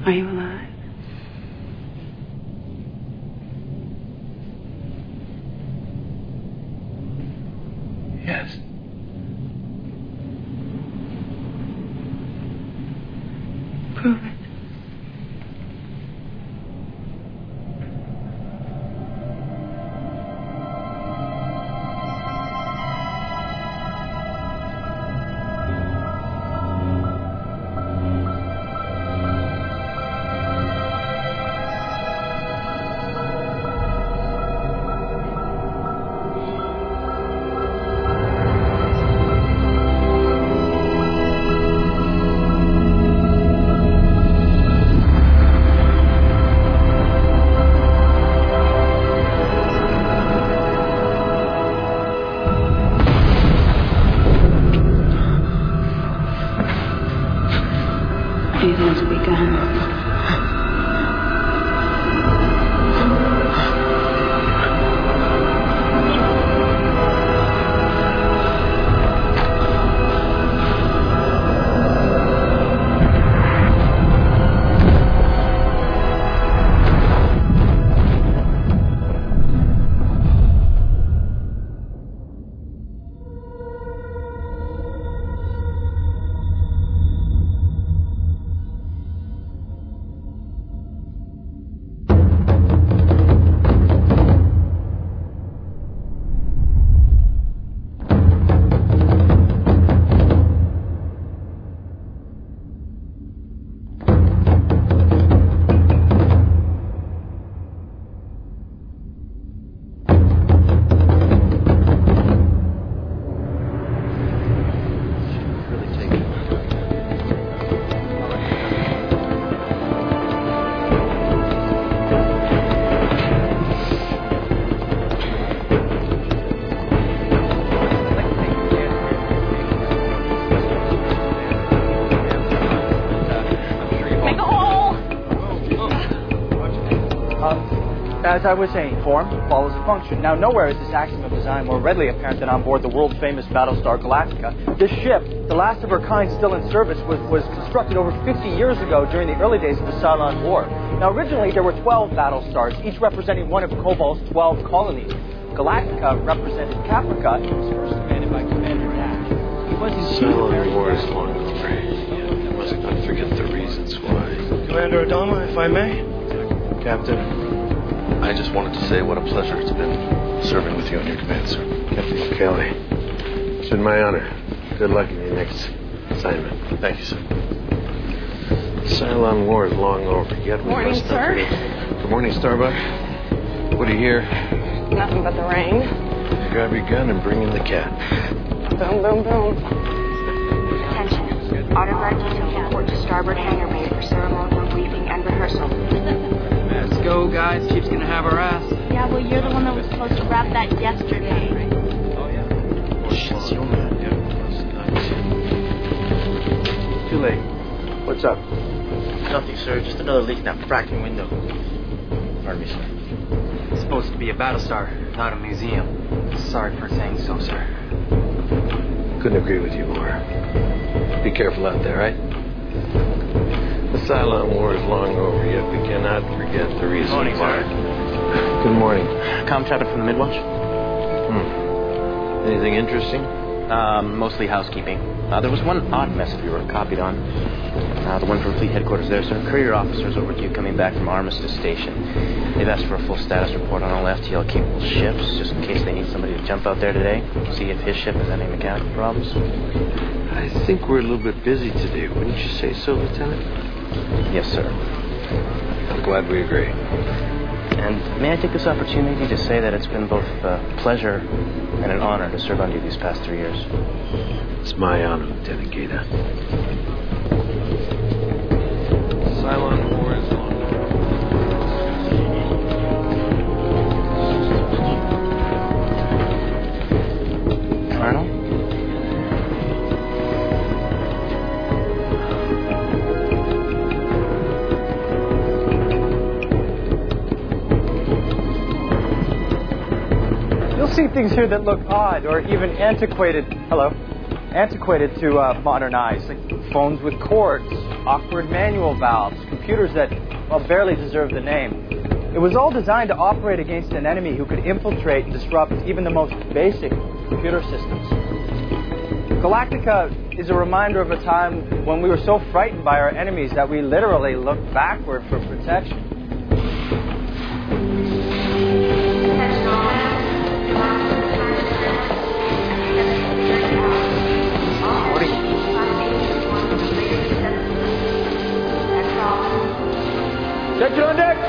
Are you alive? Yes. Prove it. It has begun. As I was saying, form follows function. Now, nowhere is this axiom of design more readily apparent than on board the world-famous Battlestar Galactica. This ship, the last of her kind still in service, was constructed over 50 years ago during the early days of the Cylon War. Now, originally, there were 12 Battlestars, each representing one of Koval's 12 colonies. Galactica represented Caprica. It was first commanded by Commander Dash. He was Cylon War is long over. You must not forget the reasons why. Commander Adama, if I may. Captain, I just wanted to say what a pleasure it's been serving with you on your command, sir. Captain Kelly, it's been my honor. Good luck in your next assignment. Thank you, sir. Cylon War is long over. Yet we Morning, must not sir. forget. Good morning, Starbuck. What do you hear? Nothing but the rain. Grab your gun and bring in the cat. Boom, boom, boom. Attention. Autoguard details report to starboard hangar bay for ceremonial briefing and rehearsal. Let's go, guys. Chief's gonna have our ass. Yeah, well, you're the one that was supposed to wrap that yesterday. Oh, yeah. Shit, you man. Too late. What's up? Nothing, sir. Just another leak in that fracking window. Pardon me, sir. It's supposed to be a Battlestar, not a museum. Sorry for saying so, sir. Couldn't agree with you more. Be careful out there, right? The Cylon War is long over, yet we cannot forget the reason Morning, why. sir. Good morning. Com traffic from the Midwatch? Anything interesting? Mostly housekeeping. There was one odd message we were copied on. The one from Fleet Headquarters there, sir. Courier officers over at you coming back from Armistice Station. They've asked for a full status report on all FTL-capable ships, just in case they need somebody to jump out there today, see if his ship has any mechanical problems. I think we're a little bit busy today. Wouldn't you say so, Lieutenant? Yes, sir. I'm glad we agree. And may I take this opportunity to say that it's been both a pleasure and an honor to serve under you these past 3 years. It's my honor, Lieutenant Gaeta. Cylon War is long. Colonel? You'll see things here that look odd or even antiquated. Hello. Antiquated to modern eyes. Like phones with cords, awkward manual valves, computers that, well, barely deserve the name. It was all designed to operate against an enemy who could infiltrate and disrupt even the most basic computer systems. Galactica is a reminder of a time when we were so frightened by our enemies that we literally looked backward for protection. Attention on deck!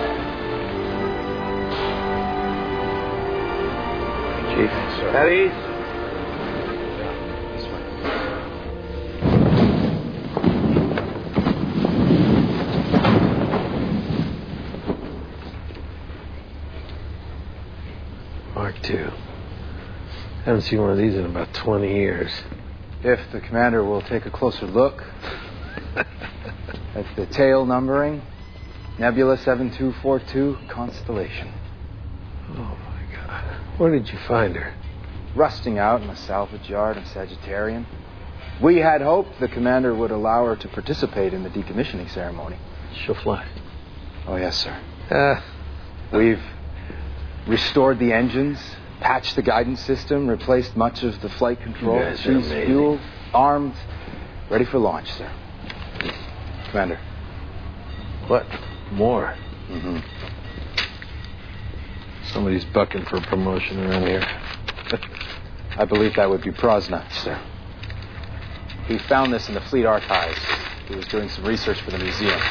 Chief, at ease. Mark II. Haven't seen one of these in about 20 years. If the commander will take a closer look at the tail numbering, Nebula 7242, Constellation. Oh, my God. Where did you find her? Rusting out in a salvage yard in Sagittarian. We had hoped the commander would allow her to participate in the decommissioning ceremony. She'll fly. Oh, yes, sir. We've restored the engines, patched the guidance system, replaced much of the flight control. She's fueled, armed, ready for launch, sir. Commander. What? More? Mm-hmm. Somebody's bucking for a promotion around here. I believe that would be Prosnach, sir. He found this in the fleet archives. He was doing some research for the museum.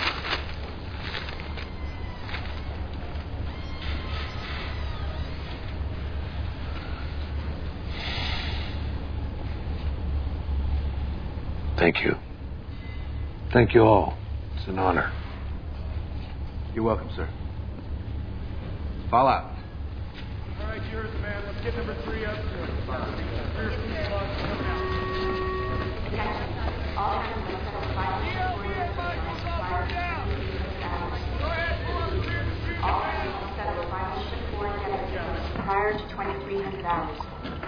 Thank you. Thank you all. It's an honor. You're welcome, sir. Fall out. All right, yours, man. Let's get number 3 up. Prior to 2300 hours.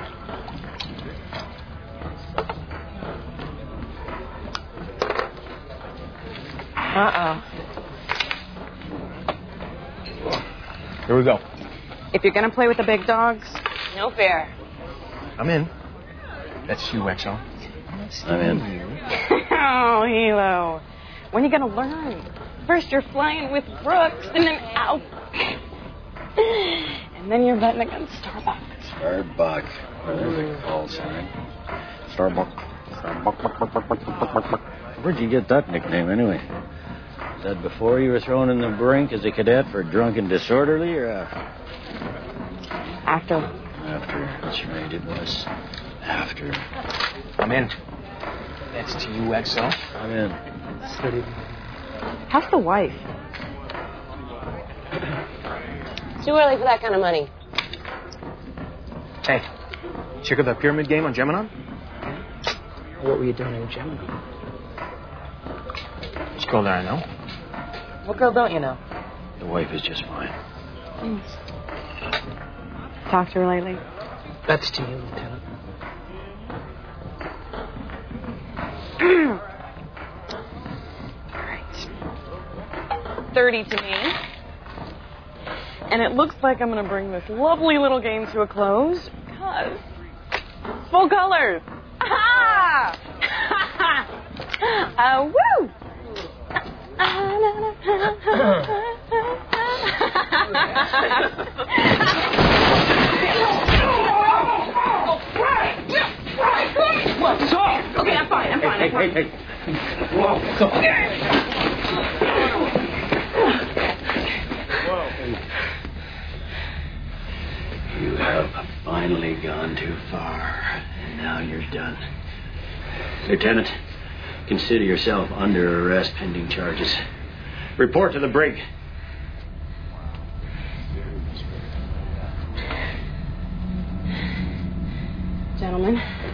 Here we go. If you're gonna play with the big dogs, no fair. I'm in. That's you, Exo. I'm in. Oh, Hilo. When are you gonna learn? First you're flying with Brooks, and then out. And then you're betting against Starbuck. Starbuck. Perfect call sign. Starbuck. Where'd you get that nickname, anyway? Was that before you were thrown in the brink as a cadet for drunk and disorderly, or after? After. After. That's right, it was after. I'm in. That's to you, Exo. I'm in. How's the wife? Too early for that kind of money. Hey, check out that pyramid game on Gemini? What were you doing in Gemini? Which girl that I know? What girl don't you know? The wife is just fine. Thanks. Talked to her lately? That's to you, Lieutenant. All right. 30 to me. And it looks like I'm going to bring this lovely little game to a close because full colors. Ah! Woo! Okay, I'm fine. Hey. Whoa. You have finally gone too far, and now you're done. Lieutenant, consider yourself under arrest pending charges. Report to the brig. Gentlemen.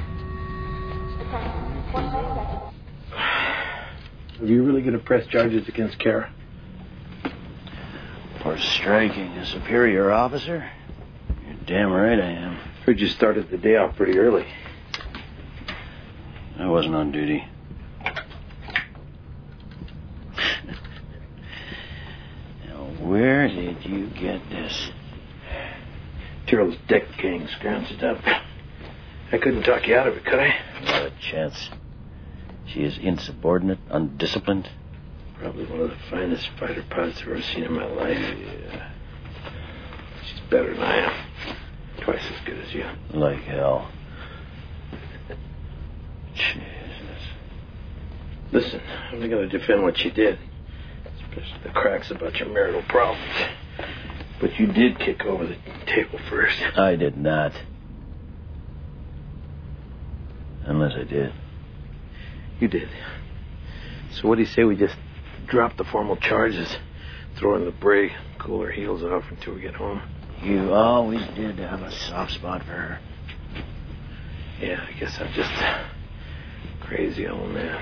Are you really going to press charges against Kara? For striking a superior officer? You're damn right I am. Heard you started the day off pretty early. I wasn't on duty. did you get this? Tyrrell's deck gang scrounged it up. I couldn't talk you out of it, could I? Not a chance. She is insubordinate, undisciplined. Probably one of the finest fighter pilots I've ever seen in my life. Yeah. She's better than I am. Twice as good as you. Like hell. Jesus. Listen, I'm not going to defend what you did. Especially the cracks about your marital problems. But you did kick over the table first. I did not. Unless I did. You did. So what do you say we just drop the formal charges, throw in the bray, cool our heels off until we get home? You always did have a soft spot for her. Yeah, I guess I'm just a crazy old man.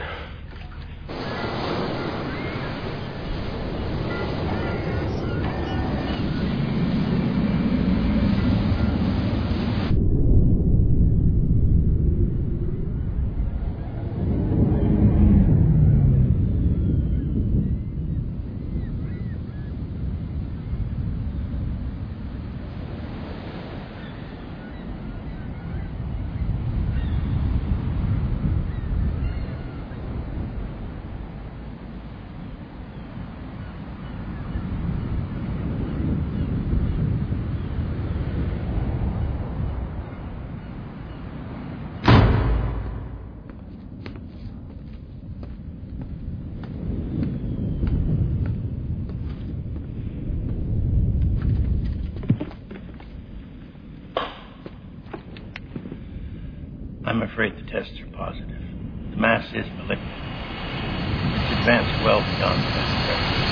I'm afraid the tests are positive. The mass is malignant. It's advanced well beyond the necessary.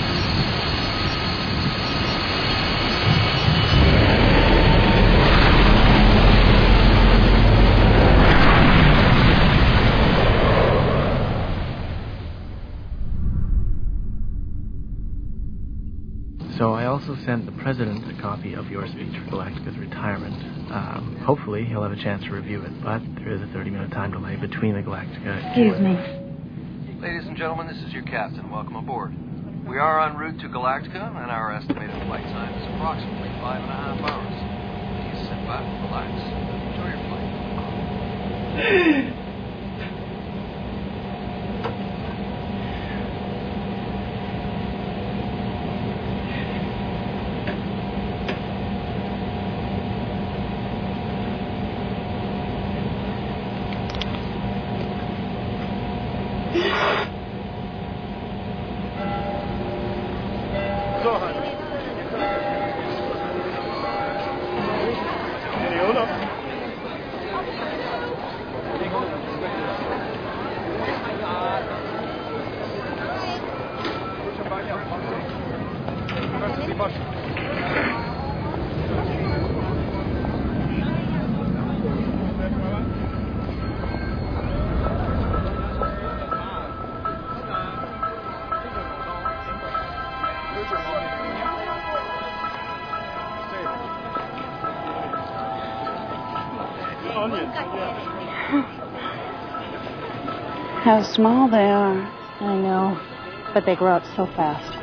So I also sent the president a copy of your speech for Galactica's retirement. Hopefully he'll have a chance to review it, but there is a 30-minute time delay between the Galactica... Excuse me. Ladies and gentlemen, this is your captain. Welcome aboard. We are en route to Galactica, and our estimated flight time is approximately 5.5 hours. Please sit back, relax, and enjoy your flight. How small they are. I know, but they grow up so fast.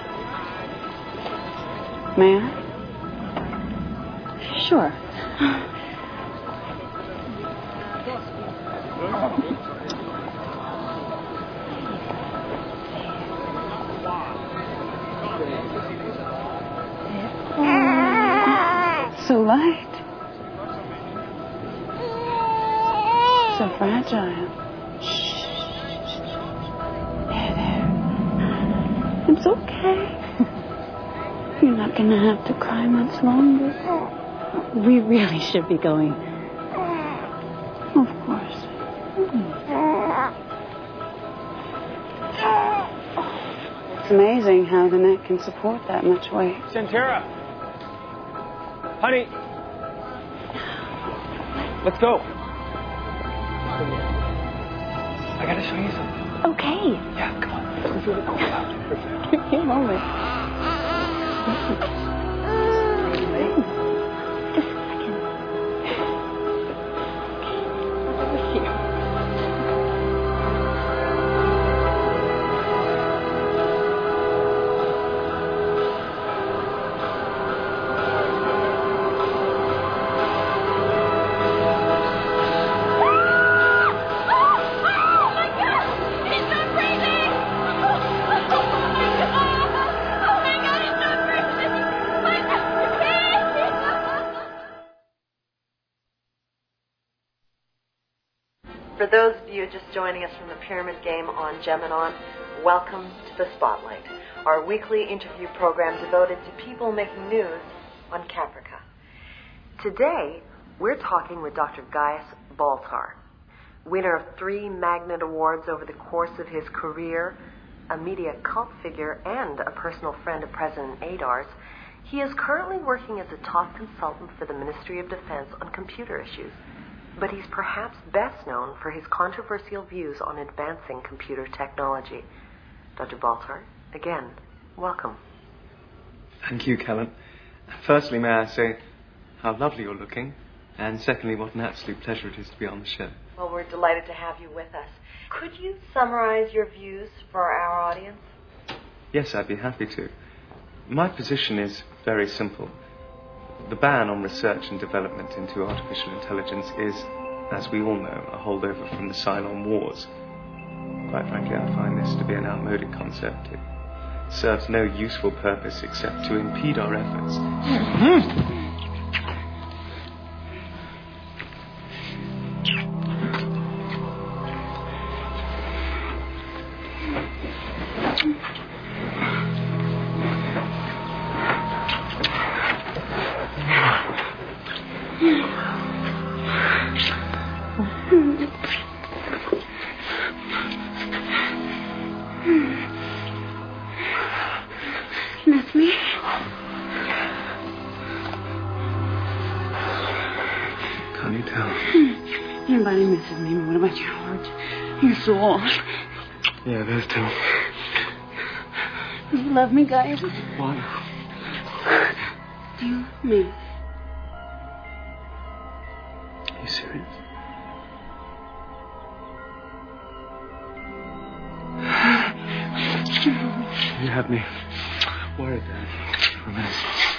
May I? Sure. So light. So fragile. It's okay. You're not going to have to cry much longer. We really should be going. Of course. It's amazing how the neck can support that much weight. Santera! Honey! Let's go. I gotta show you something. Okay. Yeah, come on. Let's really go out. Give me a moment. Just a second. Over here. For those of you just joining us from the Pyramid Game on Geminon, welcome to The Spotlight, our weekly interview program devoted to people making news on Caprica. Today, we're talking with Dr. Gaius Baltar, winner of 3 Magnet Awards over the course of his career, a media cult figure, and a personal friend of President Adar's. He is currently working as a top consultant for the Ministry of Defense on computer issues, but he's perhaps best known for his controversial views on advancing computer technology. Dr. Baltar, again, welcome. Thank you, Kellen. Firstly, may I say how lovely you're looking, and secondly, what an absolute pleasure it is to be on the show. Well, we're delighted to have you with us. Could you summarize your views for our audience? Yes, I'd be happy to. My position is very simple. The ban on research and development into artificial intelligence is, as we all know, a holdover from the Cylon Wars. Quite frankly, I find this to be an outmoded concept. It serves no useful purpose except to impede our efforts. Miss me? Can't you tell? Everybody misses me, but what about your heart? Your soul? Yeah, those two. Do you love me, guys? What? Do you love me? Are you serious? You had me worried there for a minute.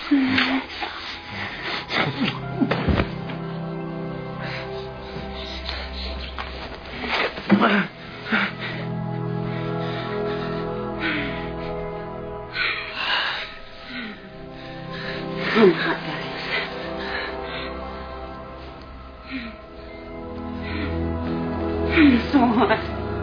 I'm hot, guys. I'm so hot.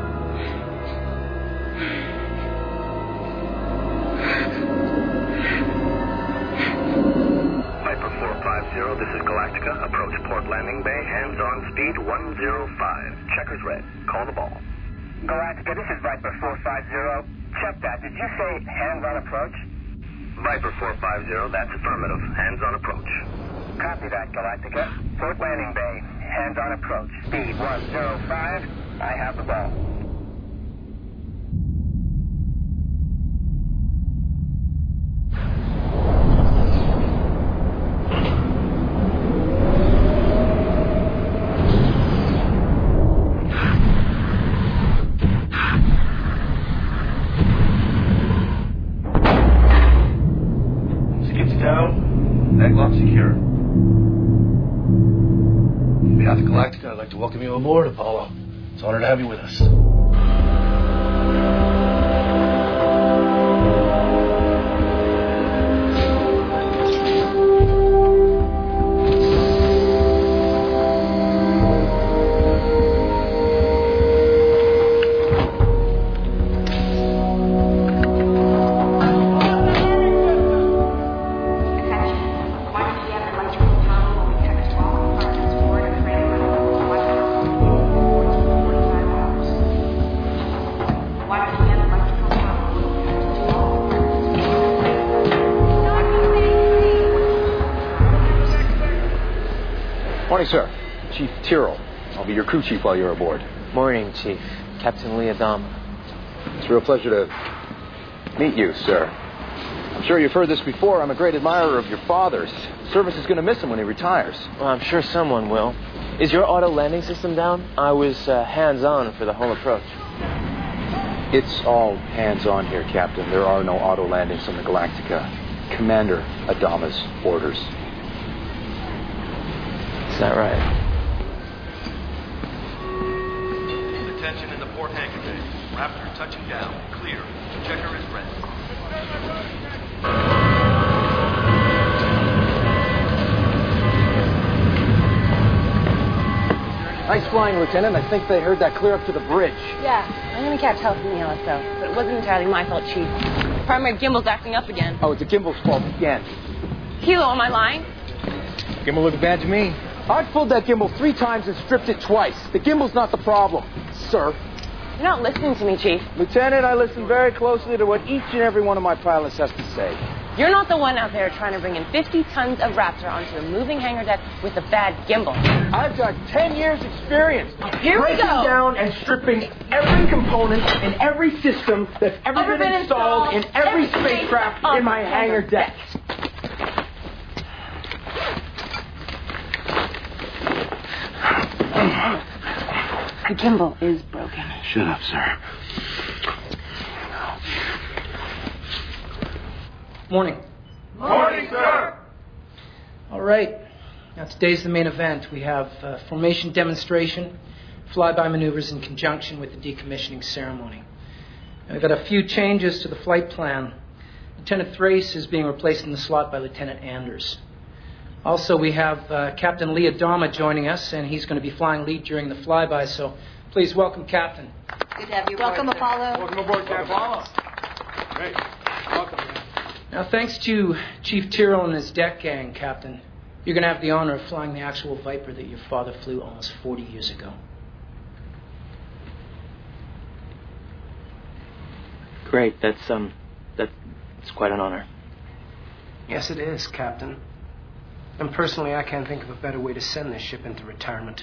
Viper 450, this is Galactica. Approach Port Landing Bay. Hands-on speed 105. Checkers red. Call the ball. Galactica, this is Viper 450. Check that. Did you say hands-on approach? Viper 450, that's affirmative. Hands-on approach. Copy that, Galactica. Port Landing Bay. Hands-on approach. Speed 105. I have the ball. Maglock secure. On behalf of Galactica, I'd like to welcome you aboard, Apollo. It's an honor to have you with us. Morning, sir. Chief Tyrrell. I'll be your crew chief while you're aboard. Morning, Chief. Captain Lee Adama. It's a real pleasure to meet you, sir. I'm sure you've heard this before. I'm a great admirer of your father's. Service is going to miss him when he retires. Well, I'm sure someone will. Is your auto landing system down? I was hands-on for the whole approach. It's all hands-on here, Captain. There are no auto landings on the Galactica. Commander Adama's orders. Is that right? Attention in the port hangar bay. Raptor touching down. Clear. Checker is ready. Nice flying, Lieutenant. I think they heard that clear up to the bridge. Yeah, I'm gonna catch hell from the LSO, but it wasn't entirely my fault, Chief. Primary gimbal's acting up again. Oh, it's a gimbal's fault again. Kilo, am I lying? Gimbal looked bad to me. I've pulled that gimbal 3 times and stripped it twice. The gimbal's not the problem, sir. You're not listening to me, Chief. Lieutenant, I listen very closely to what each and every one of my pilots has to say. You're not the one out there trying to bring in 50 tons of Raptor onto a moving hangar deck with a bad gimbal. I've got 10 years experience. Here we go. Breaking down and stripping every component in every system that's ever been installed in every spacecraft in my hangar deck. The gimbal is broken. Shut up, sir. Morning. Morning, sir. All right. Now today's the main event. We have formation demonstration, flyby maneuvers in conjunction with the decommissioning ceremony. Now, we've got a few changes to the flight plan. Lieutenant Thrace is being replaced in the slot by Lieutenant Anders. Also, we have Captain Lee Adama joining us, and he's going to be flying lead during the flyby, so please welcome Captain. Good to have you. Welcome, Apollo. Welcome aboard, Captain. Apollo. Great. Welcome. Now, thanks to Chief Tyrrell and his deck gang, Captain, you're going to have the honor of flying the actual Viper that your father flew almost 40 years ago. Great. That's quite an honor. Yes, it is, Captain. And personally, I can't think of a better way to send this ship into retirement.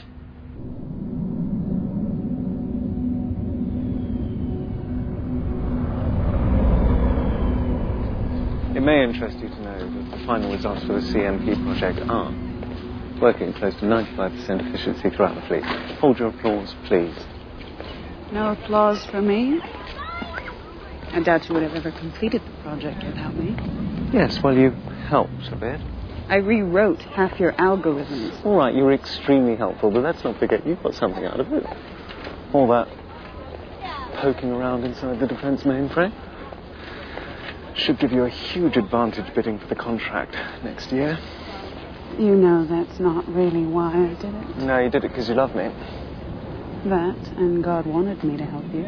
It may interest you to know that the final results for the CMP project are working close to 95% efficiency throughout the fleet. Hold your applause, please. No applause for me? I doubt you would have ever completed the project without me. Yes, well, you helped a bit. I rewrote half your algorithms. All right, you were extremely helpful, but let's not forget you got something out of it. All that poking around inside the defense mainframe should give you a huge advantage bidding for the contract next year. You know that's not really why I did it. No, you did it because you love me. That, and God wanted me to help you.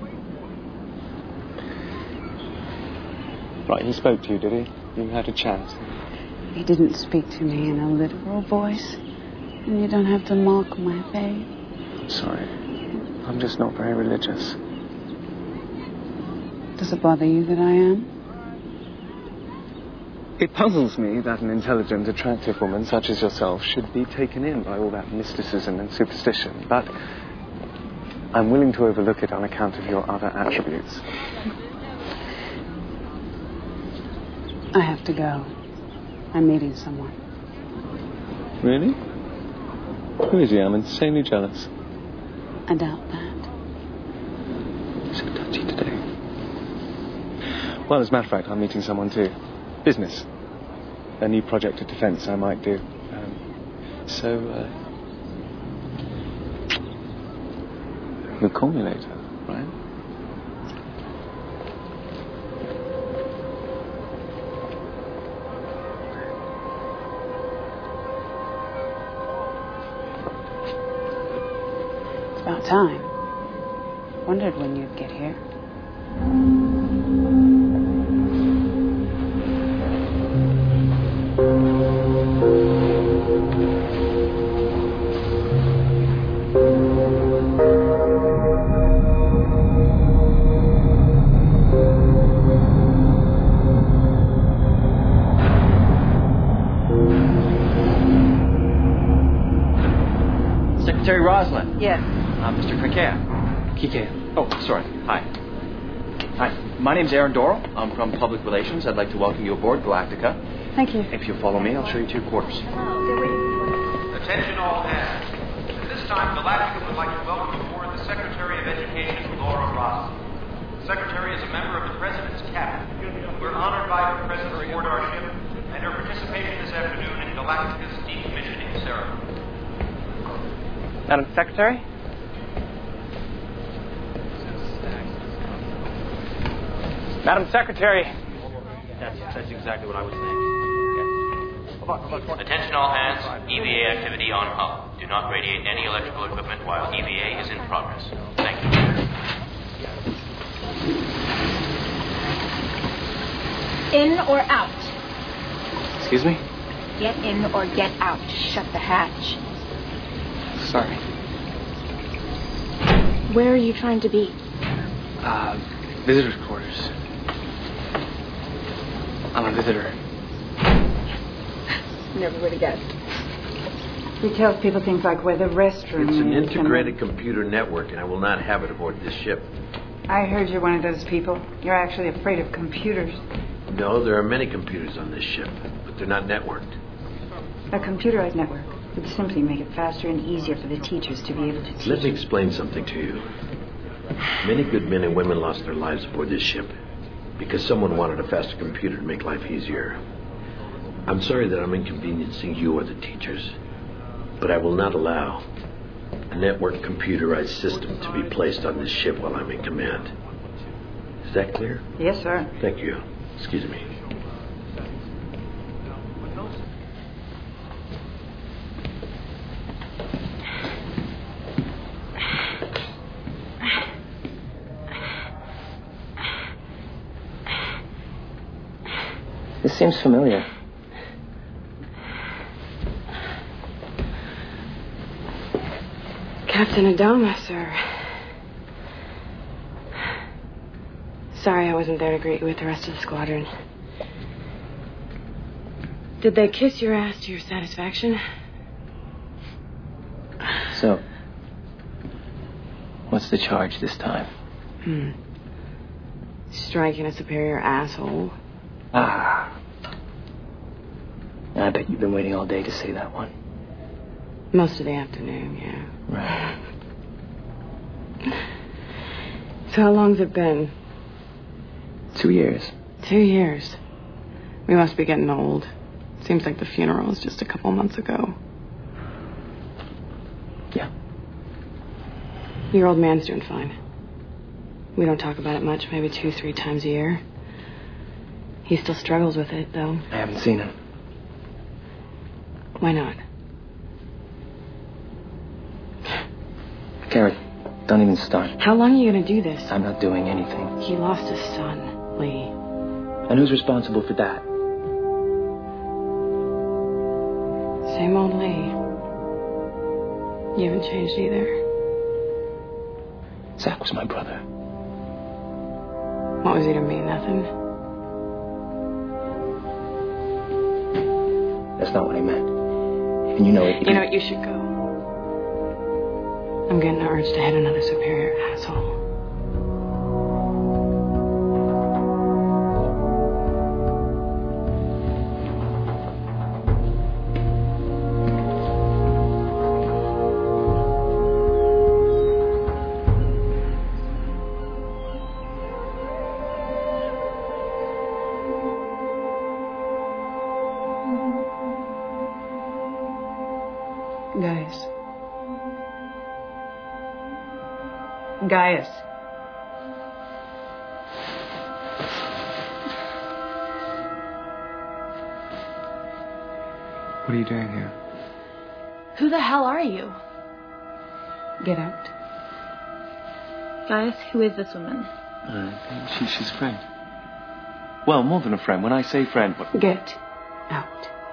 Right, he spoke to you, did he? You had a chat. He didn't speak to me in a literal voice. And you don't have to mock my faith. I'm sorry. I'm just not very religious. Does it bother you that I am? It puzzles me that an intelligent, attractive woman such as yourself should be taken in by all that mysticism and superstition, but I'm willing to overlook it on account of your other attributes. I have to go. I'm meeting someone. Really? Who is he? I'm insanely jealous. I doubt that. So touchy today. Well, as a matter of fact, I'm meeting someone too. Business. A new project of defense I might do. You'll call me later, right? It's about time. Wondered when you'd get here. Secretary Roslin. Yes. Mr. Kikea. Oh, sorry. Hi. Hi. My name's Aaron Doral. I'm from Public Relations. I'd like to welcome you aboard Galactica. Thank you. If you'll follow me, I'll show you to your quarters. Attention all hands. At this time, Galactica would like to welcome aboard the Secretary of Education, Laura Rossi. The Secretary is a member of the President's Cabinet. We're honored by her presence aboard our ship and her participation this afternoon in Galactica's decommissioning ceremony. Madam Secretary? Madam Secretary! That's exactly what I was thinking. Attention all hands, EVA activity on hub. Do Do not radiate any electrical equipment while EVA is in progress. Thank you. In or out? Excuse me? Get in or get out. Shut the hatch. Sorry. Where are you trying to be? Visitor's quarters. I'm a visitor. Never would have guessed. He tells people things like where the restroom It's an is. integrated computer network, and I will not have it aboard this ship. I heard you're one of those people. You're actually afraid of computers. No, there are many computers on this ship, but they're not networked. A computerized network would simply make it faster and easier for the teachers to be able to teach. Let me explain something to you. Many good men and women lost their lives aboard this ship because someone wanted a faster computer to make life easier. I'm sorry that I'm inconveniencing you or the teachers, but I will not allow a network computerized system to be placed on this ship while I'm in command. Is that clear? Yes, sir. Thank you. Excuse me. This seems familiar. Captain Adama, sir. Sorry I wasn't there to greet you with the rest of the squadron. Did they kiss your ass to your satisfaction? So, what's the charge this time? Striking a superior asshole. Ah. I bet you've been waiting all day to say that one. Most of the afternoon, yeah. Right. So how long's it been? 2 years. 2 years. We must be getting old. Seems like the funeral was just a couple months ago. Yeah. Your old man's doing fine. We don't talk about it much, maybe 2-3 times a year. He still struggles with it, though. I haven't seen him. Why not? Garrett, don't even start. How long are you going to do this? I'm not doing anything. He lost his son, Lee. And who's responsible for that? Same old Lee. You haven't changed either. Zach was my brother. What was he to me? Nothing? That's not what I meant. And you know it. You know what? You should go. I'm getting the urge to hit another superior asshole. Gaius. What are you doing here? Who the hell are you? Get out. Gaius, who is this woman? She's a friend. Well, more than a friend. When I say friend... Get out.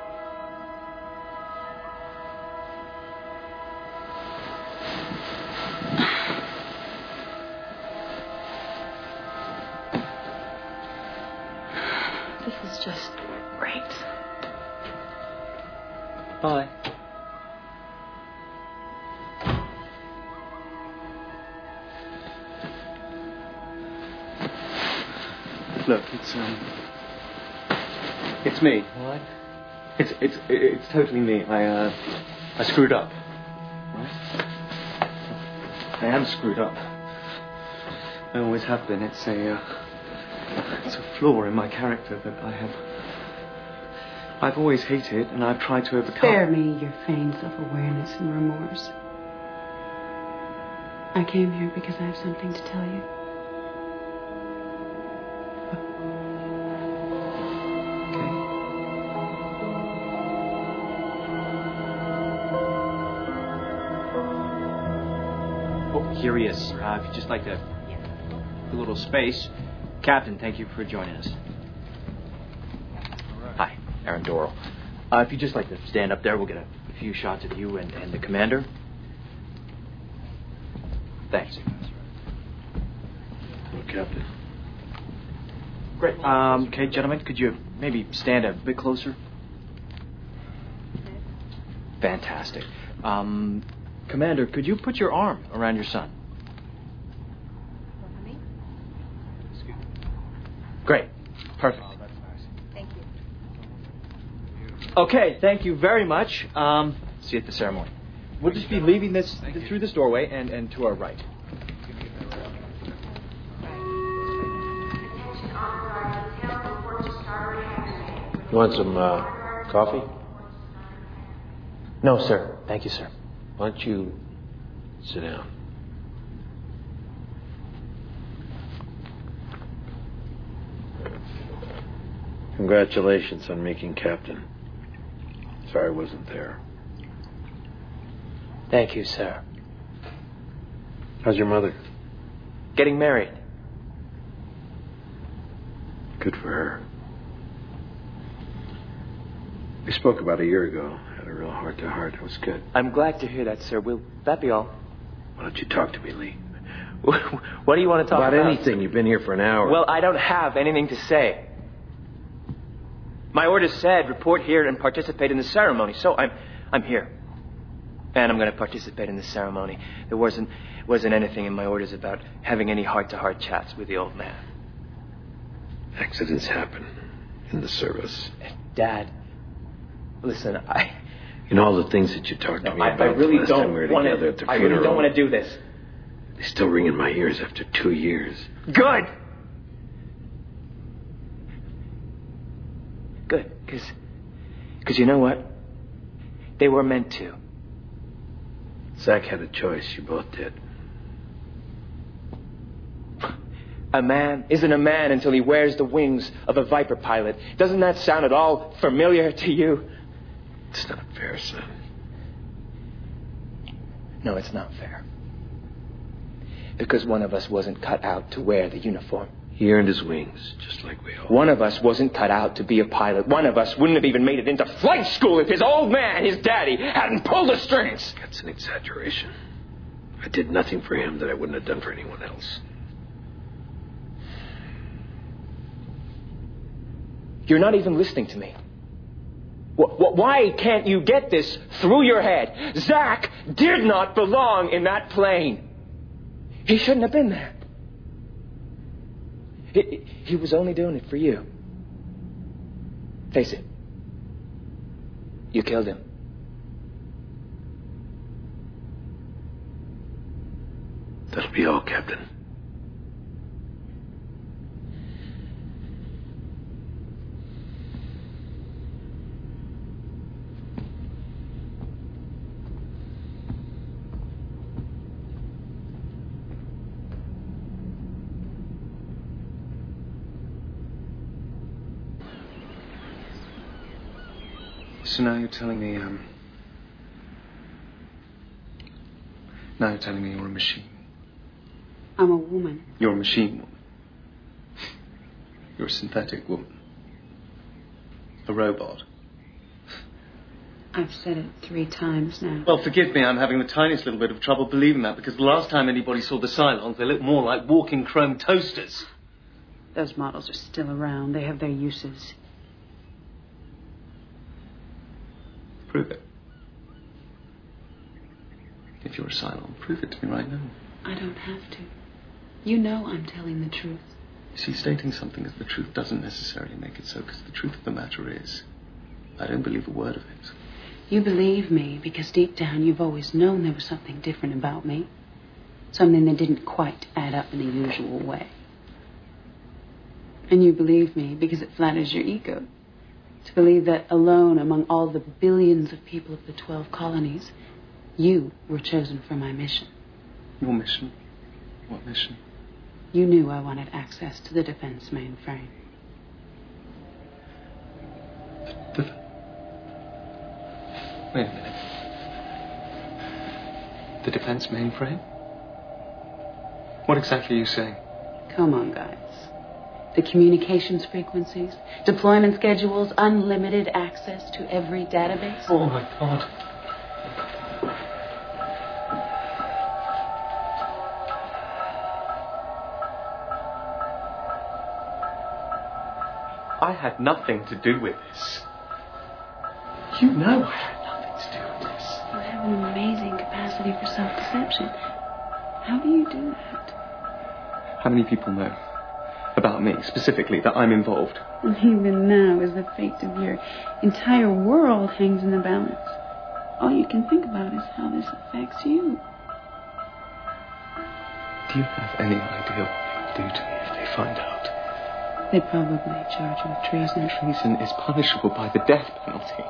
Just great. Bye. Look, it's me, all right? It's totally me. I screwed up. Right? I am screwed up. I always have been. It's a flaw in my character that I've always hated, and I've tried to overcome. Spare me your feigned self-awareness and remorse. I came here because I have something to tell you. Here he is. If you'd just like to... a little space. Captain, thank you for joining us. Hi, Aaron Doral. If you'd just like to stand up there, we'll get a few shots of you and the commander. Thanks. Well, Captain. Great. Okay, gentlemen, could you maybe stand a bit closer? Fantastic. Commander, could you put your arm around your son? Great. Perfect. Thank you. Okay, thank you very much. See you at the ceremony. We'll just be leaving this through this doorway and to our right. You want some coffee? No, sir. Thank you, sir. Why don't you sit down? Congratulations on making captain. Sorry I wasn't there. Thank you, sir. How's your mother? Getting married. Good for her. We spoke about a year ago. Had a real heart-to-heart. It was good. I'm glad to hear that, sir. Will that be all? Why don't you talk to me, Lee? What do you want to talk about? About anything. You've been here for an hour. Well, I don't have anything to say. My orders said report here and participate in the ceremony, so I'm here. And I'm going to participate in the ceremony. There wasn't anything in my orders about having any heart-to-heart chats with the old man. Accidents happen in the service. Dad, listen, You know all the things that you talked to me about I really last don't time we were want together at the I funeral. really don't want to do this. They still ring in my ears after 2 years. Good! Good, because you know what? They were meant to. Zach had a choice. You both did. A man isn't a man until he wears the wings of a Viper pilot. Doesn't that sound at all familiar to you? It's not fair, son. No, it's not fair. Because one of us wasn't cut out to wear the uniform. He earned his wings, just like we all. One of us wasn't cut out to be a pilot. One of us wouldn't have even made it into flight school if his old man, his daddy, hadn't pulled the strings. That's an exaggeration. I did nothing for him that I wouldn't have done for anyone else. You're not even listening to me. Why can't you get this through your head? Zach did not belong in that plane. He shouldn't have been there. He was only doing it for you. Face it. You killed him. That'll be all, Captain. So now you're telling me, now you're telling me you're a machine. I'm a woman. You're a machine woman. You're a synthetic woman. A robot. I've said it 3 times now. Well, forgive me, I'm having the tiniest little bit of trouble believing that, because the last time anybody saw the Cylons, they looked more like walking chrome toasters. Those models are still around. They have their uses. Prove it. If you're a Cylon, prove it to me right now. I don't have to. You know I'm telling the truth. You see, stating something as the truth doesn't necessarily make it so, because the truth of the matter is, I don't believe a word of it. You believe me because deep down you've always known there was something different about me. Something that didn't quite add up in the usual way. And you believe me because it flatters your ego. To believe that alone among all the billions of people of the 12 colonies, you were chosen for my mission. Your mission? What mission? You knew I wanted access to the defense mainframe. Wait a minute. The defense mainframe? What exactly are you saying? Come on, guys. The communications frequencies, deployment schedules, unlimited access to every database. Oh, my God. I had nothing to do with this. You know I had nothing to do with this. You have an amazing capacity for self-deception. How do you do that? How many people know about me, specifically, that I'm involved? And even now, as the fate of your entire world hangs in the balance, all you can think about is how this affects you. Do you have any idea what they would do to me if they find out? They'd probably charge you with treason. Treason is punishable by the death penalty.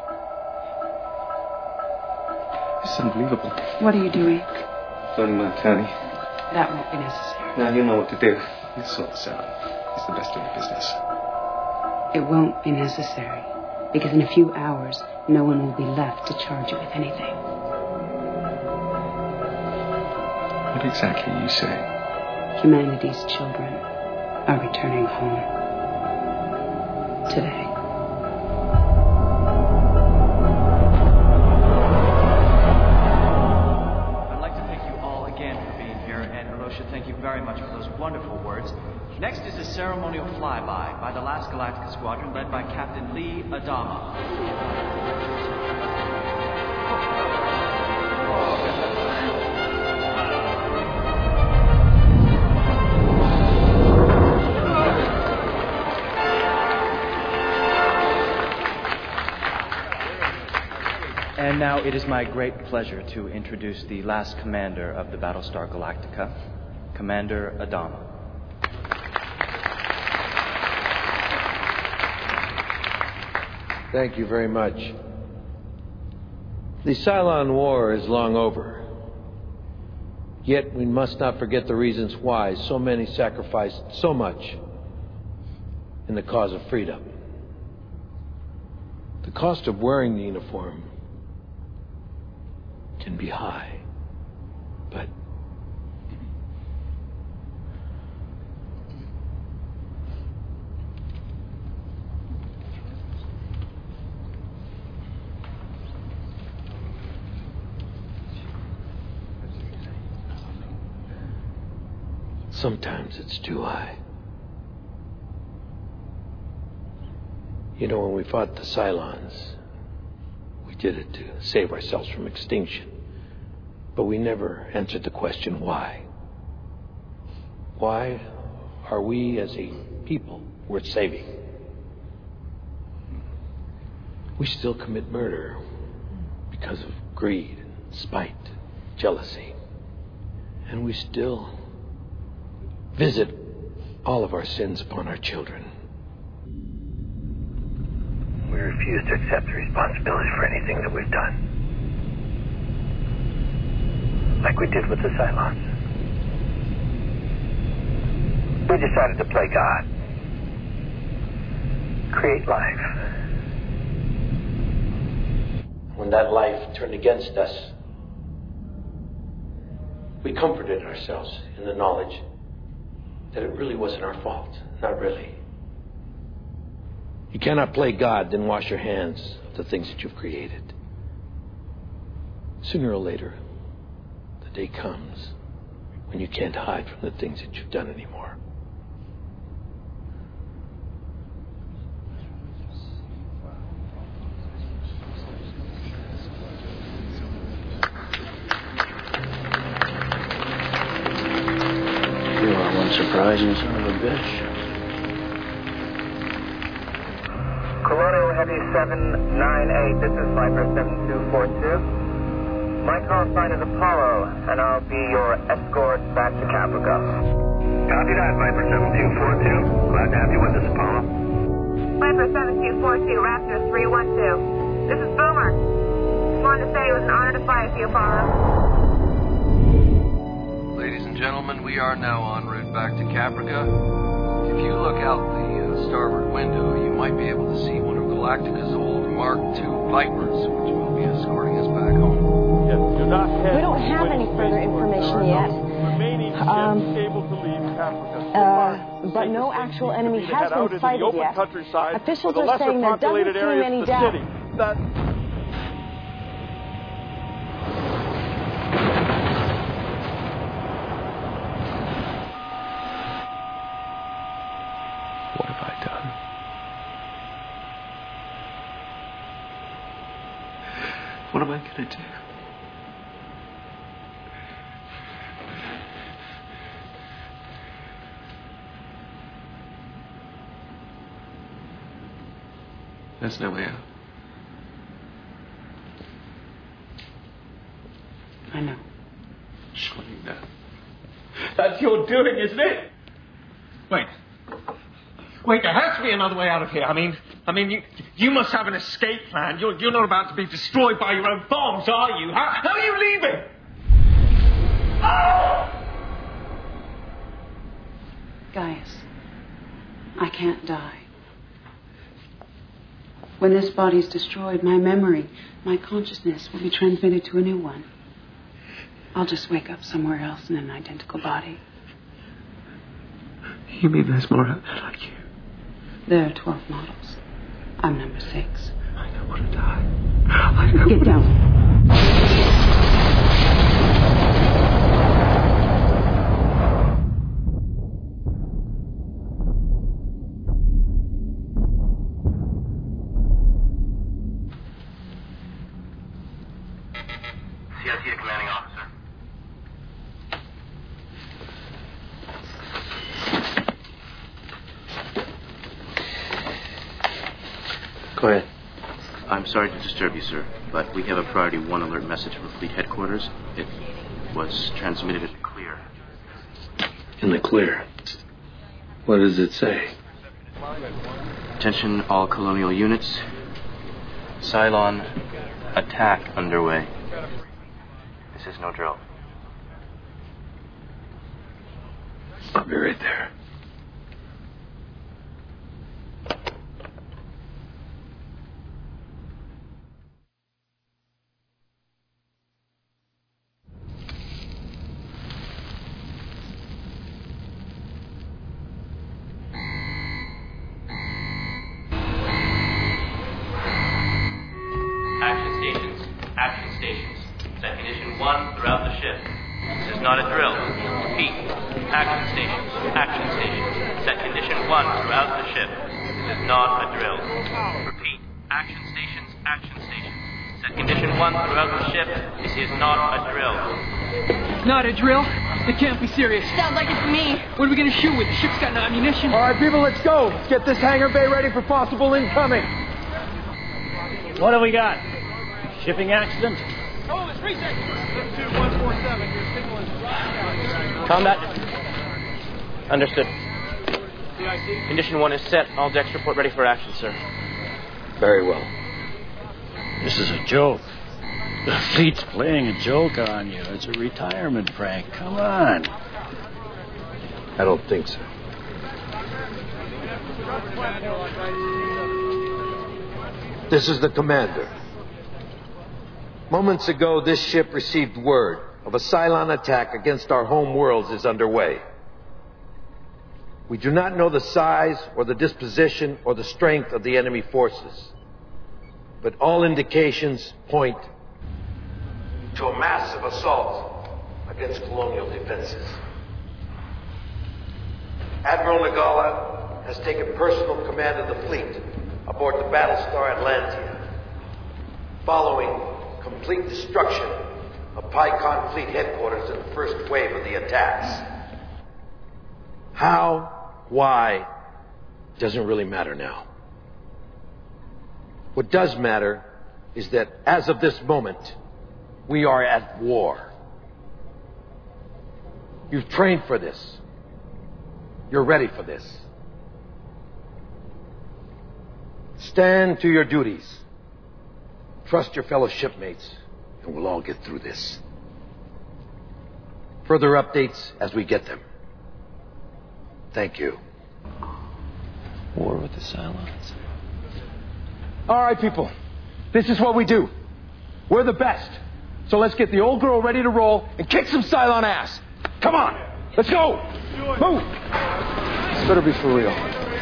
It's unbelievable. What are you doing? Phoning my attorney. That won't be necessary. Now you know what to do. You'll sort this out. It's the best in the business. It won't be necessary, because in a few hours, no one will be left to charge you with anything. What exactly are you saying? Humanity's children are returning home. Today. I'd like to thank you all again for being here, and Hiroshi, thank you very much for those wonderful words. Next is a ceremonial flyby by the last Galactica Squadron, led by Captain Lee Adama. And now it is my great pleasure to introduce the last commander of the Battlestar Galactica, Commander Adama. Thank you very much. The Cylon War is long over. Yet we must not forget the reasons why so many sacrificed so much in the cause of freedom. The cost of wearing the uniform can be high, but sometimes it's too high. You know, when we fought the Cylons, we did it to save ourselves from extinction. But we never answered the question, why? Why are we as a people worth saving? We still commit murder because of greed, spite, jealousy. And we still visit all of our sins upon our children. We refuse to accept the responsibility for anything that we've done. Like we did with the Cylons. We decided to play God. Create life. When that life turned against us, we comforted ourselves in the knowledge that it really wasn't our fault. Not really. You cannot play God, then wash your hands of the things that you've created. Sooner or later, the day comes when you can't hide from the things that you've done anymore. You are one surprising son of a bitch. Colonial Heavy 798, this is Viper 7242. My call sign is Apollo, and I'll be your escort back to Caprica. Copy that, Viper 7242. Glad to have you with us, Apollo. Viper 7242, Raptor 312. This is Boomer. Just wanted to say it was an honor to fly with you, Apollo. Ladies and gentlemen, we are now en route back to Caprica. If you look out the starboard window, you might be able to see one of Galactica's old Mark II Vipers, which will be escorting us back home. We don't have any further information yet. able to leave Africa. But no actual enemy has been sighted yet. Officials are saying there doesn't seem any doubt. What have I done? What am I going to do? There's no way out. I know. Surely not. That's your doing, isn't it? Wait, there has to be another way out of here. I mean, you must have an escape plan. You're not about to be destroyed by your own bombs, are you? How are you leaving? Gaius, I can't die. When this body's destroyed, my memory, my consciousness will be transmitted to a new one. I'll just wake up somewhere else in an identical body. You mean there's more out there like you? There are 12 models. I'm number 6. I don't want to die. I don't Get down. CIT to commanding officer. Go ahead. I'm sorry to disturb you, sir, but we have a priority 1 alert message from Fleet Headquarters. It was transmitted in the clear. In the clear? What does it say? Attention all colonial units. Cylon attack underway. This is no drill. I'll be right there. Action stations. Set condition 1 throughout the ship. This is not a drill. Repeat. Action stations. Set condition 1 throughout the ship. This is not a drill. Repeat. Action stations. Set condition 1 throughout the ship. This is not a drill. Not a drill? It can't be serious. Sounds like it's me. What are we going to shoot with? The ship's got no ammunition. All right, people, let's go. Let's get this hangar bay ready for possible incoming. What have we got? Shipping accident? Oh, it's reset. 2147. Your signal is Combat. Understood. Condition 1 is set. All decks report ready for action, sir. Very well. This is a joke. The fleet's playing a joke on you. It's a retirement prank. Come on. I don't think so. This is the commander. Moments ago, this ship received word of a Cylon attack against our home worlds is underway. We do not know the size or the disposition or the strength of the enemy forces, but all indications point to a massive assault against colonial defenses. Admiral Nagala has taken personal command of the fleet aboard the Battlestar Atlantia, following complete destruction of PyCon Fleet Headquarters in the first wave of the attacks. How, why, doesn't really matter now. What does matter is that as of this moment, we are at war. You've trained for this. You're ready for this. Stand to your duties. Trust your fellow shipmates, and we'll all get through this. Further updates as we get them. Thank you. War with the Cylons. All right, people. This is what we do. We're the best. So let's get the old girl ready to roll and kick some Cylon ass. Come on. Let's go! Move! This better be for real.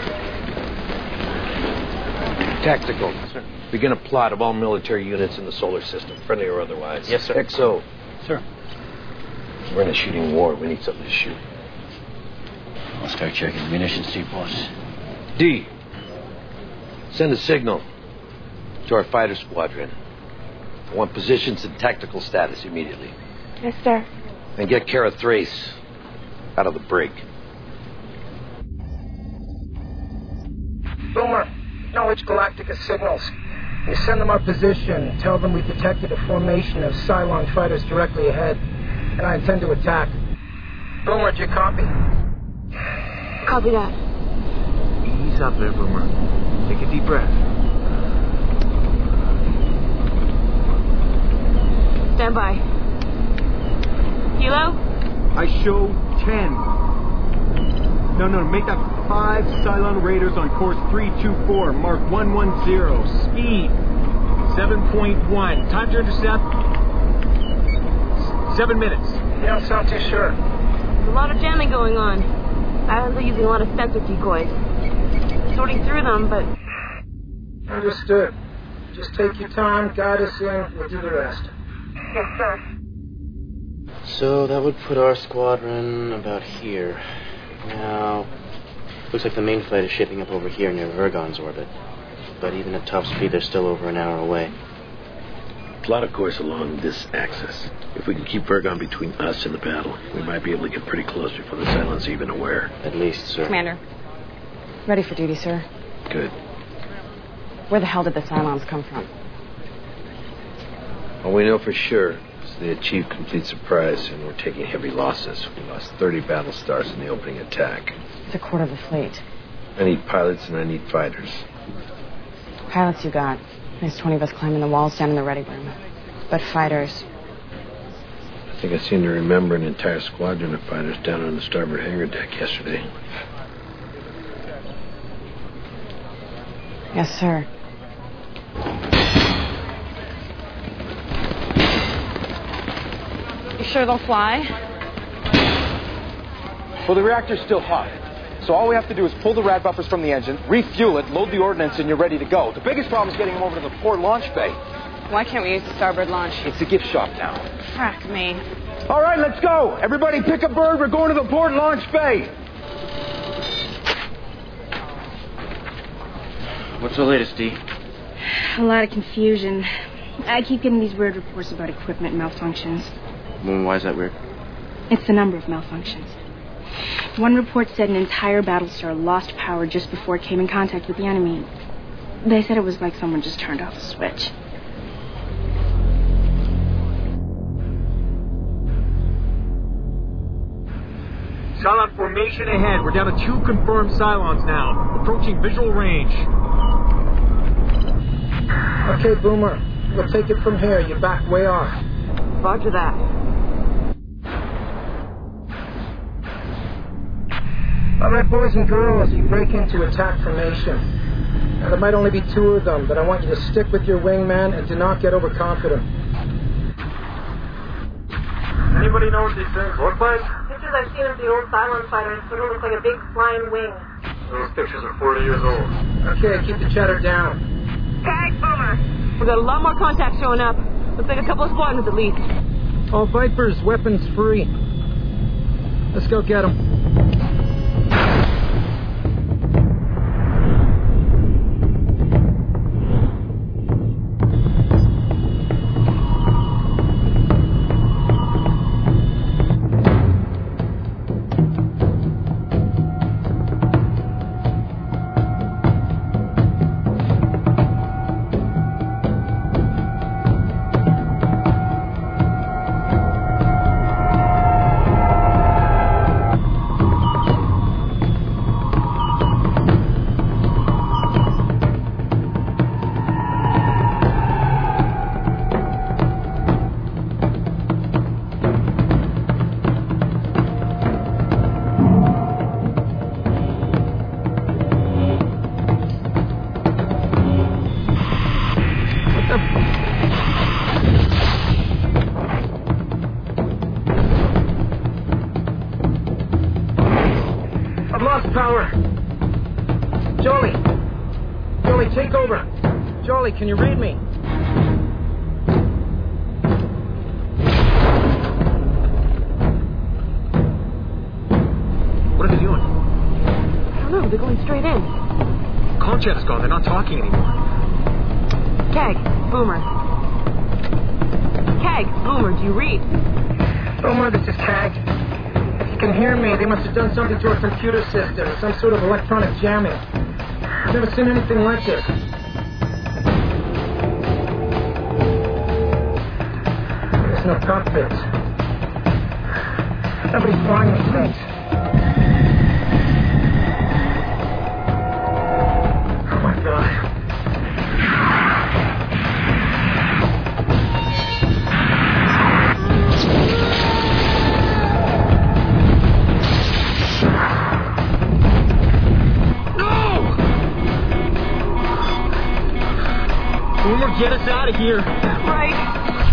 Tactical. Sir. Begin a plot of all military units in the solar system, friendly or otherwise. Yes, sir. XO. Sir. We're in a shooting war. We need something to shoot. I'll start checking munitions depots. D. Send a signal to our fighter squadron. I want positions and tactical status immediately. Yes, sir. And get Kara Thrace out of the brig. Boomer, acknowledge Galactica signals. You send them our position. Tell them we detected a formation of Cylon fighters directly ahead, and I intend to attack. Boomer, do you copy? Copy that. Ease up there, Boomer. Take a deep breath. Stand by. Kilo? I show 10. No, make that 5 Cylon Raiders on course 324, mark 110. Speed 7.1. Time to intercept 7 minutes. You don't sound too sure. There's a lot of jamming going on. Islands are using a lot of sensor decoys. Sorting through them, but... Understood. Just take your time, guide us in, we'll do the rest. Yes, sir. So that would put our squadron about here. Now, looks like the main flight is shaping up over here near Virgon's orbit. But even at top speed, they're still over an hour away. Plot a course along this axis. If we can keep Virgon between us and the battle, we might be able to get pretty close before the Cylon's even aware. At least, sir. Commander. Ready for duty, sir. Good. Where the hell did the Cylons come from? All we know for sure is they achieved complete surprise, and we're taking heavy losses. We lost 30 battle stars in the opening attack. It's a quarter of the fleet. I need pilots and I need fighters. Pilots you got. There's 20 of us climbing the walls down in the ready room. But fighters... I think I seem to remember an entire squadron of fighters down on the starboard hangar deck yesterday. Yes, sir. You sure they'll fly? Well, the reactor's still hot. So all we have to do is pull the rad buffers from the engine, refuel it, load the ordnance, and you're ready to go. The biggest problem is getting them over to the port launch bay. Why can't we use the starboard launch? It's a gift shop now. Frack me. All right, let's go. Everybody pick a bird. We're going to the port launch bay. What's the latest, D? A lot of confusion. I keep getting these weird reports about equipment malfunctions. Well, why is that weird? It's the number of malfunctions. One report said an entire battlestar lost power just before it came in contact with the enemy. They said it was like someone just turned off a switch. Cylon formation ahead. We're down to 2 confirmed Cylons now. Approaching visual range. Okay, Boomer. We'll take it from here. You're back way off. Roger that. All right, boys and girls, you break into attack formation. Now, there might only be 2 of them, but I want you to stick with your wingman and do not get overconfident. Anybody know what these things look like? Pictures I've seen of the old Cylon fighters sort of look like a big flying wing. Those pictures are 40 years old. Okay, keep the chatter down. Tag, Boomer. We've got a lot more contacts showing up. Looks like a couple of squadrons at least. All Vipers, weapons free. Let's go get them. take over. Jolly, can you read me? What are they doing? I don't know. They're going straight in. Konchev's gone. They're not talking anymore. Keg, Boomer. Keg, Boomer, do you read? Boomer, this is Kag. If you can hear me, they must have done something to our computer system. Some sort of electronic jamming. I've never seen anything like this. There's no cockpit. Nobody's flying these things. Oh my God. Boomer, get us out of here. Right.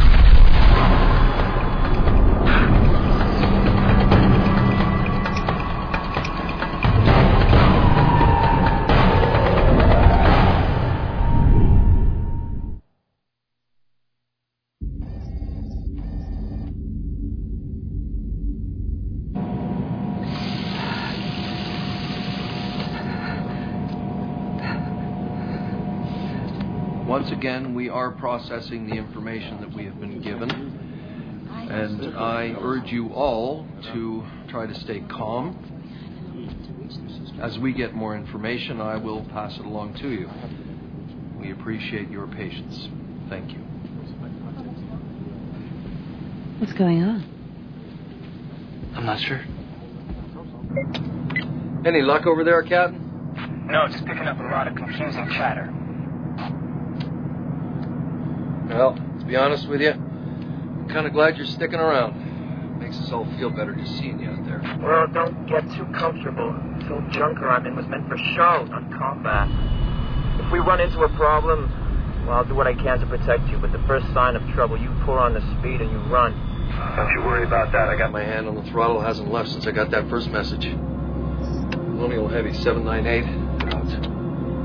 Once again, we are processing the information that we have been given, and I urge you all to try to stay calm. As we get more information, I will pass it along to you. We appreciate your patience. Thank you. What's going on? I'm not sure. Any luck over there, Captain? No, just picking up a lot of confusing chatter. Well, to be honest with you, I'm kind of glad you're sticking around. Makes us all feel better just seeing you out there. Well, don't get too comfortable. This old junker I'm in was meant for show, not combat. If we run into a problem, well, I'll do what I can to protect you, but the first sign of trouble, you pour on the speed and you run. Don't you worry about that. I got my hand on the throttle. Hasn't left since I got that first message. Colonial Heavy 798. Out.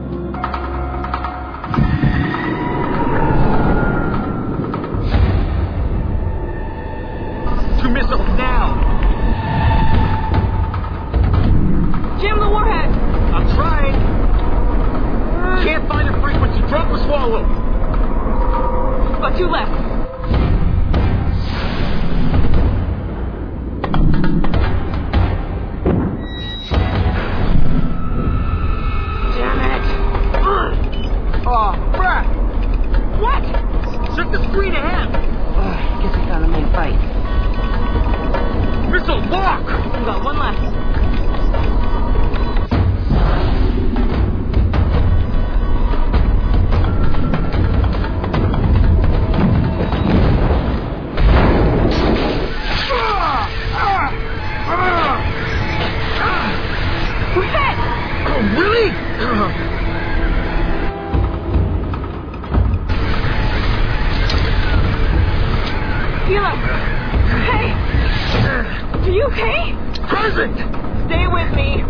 Missiles now! Jam the warhead! I'm trying! Can't find a frequency. Drop or swallow! Got two left. Damn it! Oh, crap! What? Took the screen ahead! Guess we found the main fight. Missile, lock! We got one left. We're hit! Oh, really? Hila! Hey! Are you okay? Present! Stay with me.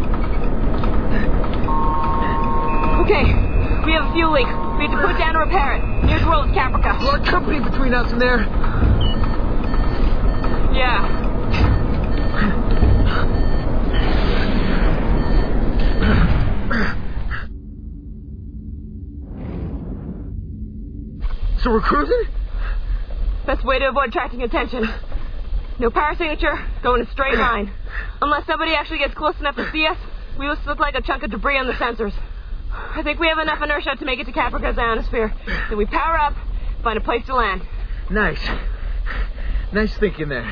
Okay, we have a fuel leak. We have to put down to repair it. Nearest world is Caprica. A lot of company between us and there. Yeah. So we're cruising? Best way to avoid attracting attention. No power signature, go in a straight line. Unless somebody actually gets close enough to see us, we will look like a chunk of debris on the sensors. I think we have enough inertia to make it to Caprica's ionosphere. Then we power up, find a place to land. Nice. Nice thinking there.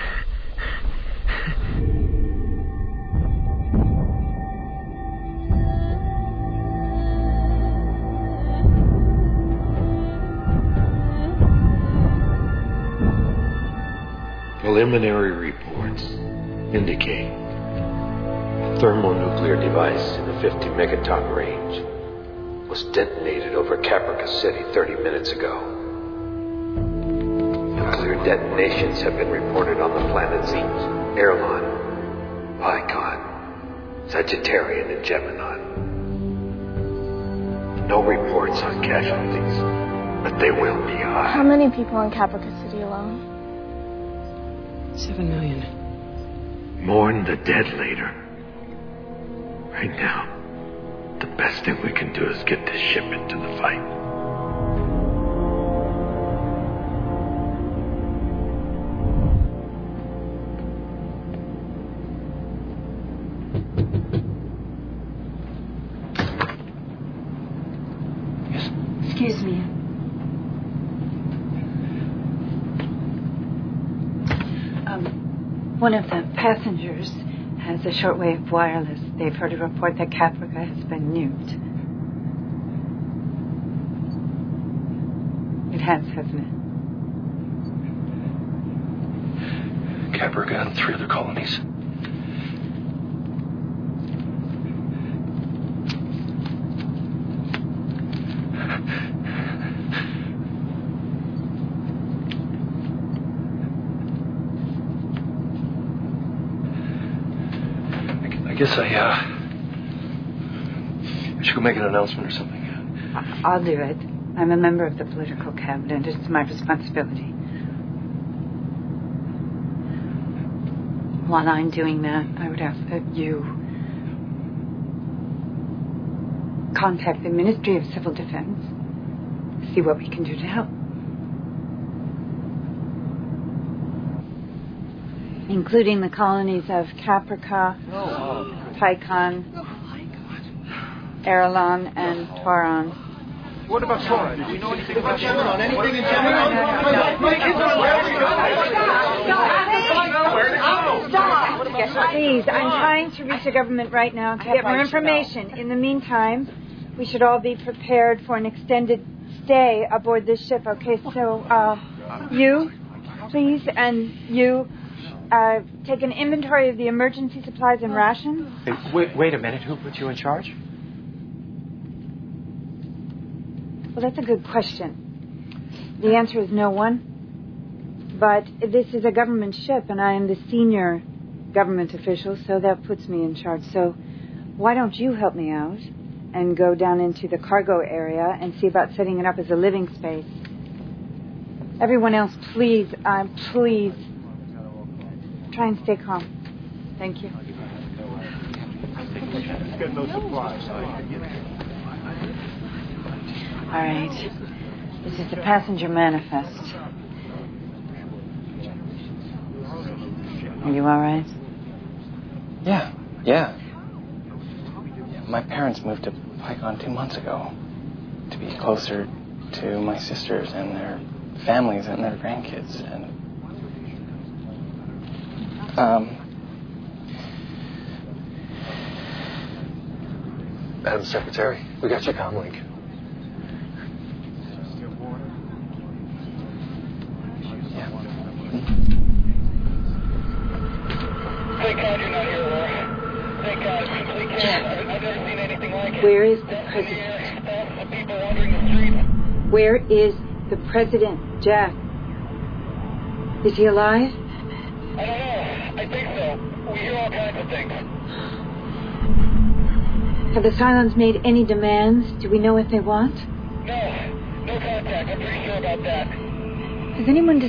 Preliminary reports indicate a thermonuclear device in the 50 megaton range was detonated over Caprica City 30 minutes ago. Nuclear detonations have been reported on the planets Eat, Erlon, Vicon, Sagittarian, and Gemini. No reports on casualties, but they will be high. How many people in Caprica City alone? 7 million. Mourn the dead later. Right now, the best thing we can do is get this ship into the fight. Excuse me. One of the passengers has a shortwave wireless. They've heard a report that Caprica has been nuked. It has, hasn't it? Caprica and 3 other colonies. I guess I should go make an announcement or something. I'll do it. I'm a member of the political cabinet. It's my responsibility. While I'm doing that, I would ask that you contact the Ministry of Civil Defense, see what we can do to help. Including the colonies of Caprica, Tychon, Erelon, and Tauron. What about Tauron? Do we know anything about Gemini? Anything in Gemini? Please, I'm trying to reach the government right now to get more information. In the meantime, we should all be prepared for an extended stay aboard this ship, okay? So, you, please, and you... take an inventory of the emergency supplies and rations. Hey, wait a minute. Who put you in charge? Well, that's a good question. The answer is no one. But this is a government ship, and I am the senior government official, so that puts me in charge. So why don't you help me out and go down into the cargo area and see about setting it up as a living space? Everyone else, please, please... try and stay calm. Thank you. Let's get no supplies. All right. This is the passenger manifest. Are you all right? Yeah. My parents moved to Pycon 2 months ago to be closer to my sisters and their families and their grandkids. And Madam Secretary, we got your comm link. Thank God you're not here, Laura. Thank God. Complete chaos. I've never seen anything like it. Where is the president? Thousands of people wandering the streets. Where is the president, Jack? Is he alive? I don't know. I think so. We hear all kinds of things. Have the Cylons made any demands? Do we know what they want? No contact. I'm pretty sure about that. Has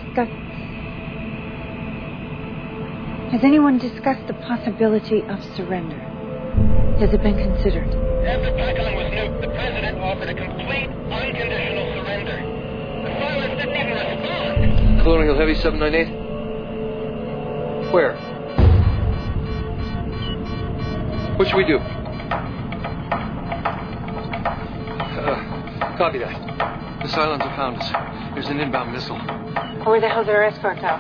anyone discussed the possibility of surrender? Has it been considered? After Pycon was nuked, the president offered a complete, unconditional surrender. The Cylons didn't even respond. Colonial Heavy 798? Where? What should we do? Copy that. The Cylons have found us. There's an inbound missile. Where the hell's our escort go?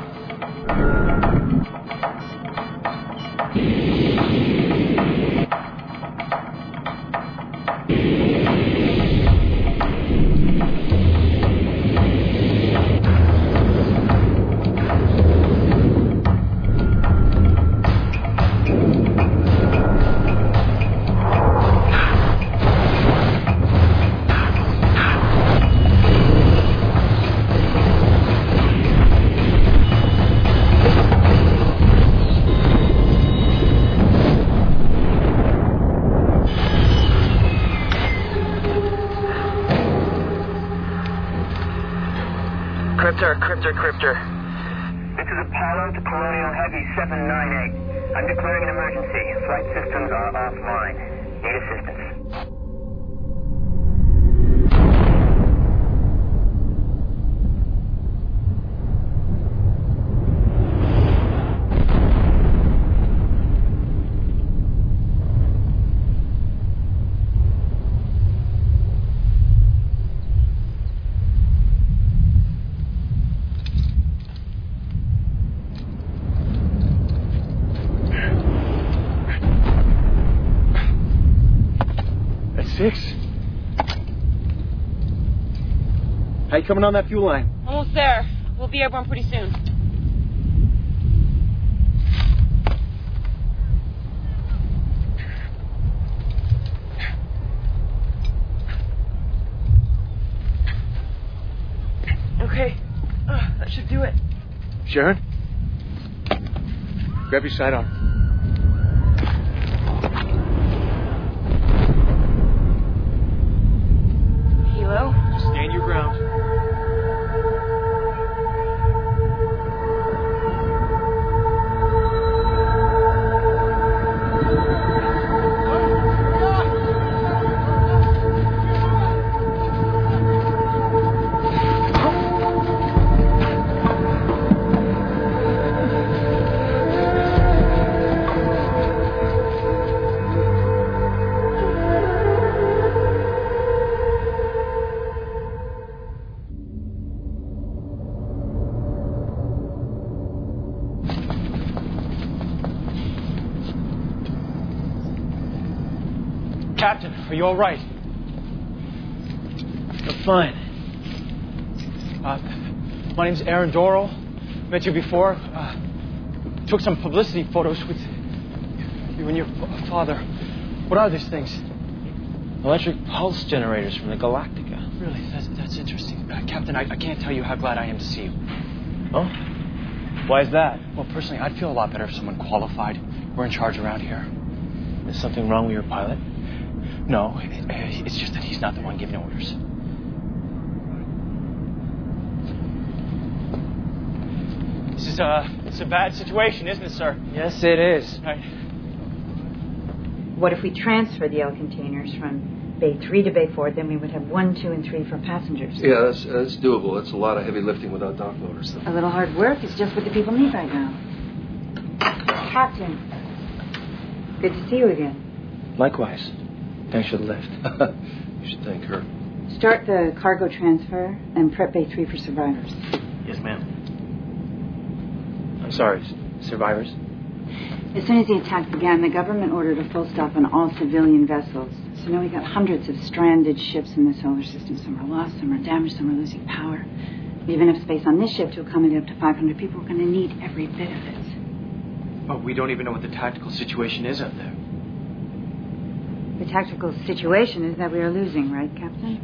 Crypter. This is Apollo to Colonial Heavy 798. I'm declaring an emergency. Flight systems are offline. Need assistance. How you coming on that fuel line? Almost there. We'll be airborne pretty soon. Okay. That should do it. Sharon? Grab your sidearm. Hilo? Stand your ground. Captain, are you all right? I'm fine. My name's Aaron Doral. Met you before. Took some publicity photos with you and your father. What are these things? Electric pulse generators from the Galactica. Really? That's interesting. Captain, I can't tell you how glad I am to see you. Oh? Why is that? Well, personally, I'd feel a lot better if someone qualified were in charge around here. Is something wrong with your pilot? No, it's just that he's not the one giving orders. It's a bad situation, isn't it, sir? Yes, it is. Right. What if we transfer the L containers from Bay 3 to Bay 4? Then we would have 1, 2, and 3 for passengers. Yeah, that's doable. That's a lot of heavy lifting without dock loaders. A little hard work is just what the people need right now. Captain, good to see you again. Likewise. Thanks for the lift. You should thank her. Start the cargo transfer and prep Bay 3 for survivors. Yes, ma'am. I'm sorry, survivors? As soon as the attack began, the government ordered a full stop on all civilian vessels. So now we got hundreds of stranded ships in the solar system. Some are lost, some are damaged, some are losing power. We have enough space on this ship to accommodate up to 500 people. We're going to need every bit of it. But we don't even know what the tactical situation is out there. The tactical situation is that we are losing, right, Captain?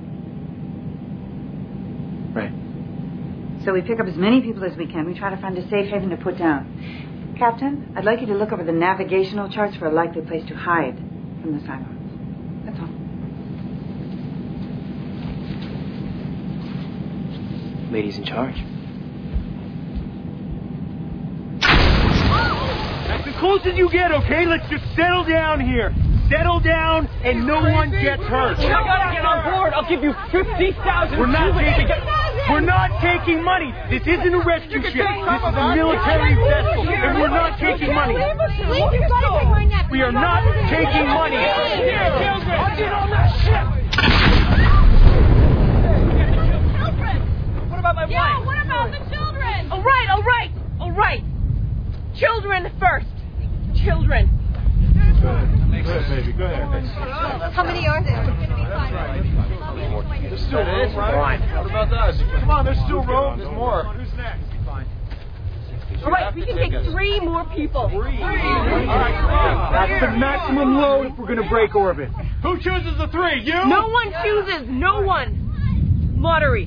Right. So we pick up as many people as we can. We try to find a safe haven to put down. Captain, I'd like you to look over the navigational charts for a likely place to hide from the Cylons. That's all. Ladies in charge. That's as close as you get, okay? Let's just settle down here. Settle down and no one gets hurt. I gotta get on board. I'll give you 50,000. We're not taking money. This isn't a rescue ship. This is a military vessel, and we're not taking money. We are not taking money. I'll get on that ship. What about my wife? Yeah, what about the children? All right. Children first. Children. Go ahead, baby. Go ahead. How many are there? It's going to be fine. There's still room, right? What about that? Come on, there's still room. There's more. Who's next? All right, we can take 3 more people. 3? All right, come on. That's the maximum load if we're going to break orbit. Who chooses the 3? You? No one chooses. No one. Lottery.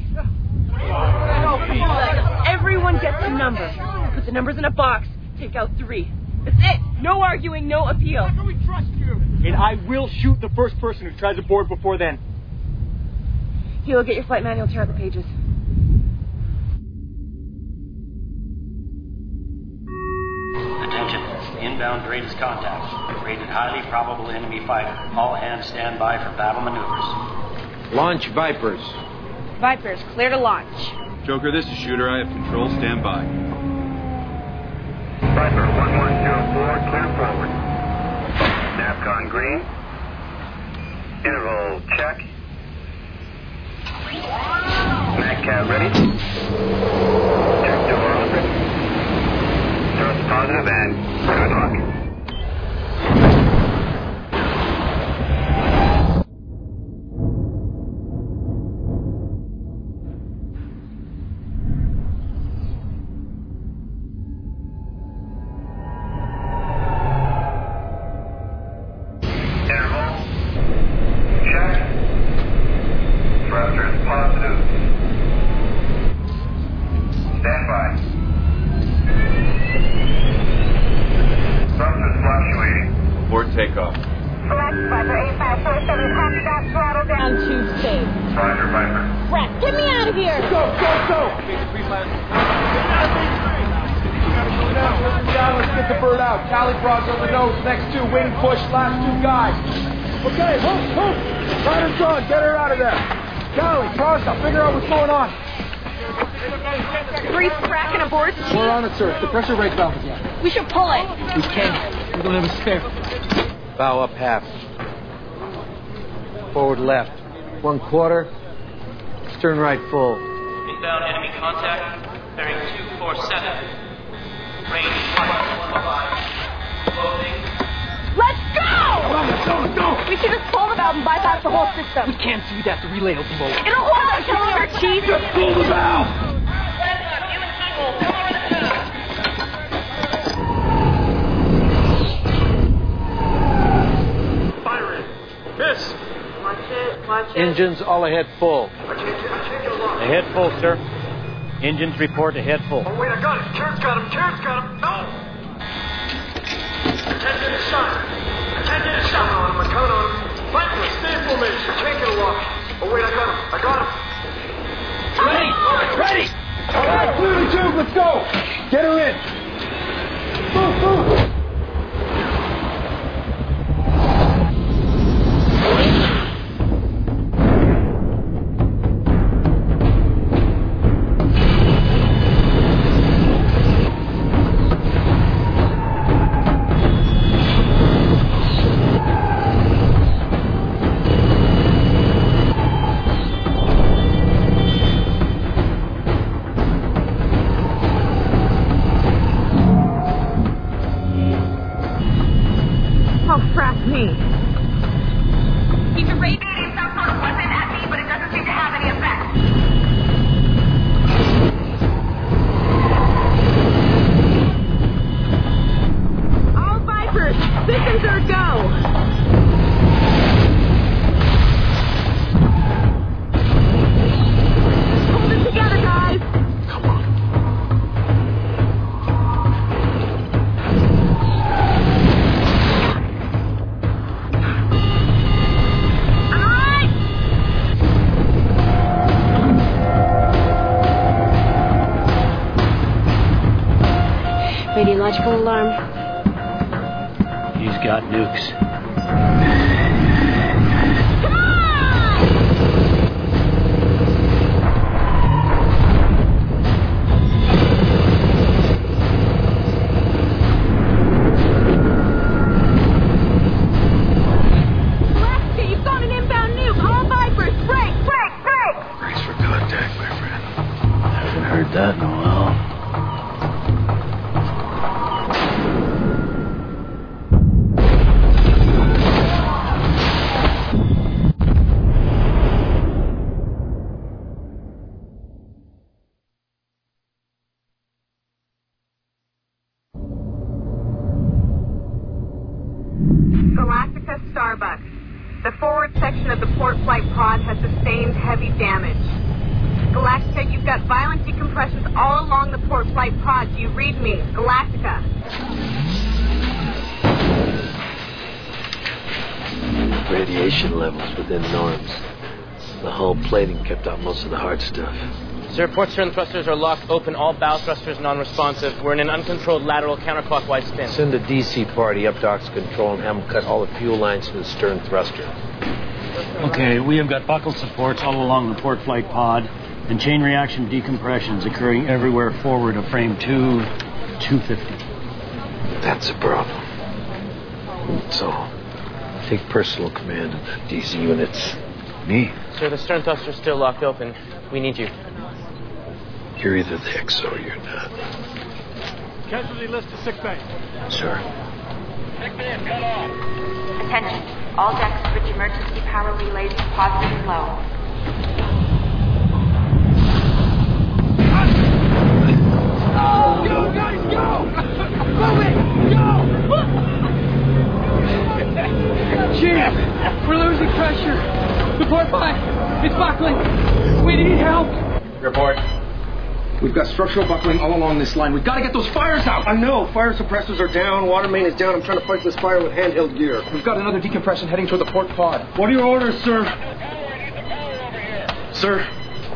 Everyone gets a number. Put the numbers in a box. Take out 3. That's it. No arguing, no appeal. How can we trust you? And I will shoot the first person who tries to board before then. He'll get your flight manual, tear out the pages. inbound greatest contact. Rated highly probable enemy fighter. All hands stand by for battle maneuvers. Launch Vipers. Vipers, clear to launch. Joker, this is Shooter. I have control. Stand by. Viper 1104, clear forward. NAVCON green. Interval check. MACCAV ready. Check to orbit. Thrust positive and good luck. Takeoff. Select Viper 8547, copy that, throttle down. Tube safe. Roger, Viper. Rat, get me out of here! Go! Down, let's get the bird out. Cali Bros on the nose, next two, wing push, last two guys. Okay, hook! Rider's gone, get her out of there. Cali, Bros, I'll figure out what's going on. Grease cracking aboard. We're on it, sir. The pressure brake valve is out. We should pull it. We can't. We don't have a spare. Bow up half. Forward left. 1/4. Stern right full. Inbound enemy contact. Bearing 247. Range 115. Closing. Let's go! Let's go! We should just pull the valve and bypass the whole system. We can't do that. The relay will blow. It'll hold our killing our cheese. Just pull the valve! Miss! Watch it. Engines all ahead full. I can't get along. Ahead full, sir. Engines report ahead full. Oh, wait, I got it. Turret's got him. No! I can't get a shot. on him. I count on him. Viper, stay in formation. I can't get along. Oh, wait, I got him. Ready! All right, clear the tube. Let's go. Get her in. Move. Radiological alarm. He's got nukes. Alaska, you've got an inbound nuke. All Vipers, break! Brace for contact, my friend. Haven't heard that in a while. Galactica Starbucks. The forward section of the port flight pod has sustained heavy damage. Galactica, you've got violent decompressions all along the port flight pod. Do you read me? Galactica. Radiation levels within norms. The hull plating kept out most of the hard stuff. Sir, port stern thrusters are locked open. All bow thrusters non-responsive. We're in an uncontrolled lateral counterclockwise spin. Send a DC party up docks control and have them cut all the fuel lines to the stern thruster. Okay, we have got buckle supports all along the port flight pod and chain reaction decompressions occurring everywhere forward of frame 250. That's a problem. So, take personal command of the DC units. Me? Sir, the stern thruster's still locked open. We need you. You're either the XO or you're not. Casualty list to sick bay. Sir. Attention. All decks switch emergency power relays to positive and low. Go, guys, go! Move it! Go! Chief, we're losing pressure. The port pipe, it's buckling. We need help. Report. We've got structural buckling all along this line. We've got to get those fires out. I know. Fire suppressors are down. Water main is down. I'm trying to fight this fire with handheld gear. We've got another decompression heading toward the port pod. What are your orders, sir? Sir?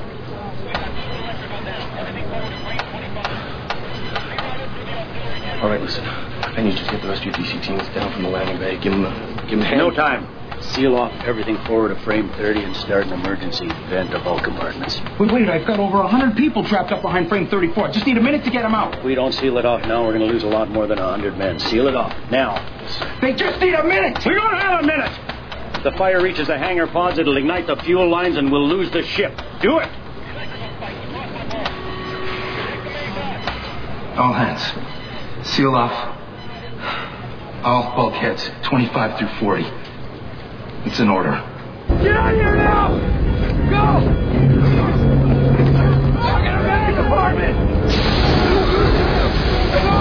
All right, listen. I need you to get the rest of your DC teams down from the landing bay. Give them a hand. No time. Seal off everything forward of frame 30 and start an emergency vent of all compartments. Wait, I've got over 100 people trapped up behind frame 34. I just need a minute to get them out. If we don't seal it off now, we're going to lose a lot more than 100 men. Seal it off, now. They just need a minute! We don't have a minute! If the fire reaches the hangar pods, it'll ignite the fuel lines and we'll lose the ship. Do it! All hands. Seal off. All bulkheads, 25 through 40. It's an order. Get out of here now! Go! We're gonna wreck the apartment! Go!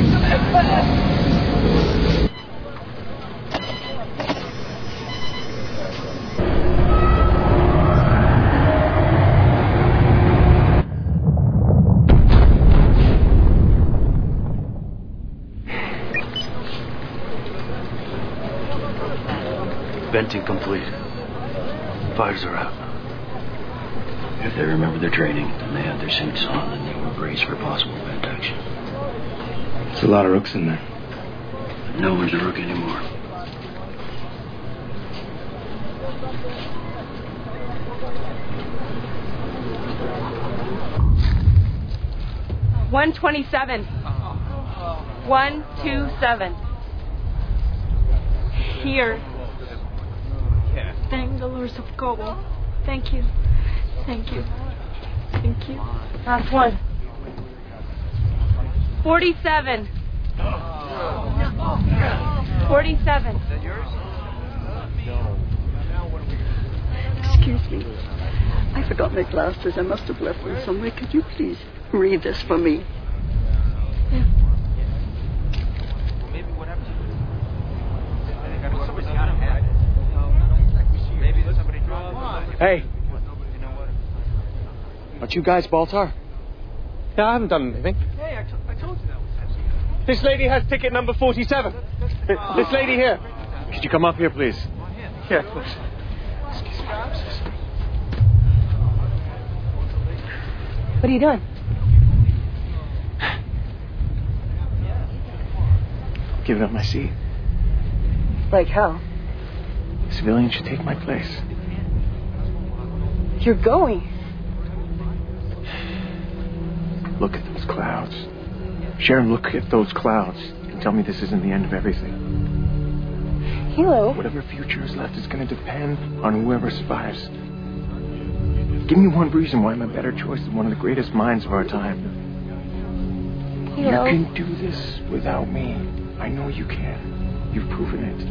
Venting complete. Fires are out. If they remember their training, and they had their suits on, and they were braced for possible vent action. There's a lot of rooks in there. No one's a rook anymore. $127. 127. Here. Bangalores of Gobo. Thank you. Thank you. Thank you. Last one. 47. 47. Is that yours? Excuse me. I forgot my glasses. I must have left them somewhere. Could you please read this for me? Yeah. Hey. Aren't you guys Baltar? Yeah, I haven't done anything. Hey, I told you that was This lady has ticket number 47. This lady here. Could you come up here, please? Here, please. What are you doing? Giving up my seat. Like how? Civilians should take my place. You're going. Look at those clouds. Sharon, look at those clouds and tell me this isn't the end of everything. Hilo. Whatever future is left is going to depend on whoever survives. Give me one reason why I'm a better choice than one of the greatest minds of our time. Hilo. You can do this without me. I know you can. You've proven it.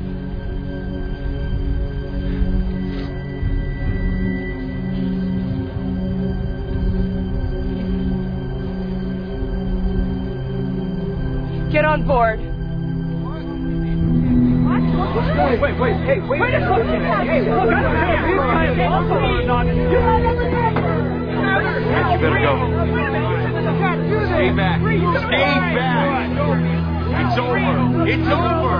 Get on board. Wait, hey, wait a second. Hey, look, I don't have this kind of also on. You better go. Stay back. Stay back. It's over. It's over.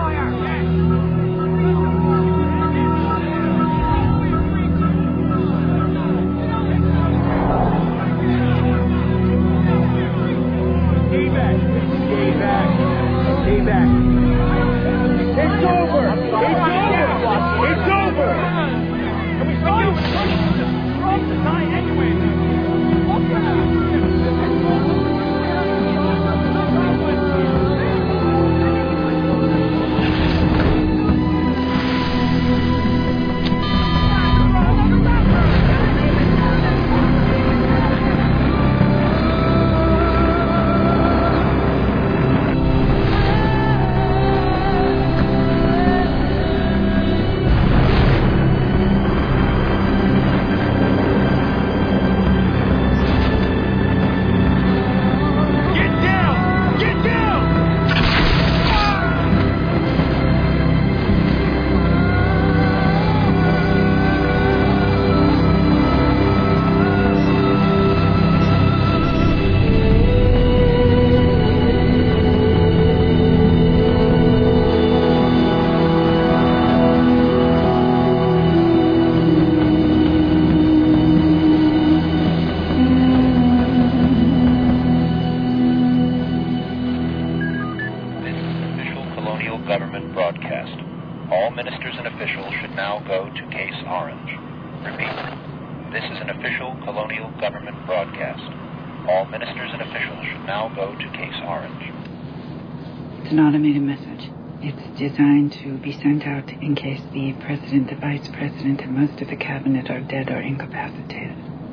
go to Case Orange. Repeat, this is an official colonial government broadcast. All ministers and officials should now go to Case Orange. It's an automated message. It's designed to be sent out in case the president, the vice president, and most of the cabinet are dead or incapacitated.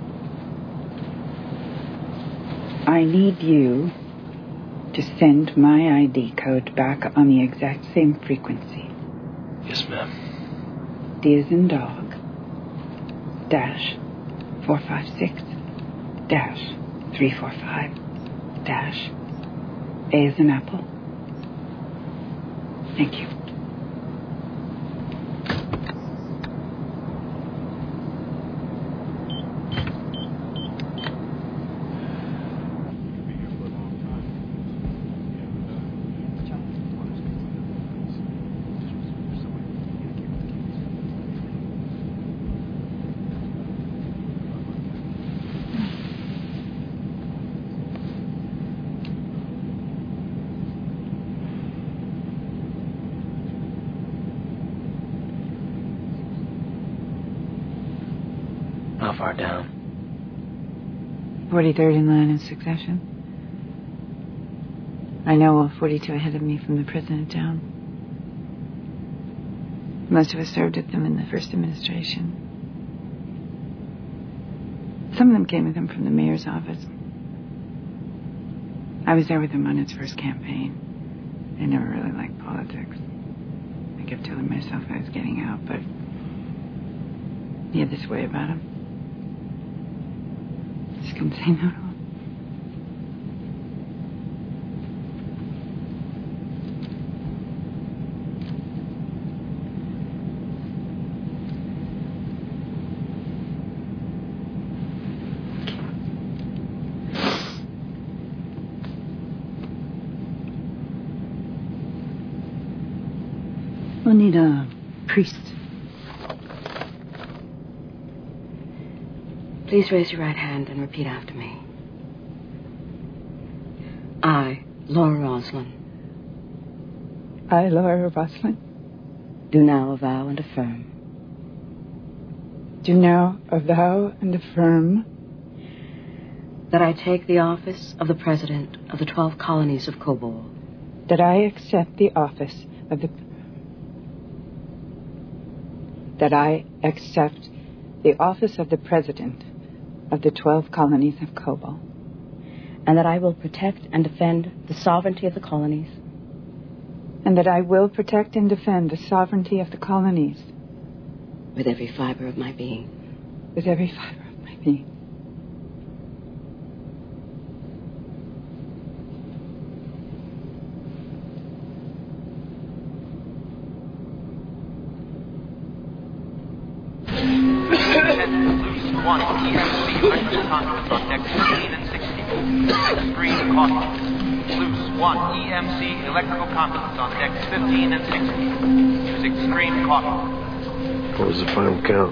I need you to send my ID code back on the exact same frequency. Yes, ma'am. D as in dog, dash, 456, dash, 345, dash, A as in apple. Thank you. How far down? 43rd in line of succession. I know all 42 ahead of me from the president down. Most of us served with them in the first administration. Some of them came with him from the mayor's office. I was there with him on his first campaign. I never really liked politics. I kept telling myself I was getting out, but he had this way about him. Just couldn't say no to him. We'll need a priest. Please raise your right hand and repeat after me. I, Laura Roslin. I, Laura Roslin. Do now avow and affirm. Do now avow and affirm. That I take the office of the President of the 12 colonies of Kobol. That I accept the office of the... That I accept the office of the President of the 12 colonies of Kobol. And that I will protect and defend the sovereignty of the colonies. And that I will protect and defend the sovereignty of the colonies. With every fiber of my being. With every fiber of my being. Loose 1, EMC electrical conduits on decks 15 and 16. Extreme caution. Loose 1, EMC electrical conduits on decks 15 and 16. Use extreme caution. What was the final count?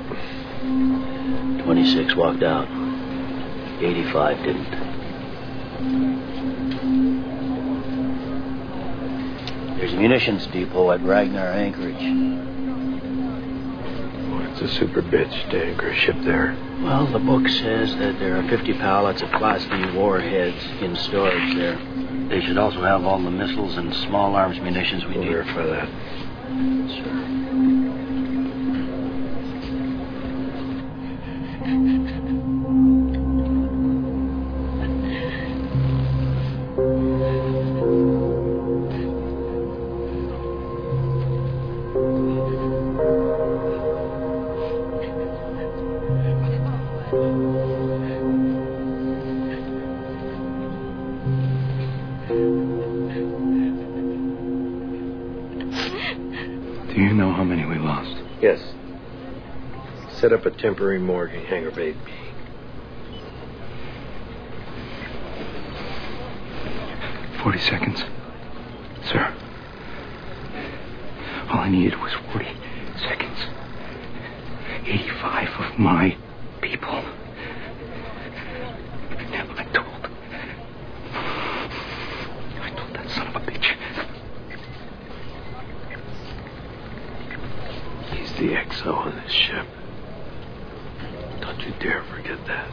26 walked out. 85 didn't. There's a munitions depot at Ragnar Anchorage. It's a super bitch to anchor a ship there. Well, the book says that there are 50 pallets of Class D warheads in storage there. They should also have all the missiles and small arms munitions we need. Verify that. Sure. Do you know how many we lost? Yes. Set up a temporary morgue in Hangar Bay B. "40 seconds. Sir. All I needed was 40 seconds. 85 of my people. I told that son of a bitch. He's the XO in dare forget that.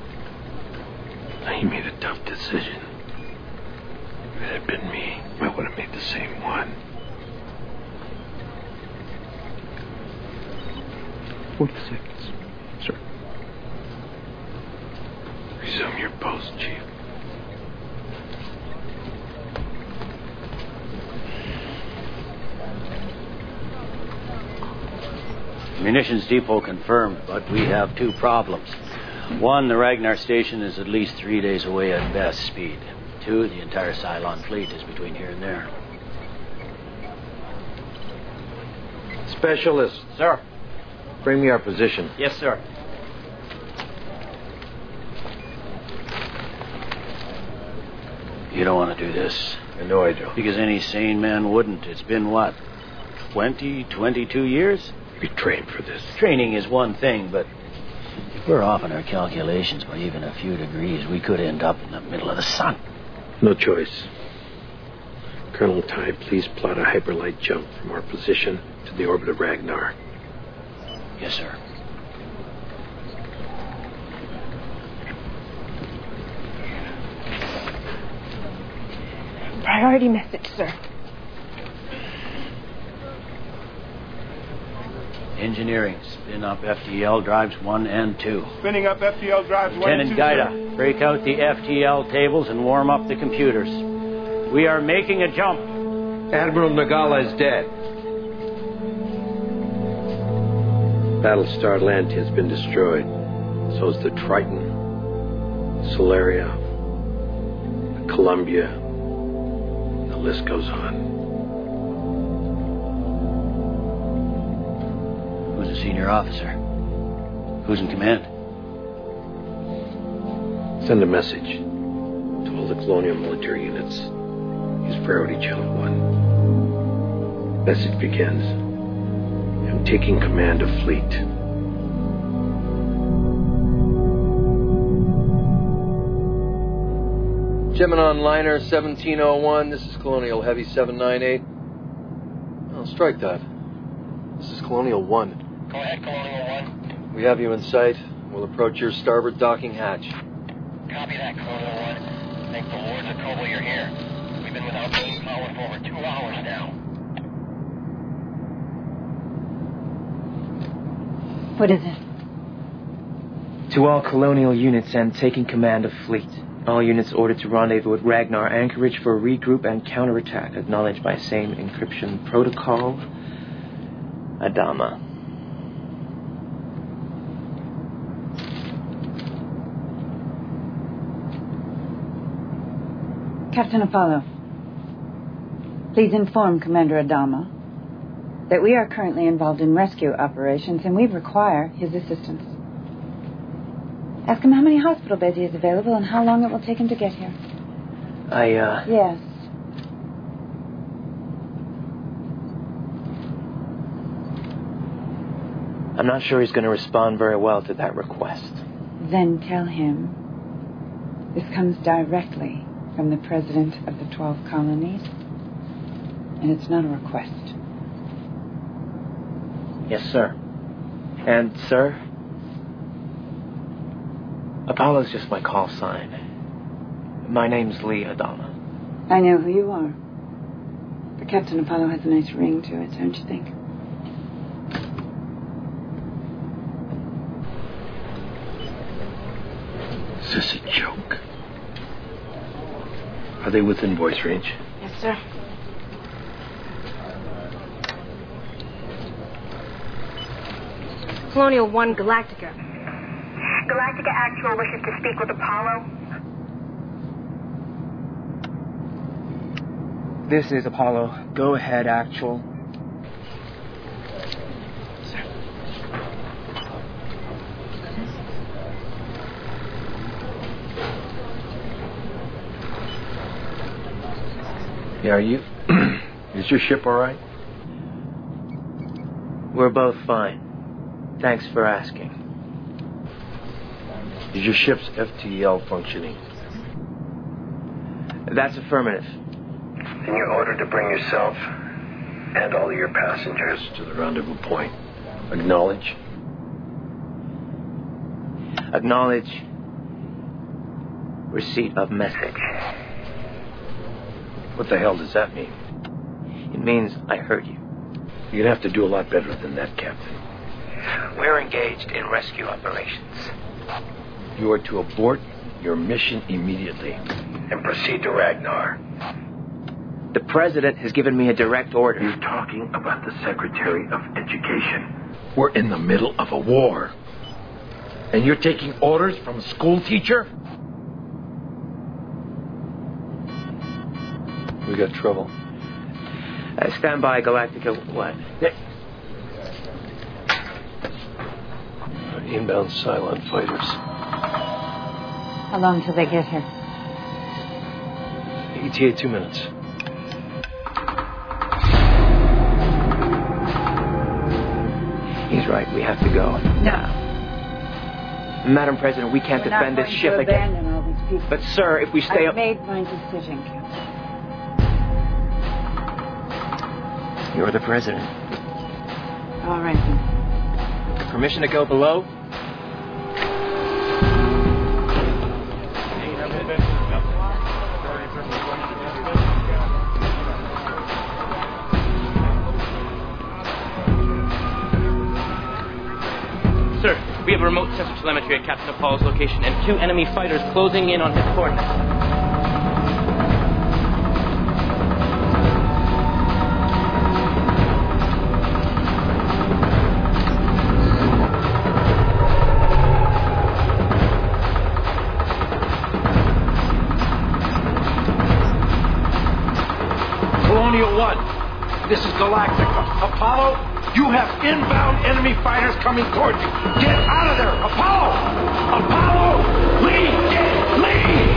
He made a tough decision. If it had been me, I would have made the same one. 40 seconds. Sir. Resume your post, Chief. Munitions depot confirmed, but we have two problems. One, the Ragnar station is at least 3 days away at best speed. Two, the entire Cylon fleet is between here and there. Specialist. Sir. Bring me our position. Yes, sir. You don't want to do this. I know I don't. Because any sane man wouldn't. It's been, what, 22 years? We trained for this. Training is one thing, but if we're off in our calculations by even a few degrees, we could end up in the middle of the sun. No choice. Colonel Ty, please plot a hyperlight jump from our position to the orbit of Ragnar. Yes, sir. Priority message, sir. Engineering, spin up FTL drives 1 and 2. Spinning up FTL drives 1 and 2. Lieutenant Gaida, break out the FTL tables and warm up the computers. We are making a jump. Admiral Nagala is dead. Battlestar Atlantis has been destroyed. So is the Triton, Solaria, the Columbia. The list goes on. Who's a senior officer? Who's in command? Send a message to all the colonial military units. Use priority channel 1. Message begins. I'm taking command of fleet. Geminon Liner 1701, this is Colonial Heavy 798. Oh, strike that. This is Colonial 1. Go ahead, Colonial 1. We have you in sight. We'll approach your starboard docking hatch. Copy that, Colonial 1. Thank the Lord of Kobo you're here. We've been without main power for over 2 hours now. What is it? To all colonial units and taking command of fleet. All units ordered to rendezvous at Ragnar Anchorage for regroup and counterattack, acknowledged by same encryption protocol. Adama. Captain Apollo, please inform Commander Adama that we are currently involved in rescue operations and we require his assistance. Ask him how many hospital beds he has available and how long it will take him to get here. Yes. I'm not sure he's going to respond very well to that request. Then tell him this comes directly from the President of the 12 colonies, and it's not a request. Yes, sir. And, sir, Apollo's just my call sign. My name's Lee Adama. I know who you are. But Captain Apollo has a nice ring to it, don't you think? Is this a joke? Are they within voice range? Yes, sir. Colonial 1 Galactica. Galactica Actual wishes to speak with Apollo. This is Apollo. Go ahead, Actual. Yeah, are you? Is your ship all right? We're both fine. Thanks for asking. Is your ship's FTL functioning? That's affirmative. And you're ordered to bring yourself and all of your passengers to the rendezvous point. Acknowledge? Acknowledge receipt of message. What the hell does that mean? It means I heard you. You're gonna have to do a lot better than that, Captain. We're engaged in rescue operations. You are to abort your mission immediately and proceed to Ragnar. The President has given me a direct order. You're talking about the Secretary of Education. We're in the middle of a war. And you're taking orders from a school teacher? We got trouble. Stand by, Galactica. What? Inbound Cylon fighters. How long till they get here? ETA 2 minutes. He's right. We have to go. Now. Madam President, we can't defend this ship again. Abandon all these people. But, sir, if we stay I've made my decision, Captain. You're the President. All right, then. Permission to go below? Sir, we have remote sensor telemetry at Captain Apollo's location and 2 enemy fighters closing in on his coordinates. Colonial 1, this is Galactica. Apollo, you have inbound enemy fighters coming toward you. Get out of there! Apollo! Apollo! Leave! Leave!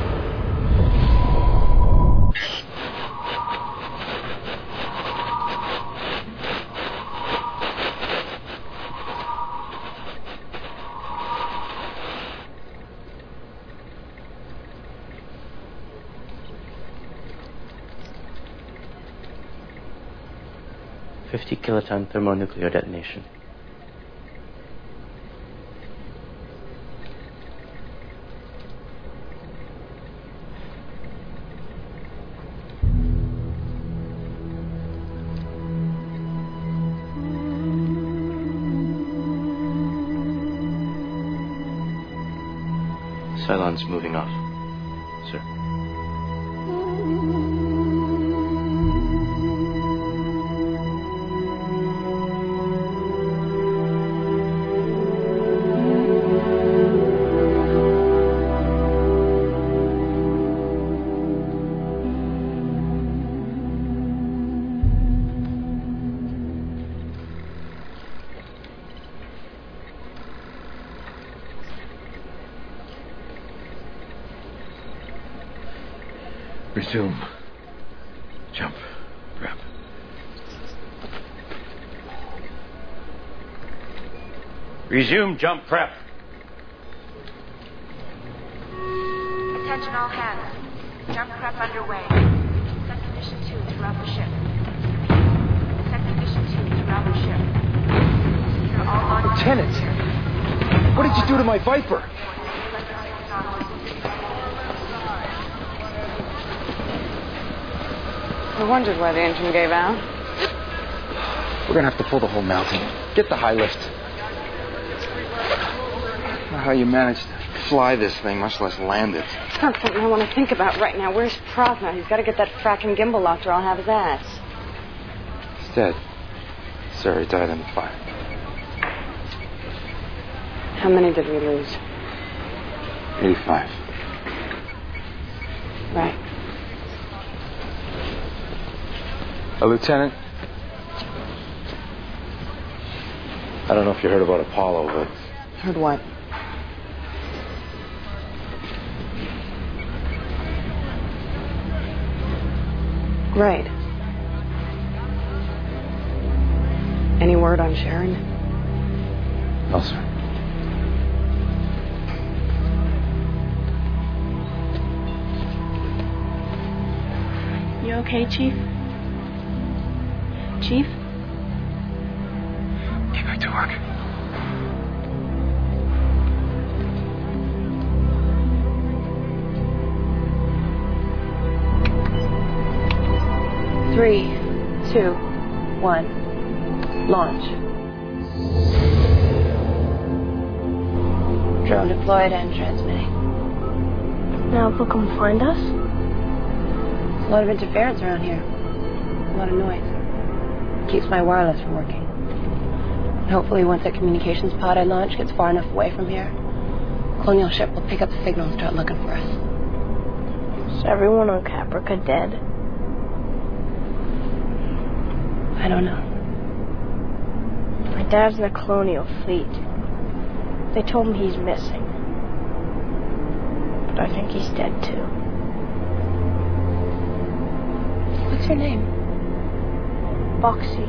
Kiloton thermonuclear detonation. Cylon's moving off, sir. Resume. Jump. Prep. Resume jump prep. Attention all hands. Jump prep underway. Second mission 2 throughout the ship. Second mission 2 throughout the ship. You're all on. Lieutenant! What did you do to my Viper? I wondered why the engine gave out. We're gonna have to pull the whole mountain. Get the high lift. I don't know how you managed to fly this thing, much less land it. It's not something I want to think about right now. Where's Prozna? He's got to get that fracking gimbal locked or I'll have his ass. He's dead. Sir, he died in the fire. How many did we lose? 85. Right. Lieutenant, I don't know if you heard about Apollo, but... Heard what? Great. Any word on Sharon? No, sir. You okay, Chief? Chief? Get back to work. 3, 2, 1. Launch. Drone deployed and transmitting. Now they'll come find us? There's a lot of interference around here. A lot of noise. Keeps my wireless from working. And hopefully once that communications pod I launched gets far enough away from here, the Colonial ship will pick up the signal and start looking for us. Is everyone on Caprica dead? I don't know. My dad's in the Colonial fleet. They told me he's missing. But I think he's dead too. What's your name? Boxy.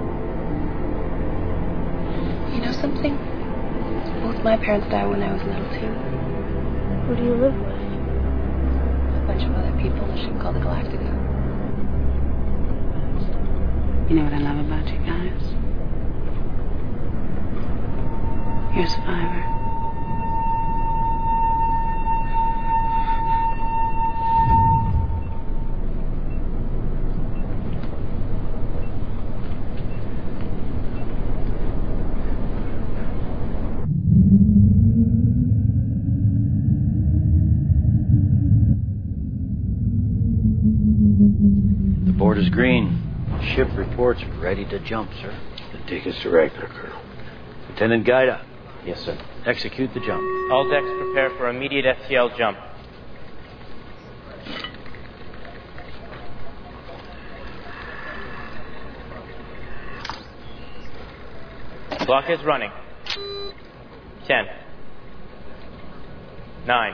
You know something? Both my parents died when I was little too. Who do you live with? A bunch of other people in a ship called the Galactica. You know what I love about you guys? You're a survivor. The board is green. Ship reports ready to jump, sir. Then take us to Ragnar, Colonel. Lieutenant Gaida. Yes, sir. Execute the jump. All decks prepare for immediate FTL jump. Clock is running. 10. 9.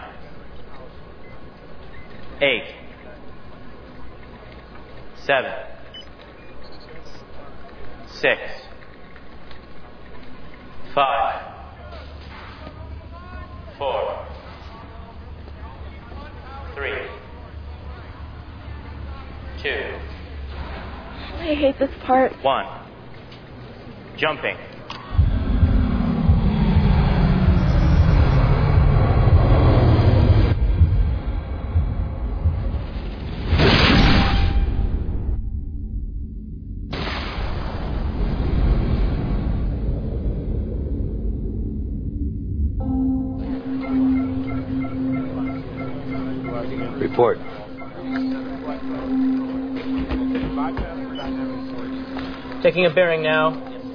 8. 7. 6. 5. 4. 3. 2. I hate this part. 1. Jumping. Report. Taking a bearing now.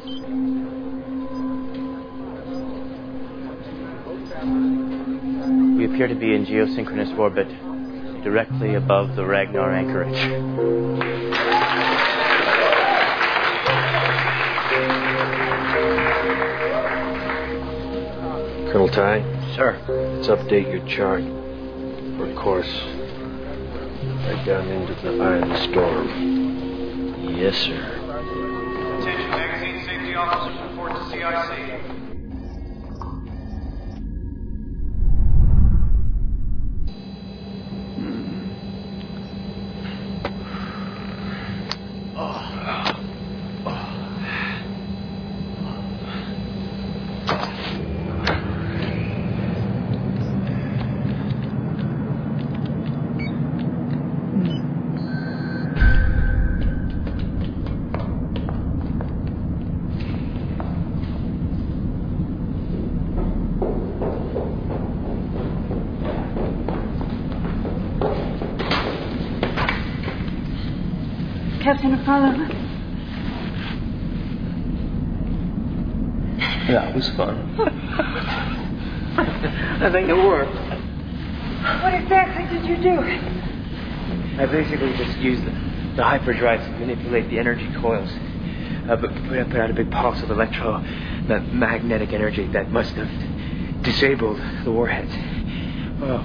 We appear to be in geosynchronous orbit, directly above the Ragnar anchorage. Colonel Ty? Sir. Let's update your chart. For course. Right down into the eye of the storm. Yes, sir. Attention magazine safety officers report to CIC. Captain Apollo. Yeah, it was fun. I think it worked. What exactly did you do? I basically just used the hyperdrive to manipulate the energy coils. But put out a big pulse of electromagnetic energy that must have disabled the warheads. Well,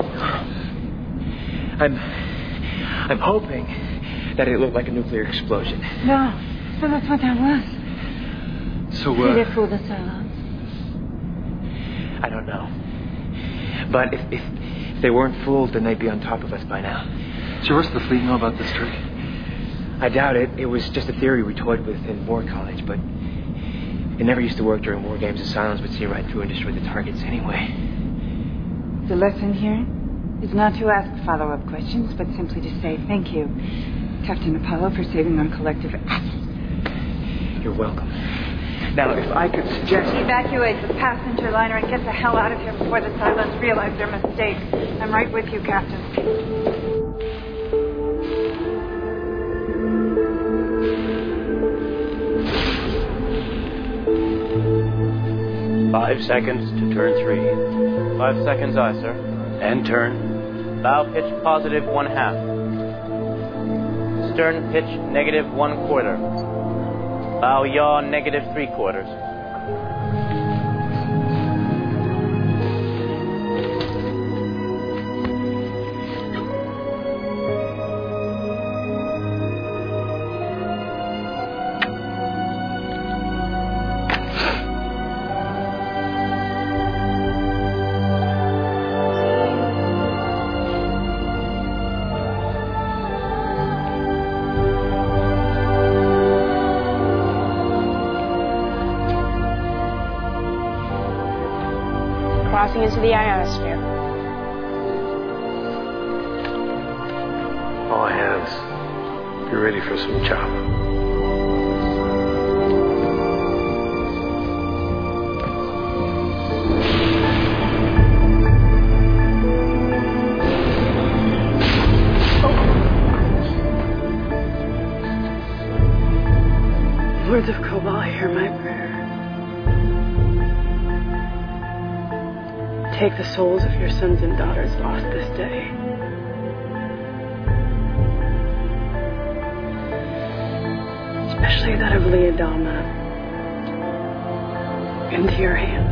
I'm hoping that it looked like a nuclear explosion. No. So that's what that was. So, Did it fool the Cylons? I don't know. But if they weren't fooled, then they'd be on top of us by now. Does the rest of the fleet know about this trick? I doubt it. It was just a theory we toyed with in War College, but it never used to work during war games. The Cylons would see right through and destroy the targets anyway. The lesson here is not to ask follow-up questions, but simply to say thank you Captain Apollo, for saving our collective assets. You're welcome. Now, if I could suggest... Evacuate the passenger liner and get the hell out of here before the Cylons realize their mistake. I'm right with you, Captain. 5 seconds to turn 3. 5 seconds, aye, sir. And turn. Bow pitch positive 1/2. Stern pitch negative 1/4. Bow yaw negative 3/4. Crossing into the ionosphere. All hands, be ready for some chop. Words of Kobal, hear my prayer. Take the souls of your sons and daughters lost this day. Especially that of Lee Adama. Into your hands.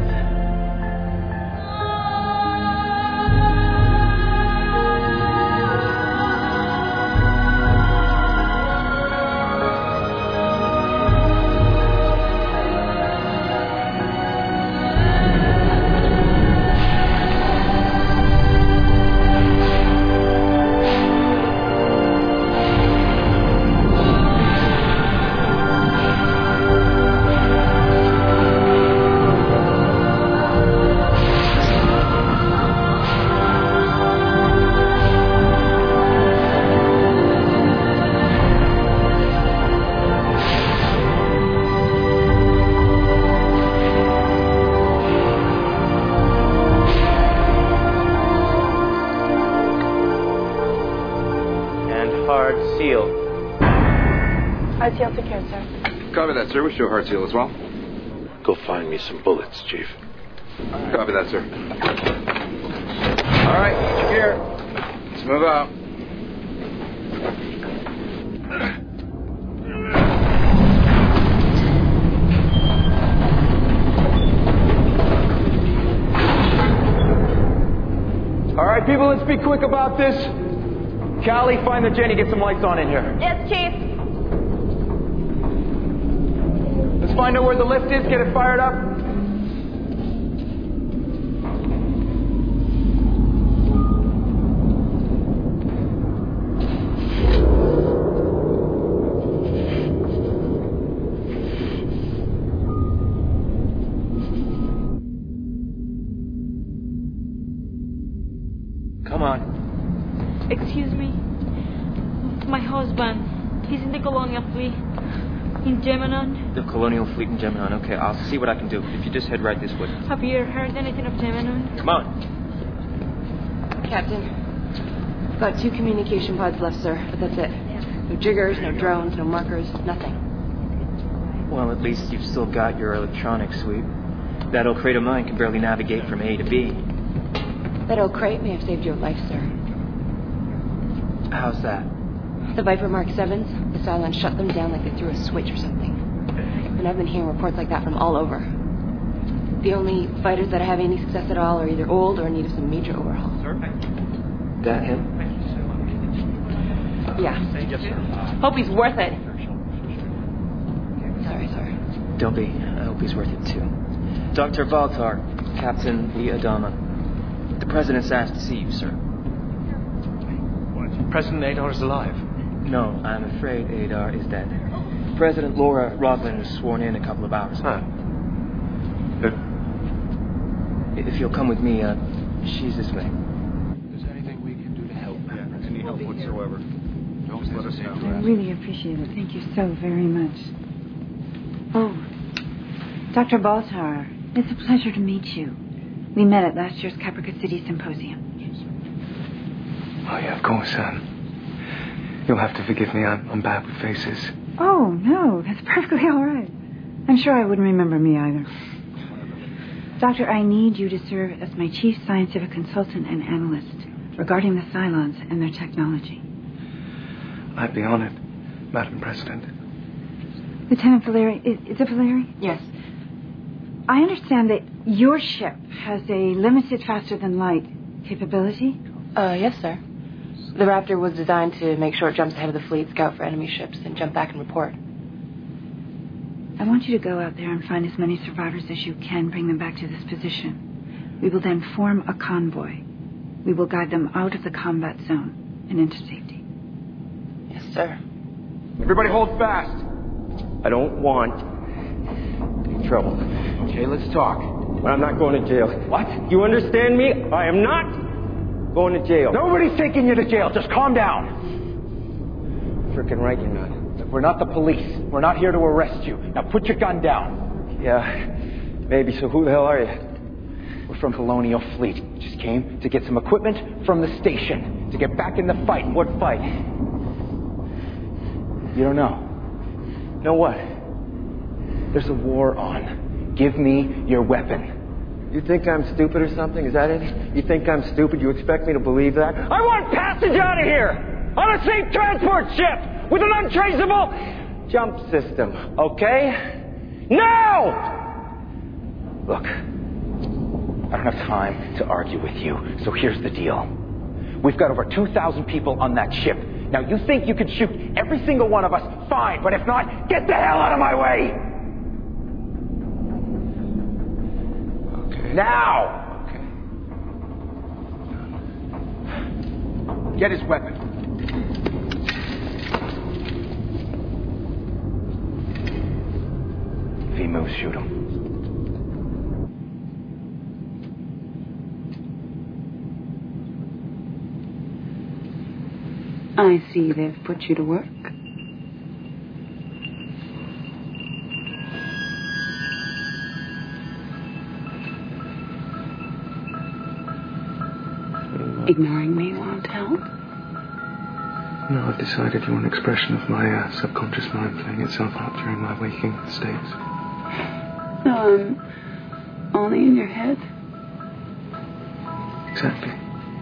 Hard seal secured, sir. Copy that, sir. We show hard seal as well. Go find me some bullets, Chief. Copy that, sir. All right, here. Let's move out. All right, people, let's be quick about this. Callie, find the Jenny, get some lights on in here. Yes, Chief. Let's find out where the lift is, get it fired up. Come on. Excuse me. My husband. He's in the Colonial Fleet. In Geminon. The Colonial Fleet in Geminon. Okay, I'll see what I can do. If you just head right this way. Have you heard anything of Geminon? Come on. Captain, I've got 2 communication pods left, sir, but that's it. No jiggers, no drones, no markers, nothing. Well, at least you've still got your electronic suite. That old crate of mine can barely navigate from A to B. That old crate may have saved your life, sir. How's that? The Viper Mark 7s, the Cylons shut them down like they threw a switch or something. And I've been hearing reports like that from all over. The only fighters that are having any success at all are either old or in need of some major overhaul. Sir? That him? Yeah. Yes, sir. Hope he's worth it. Sorry, sir. Don't be. I hope he's worth it, too. Dr. Valtar, Captain Lee Adama. The President's asked to see you, sir. What? President Adar is alive? No, I'm afraid Adar is dead. President Laura Roslin was sworn in a couple of hours ago. If you'll come with me, she's this way. Is there anything we can do to help? Yeah, any help whatsoever. Let us know. I really appreciate it. Thank you so very much. Oh, Dr. Baltar, it's a pleasure to meet you. We met at last year's Caprica City Symposium. Oh, yeah, of course, you'll have to forgive me. I'm bad with faces. Oh, no, that's perfectly all right. I'm sure I wouldn't remember me either. Doctor, I need you to serve as my chief scientific consultant and analyst regarding the Cylons and their technology. I'd be honored, Madam President. Lieutenant Valeri, is it Valeri? Yes. I understand that your ship has a limited faster-than-light capability? Yes, sir. The Raptor was designed to make short jumps ahead of the fleet, scout for enemy ships, and jump back and report. I want you to go out there and find as many survivors as you can, bring them back to this position. We will then form a convoy. We will guide them out of the combat zone and into safety. Yes, sir. Everybody hold fast. I don't want any trouble. Okay, let's talk. But I'm not going to jail. What? You understand me? I am not going to jail. Nobody's taking you to jail. Just calm down. Frickin' right you're not. We're not the police. We're not here to arrest you. Now put your gun down. Yeah, maybe. So who the hell are you? We're from Colonial Fleet. We just came to get some equipment from the station to get back in the fight. What fight? You don't know. Know what? There's a war on. Give me your weapon. You think I'm stupid or something? Is that it? You think I'm stupid? You expect me to believe that? I want passage out of here! On a safe transport ship! With an untraceable jump system, okay? Now! Look, I don't have time to argue with you, so here's the deal. We've got over 2,000 people on that ship. Now, you think you could shoot every single one of us? Fine, but if not, get the hell out of my way! Okay. Now! Okay. Get his weapon. If he moves, shoot him. I see they've put you to work. Ignoring me won't help? No, I've decided you're an expression of my subconscious mind playing itself out during my waking states. So I'm only in your head? Exactly.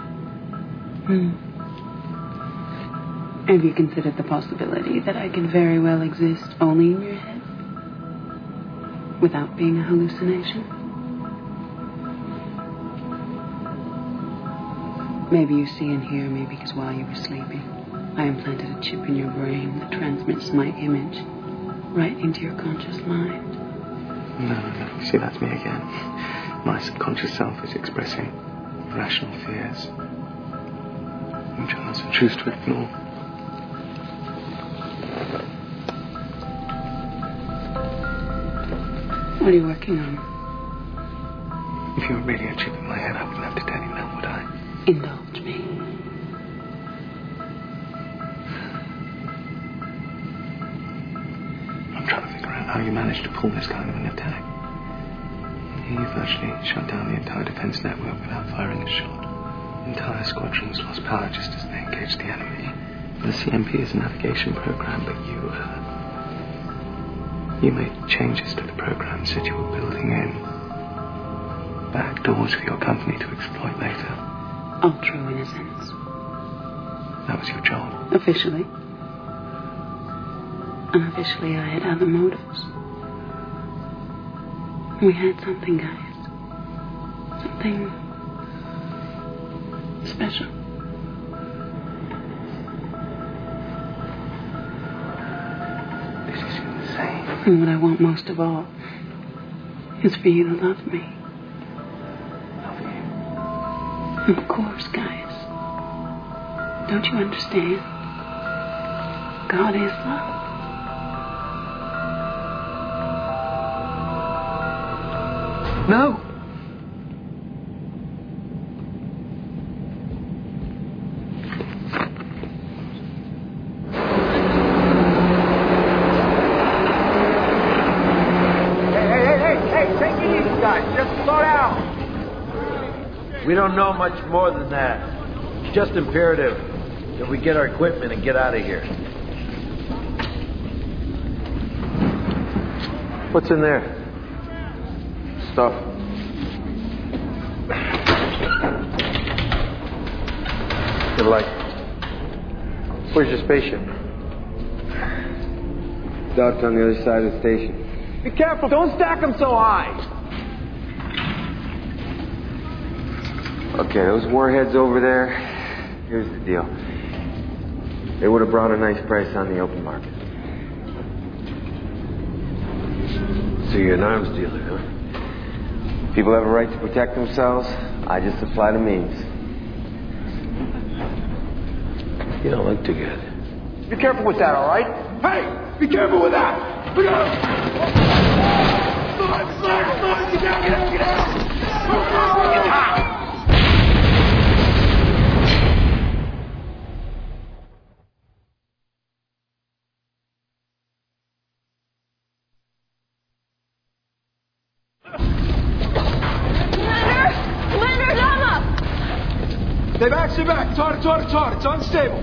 Have you considered the possibility that I can very well exist only in your head? Without being a hallucination? Maybe you see and hear me because while you were sleeping, I implanted a chip in your brain that transmits my image right into your conscious mind. No. See, that's me again. My subconscious self is expressing irrational fears, which I must choose to ignore. What are you working on? If you were really a chip in my head, I wouldn't have to tell you now, would I? Indulge me. I'm trying to figure out how you managed to pull this kind of an attack. You virtually shut down the entire defense network without firing a shot. Entire squadrons lost power just as they engaged the enemy. The CMP is a navigation program, but you made changes to the program, said you were building in back doors for your company to exploit later. Ultra innocence. That was your job. Officially. Unofficially, I had other motives. We had something, guys. Something special. This is insane. And what I want most of all is for you to love me. Love you? Of course, guys. Don't you understand? God is love. No. We don't know much more than that. It's just imperative that we get our equipment and get out of here. What's in there? Stuff. Good luck. Where's your spaceship? Docked on the other side of the station. Be careful. Don't stack them so high. Okay, those warheads over there, here's the deal. They would have brought a nice price on the open market. So you're an arms dealer, huh? People have a right to protect themselves. I just supply the means. You don't look too good. Be careful with that, all right? Hey, be careful with that. Look out! Slide! Get down! Get out! Stay back. Tar. It's unstable.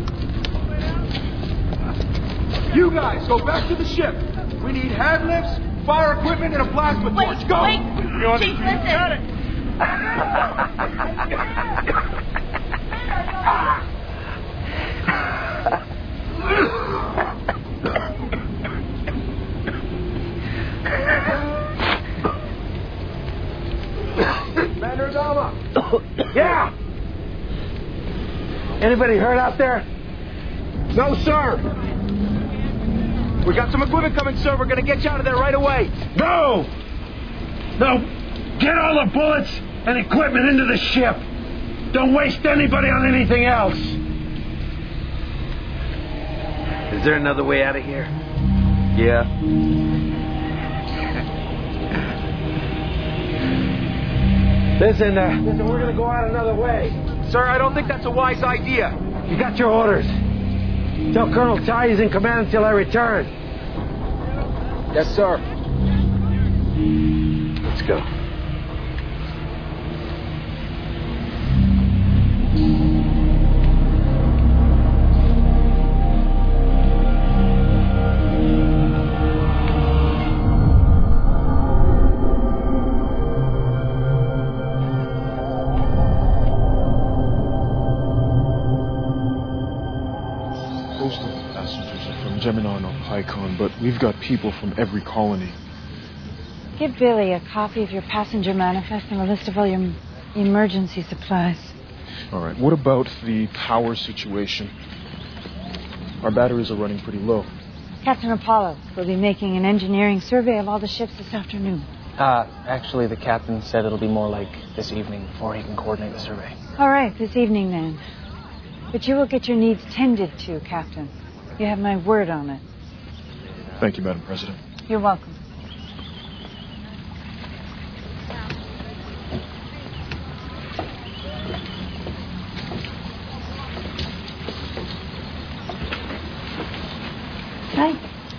You guys, go back to the ship. We need hand lifts, fire equipment, and a plasma torch. Go! Wait. Chief, listen. Got it. Vanderdamme! Yeah! Anybody hurt out there? No, sir. We got some equipment coming, sir. We're going to get you out of there right away. No! Get all the bullets and equipment into the ship. Don't waste anybody on anything else. Is there another way out of here? Yeah. Listen, we're going to go out another way. Sir, I don't think that's a wise idea. You got your orders. Tell Colonel Ty he's in command until I return. Yes, sir. Let's go. Geminon on Pycon, but we've got people from every colony. Give Billy a copy of your passenger manifest and a list of all your emergency supplies. All right, what about the power situation? Our batteries are running pretty low. Captain Apollo will be making an engineering survey of all the ships this afternoon. Actually, the captain said it'll be more like this evening before he can coordinate the survey. All right, this evening then. But you will get your needs tended to, Captain. You have my word on it. Thank you, Madam President. You're welcome. Hi.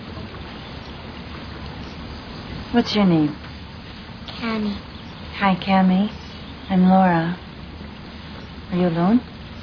What's your name? Cammy. Hi, Cammy. I'm Laura. Are you alone?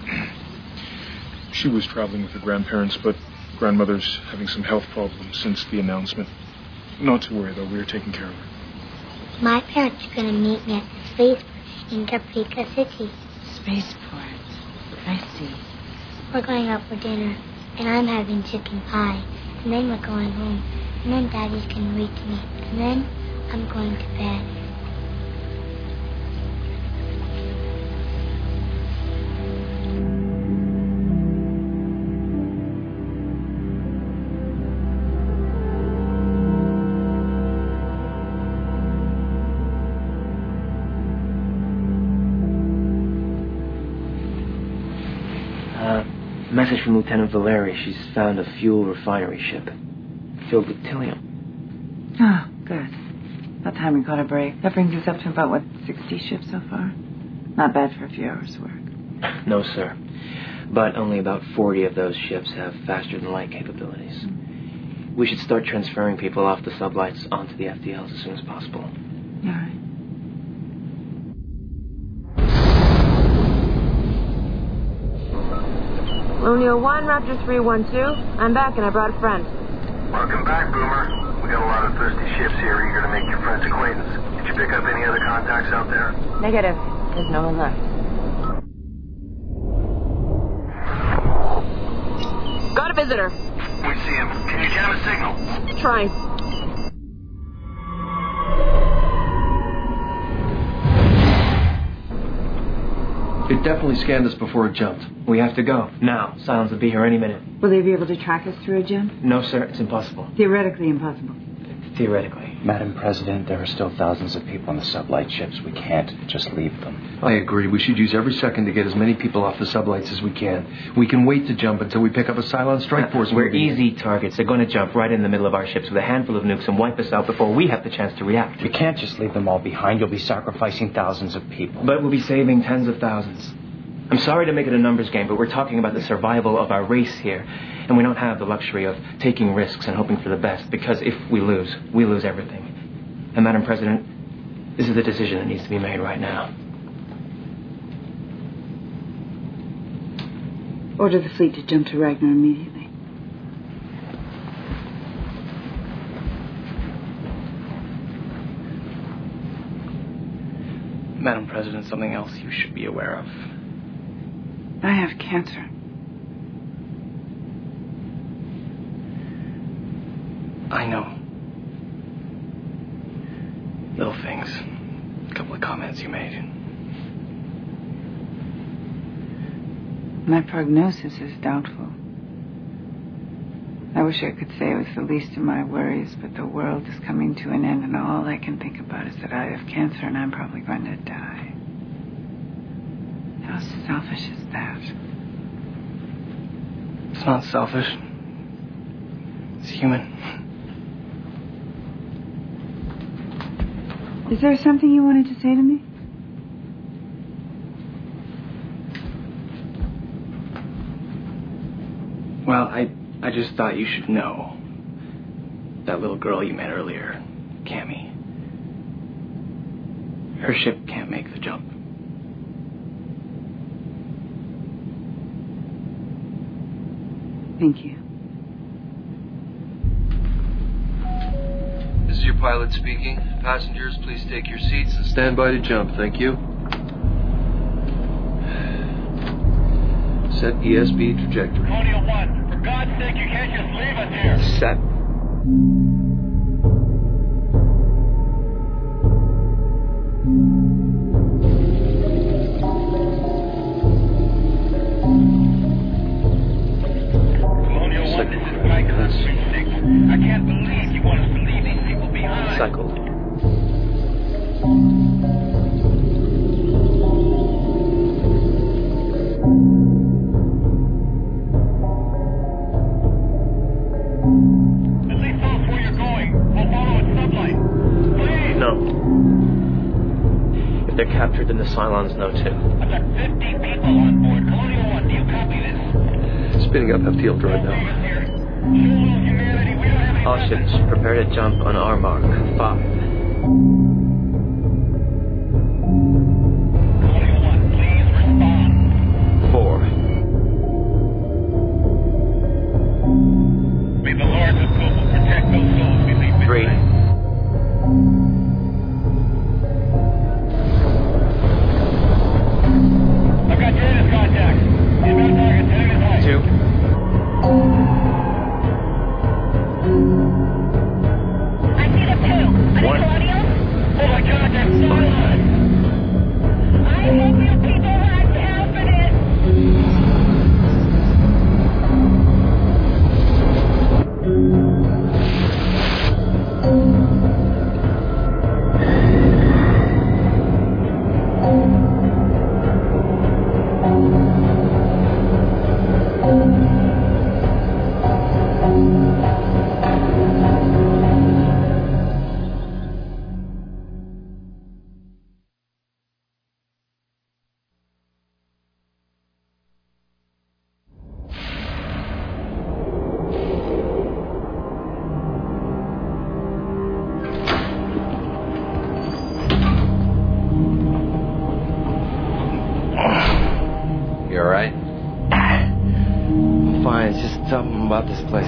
She was traveling with her grandparents, but grandmother's having some health problems since the announcement. Not to worry, though. We are taking care of her. My parents are going to meet me at the spaceport in Caprica City. Spaceport. I see. We're going out for dinner, and I'm having chicken pie. And then we're going home. And then Daddy's going to read to me. And then I'm going to bed. Message from Lieutenant Valeri. She's found a fuel refinery ship filled with Tilium. Oh, good. About time we caught a break. That brings us up to about, 60 ships so far? Not bad for a few hours' work. No, sir. But only about 40 of those ships have faster-than-light capabilities. We should start transferring people off the sublights onto the FDLs as soon as possible. All right. Colonial 1, Raptor 312. I'm back and I brought a friend. Welcome back, Boomer. We got a lot of thirsty ships here eager to make your friend's acquaintance. Did you pick up any other contacts out there? Negative. There's no one left. Got a visitor. We see him. Can you jam a signal? Trying. It definitely scanned us before it jumped. We have to go. Now. Silence will be here any minute. Will they be able to track us through a jump? No, sir. It's impossible. Theoretically impossible. Theoretically. Madam President, there are still thousands of people on the sublight ships. We can't just leave them. I agree. We should use every second to get as many people off the sublights as we can. We can wait to jump until we pick up a Cylon strike force. We're easy targets. They're going to jump right in the middle of our ships with a handful of nukes and wipe us out before we have the chance to react. You can't just leave them all behind. You'll be sacrificing thousands of people. But we'll be saving tens of thousands. I'm sorry to make it a numbers game, but we're talking about the survival of our race here. And we don't have the luxury of taking risks and hoping for the best, because if we lose everything. And Madam President, this is the decision that needs to be made right now. Order the fleet to jump to Ragnar immediately. Madam President, something else you should be aware of. I have cancer. I know. Little things. A couple of comments you made. My prognosis is doubtful. I wish I could say it was the least of my worries, but the world is coming to an end, and all I can think about is that I have cancer and I'm probably going to die. How selfish is that? It's not selfish. It's human. Is there something you wanted to say to me? Well, I just thought you should know. That little girl you met earlier, Cammy. Her ship can't make the jump. Thank you. This is your pilot speaking. Passengers, please take your seats and stand by to jump. Thank you. Set ESB trajectory. Colonial 1, for God's sake, you can't just leave us here. Set. Colonial 1, this is Mike Hunt, 6. I can't believe you want us to leave these people behind. Cycle. At least tell us where you're going. We'll follow at sublight. Please. No. If they're captured, then the Cylons know too. I've got 50 people on board. Colonial 1, do you copy this? Spinning up FTL droid now. All ships, prepare to jump on our mark. 5. Colonial 1, please respond. 4. May the Lord of Google protect those souls we leave 3. behind. I've got Janice contact. Inbound target, heading his height. 2. I see them too. Are they Colonials? Oh my God, they're Cylons. I hope you people have help in it. You alright? fine. It's just something about this place.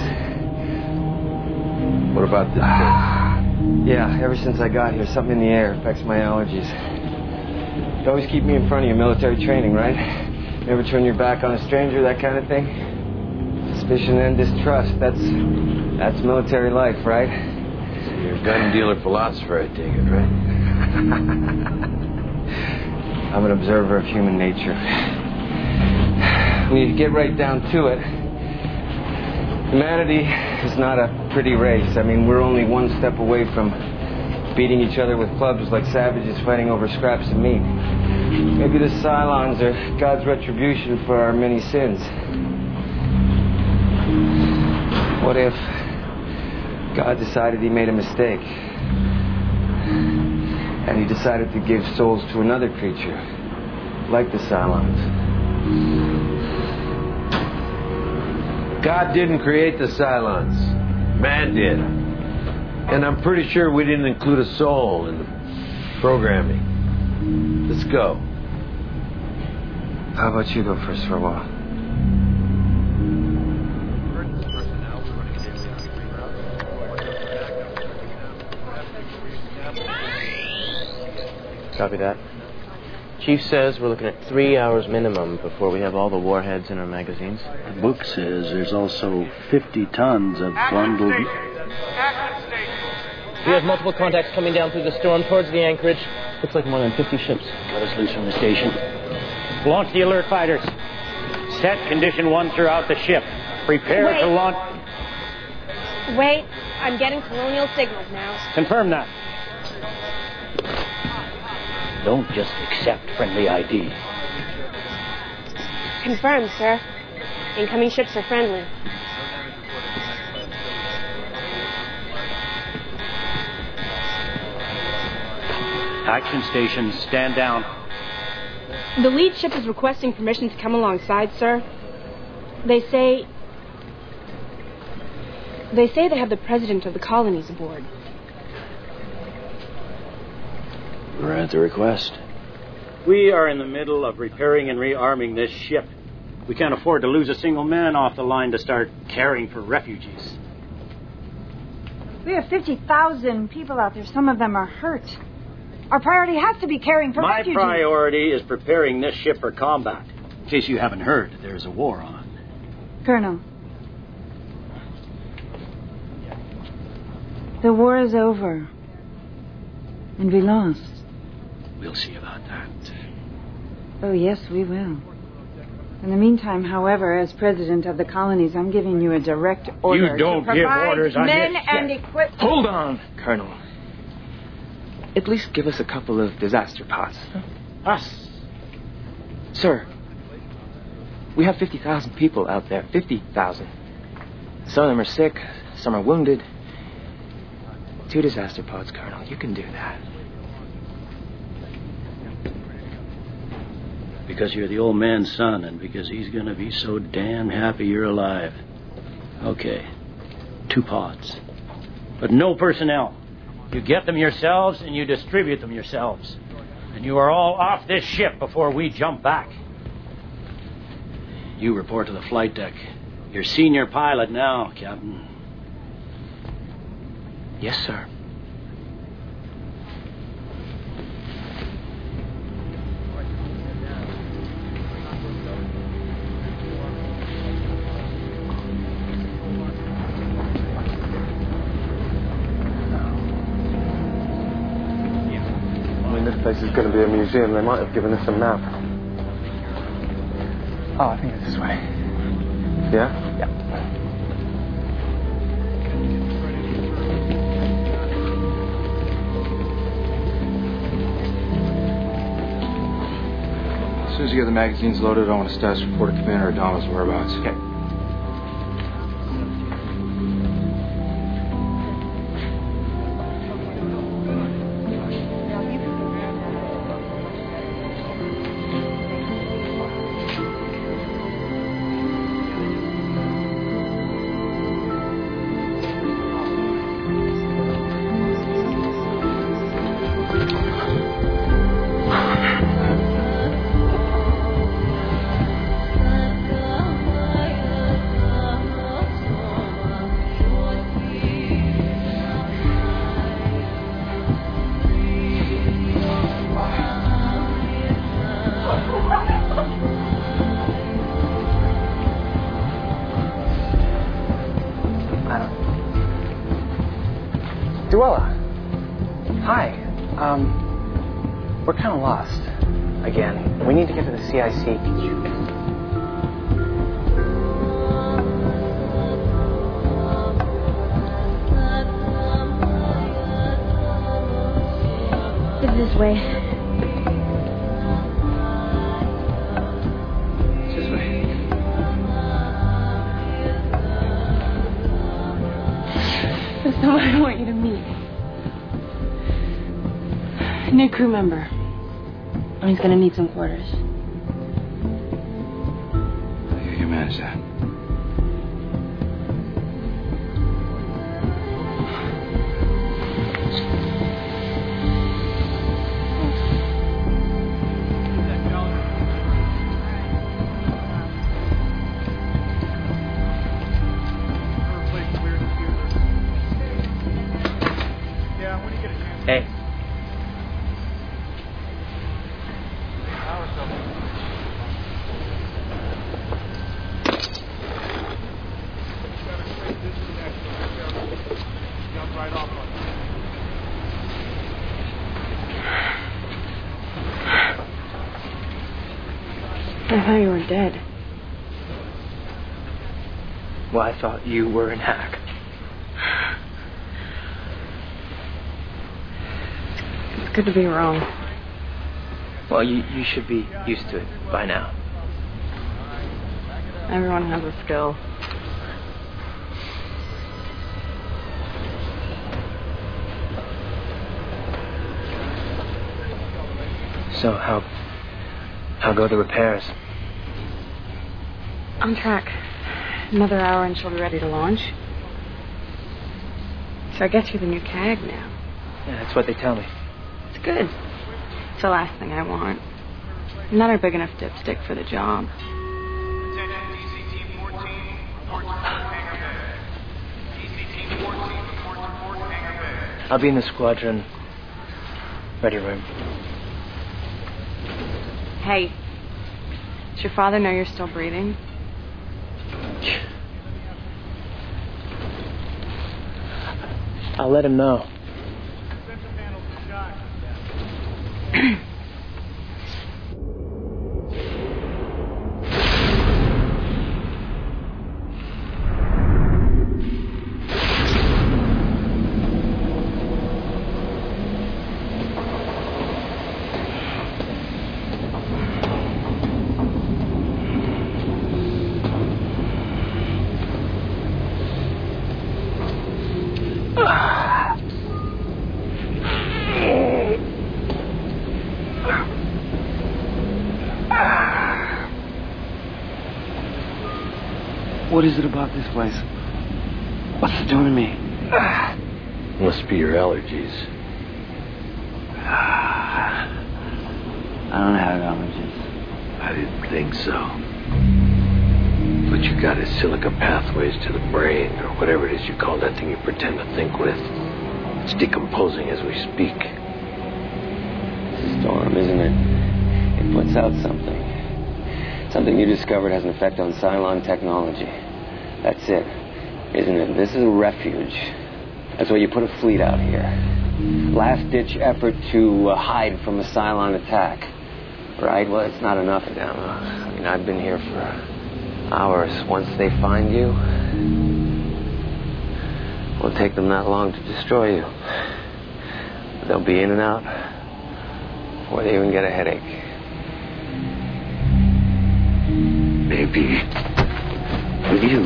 What about this place? Yeah, ever since I got here, something in the air affects my allergies. You always keep me in front of your military training, right? Never turn your back on a stranger, that kind of thing. Suspicion and distrust, that's military life, right? So you're a gun dealer philosopher, I take it, right? I'm an observer of human nature. When you get right down to it, humanity is not a pretty race. I mean, we're only one step away from beating each other with clubs like savages fighting over scraps of meat. Maybe the Cylons are God's retribution for our many sins. What if God decided he made a mistake? And he decided to give souls to another creature, like the Cylons. God didn't create the Cylons. Man did. And I'm pretty sure we didn't include a soul in the programming. Let's go. How about you go first for a while? Copy that. Chief says we're looking at 3 hours minimum before we have all the warheads in our magazines. The book says there's also 50 tons of bundled... We have multiple contacts coming down through the storm towards the anchorage. Looks like more than 50 ships. Cut us loose from the station. Launch the alert fighters. Set condition 1 throughout the ship. Prepare to launch... Wait, I'm getting colonial signals now. Confirm that. Don't just accept friendly ID. Confirmed, sir. Incoming ships are friendly. Action stations, stand down. The lead ship is requesting permission to come alongside, sir. They say they have the president of the colonies aboard. Grant the request. We are in the middle of repairing and rearming this ship. We can't afford to lose a single man off the line to start caring for refugees. We have 50,000 people out there. Some of them are hurt. Our priority has to be caring for refugees. My priority is preparing this ship for combat. In case you haven't heard, there's a war on. Colonel, the war is over. And we lost. We'll see about that. Oh, yes, we will. In the meantime, however, as president of the colonies, I'm giving you a direct order you don't to give provide orders on men this and ship. equipment. Hold on, Colonel. At least give us a couple of disaster pods. Us? Sir, we have 50,000 people out there. 50,000. Some of them are sick. Some are wounded. 2 disaster pods, Colonel. You can do that. Because you're the old man's son, and because he's going to be so damn happy you're alive. Okay. 2 pods. But no personnel. You get them yourselves and you distribute them yourselves. And you are all off this ship before we jump back. You report to the flight deck. You're senior pilot now, Captain. Yes, sir. This is going to be a museum. They might have given us a map. Oh, I think it's this way. Yeah? Yeah. As soon as you get the magazines loaded, I want a status report of Commander Adama's whereabouts. Okay. Duella. Hi. We're kind of lost. Again. We need to get to the CIC. It's this way. This way. There's someone I want you to meet. New crew member. He's gonna need some quarters. You manage that. Hey. I thought you were dead. Well, I thought you were in Hack. It's good to be wrong. Well, you should be used to it by now. Everyone has a skill. So how go the repairs? On track. Another hour and she'll be ready to launch. So I guess you're the new CAG now. Yeah, that's what they tell me. It's good. It's the last thing I want. I'm not a big enough dipstick for the job. I'll be in the squadron. Ready room. Hey, does your father know you're still breathing? I'll let him know. What is it about this place? What's it doing to me? Must be your allergies. I don't have allergies. I didn't think so. What you got is silica pathways to the brain, or whatever it is you call that thing you pretend to think with. It's decomposing as we speak. It's a storm, isn't it? It puts out something. Something you discovered has an effect on Cylon technology. That's it, isn't it? This is a refuge. That's why you put a fleet out here. Last-ditch effort to hide from a Cylon attack. Right? Well, it's not enough of them. I mean, I've been here for hours. Once they find you, it won't take them that long to destroy you. They'll be in and out before they even get a headache. Maybe with you.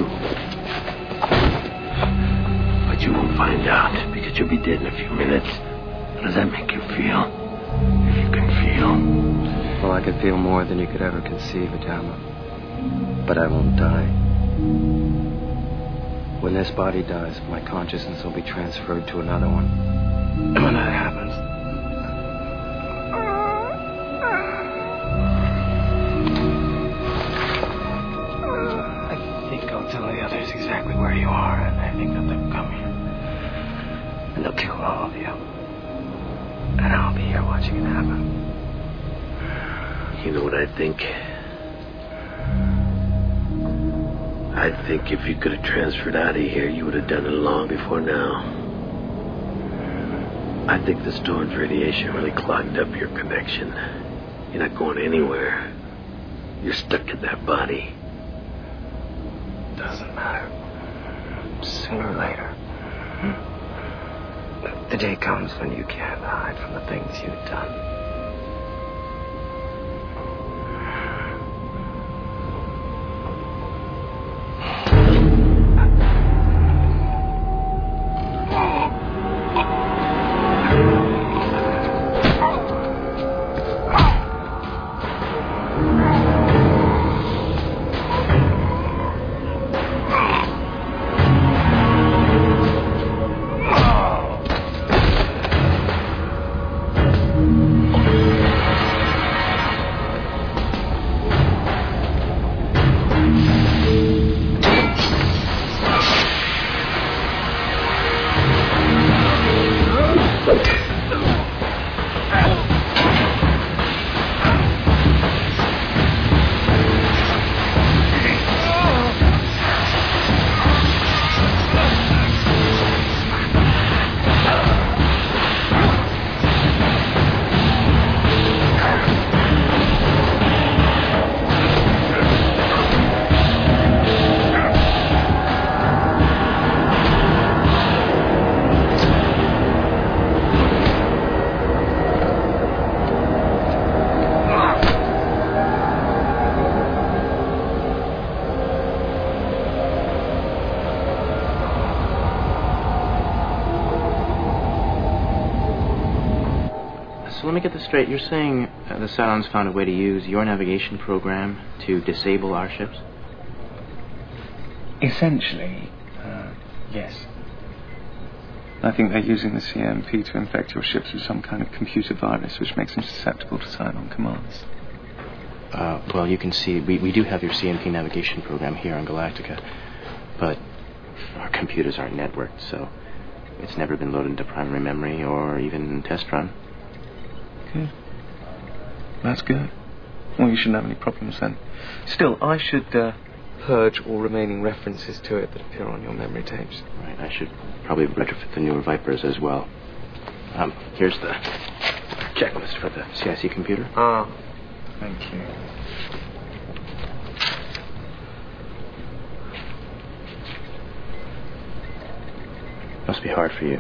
But you won't find out because you'll be dead in a few minutes. How does that make you feel? If you can feel. Well, I can feel more than you could ever conceive, Adama. But I won't die. When this body dies, my consciousness will be transferred to another one. And when that happens, tell the others exactly where you are, and I think that they'll come here. And they'll kill all of you. And I'll be here watching it happen. You know what I think? I think if you could have transferred out of here, you would have done it long before now. I think the storm's radiation really clogged up your connection. You're not going anywhere. You're stuck in that body. Doesn't matter. Sooner or later. The day comes when you can't hide from the things you've done. So let me get this straight. You're saying the Cylons found a way to use your navigation program to disable our ships? Essentially, yes. I think they're using the CMP to infect your ships with some kind of computer virus which makes them susceptible to Cylon commands. Well, you can see, we do have your CMP navigation program here on Galactica, but our computers aren't networked, so it's never been loaded into primary memory or even test run. Good. That's good. Well, you shouldn't have any problems then. Still, I should purge all remaining references to it that appear on your memory tapes. Right, I should probably retrofit the newer Vipers as well. Here's the checklist for the CIC computer. Ah, thank you. Must be hard for you.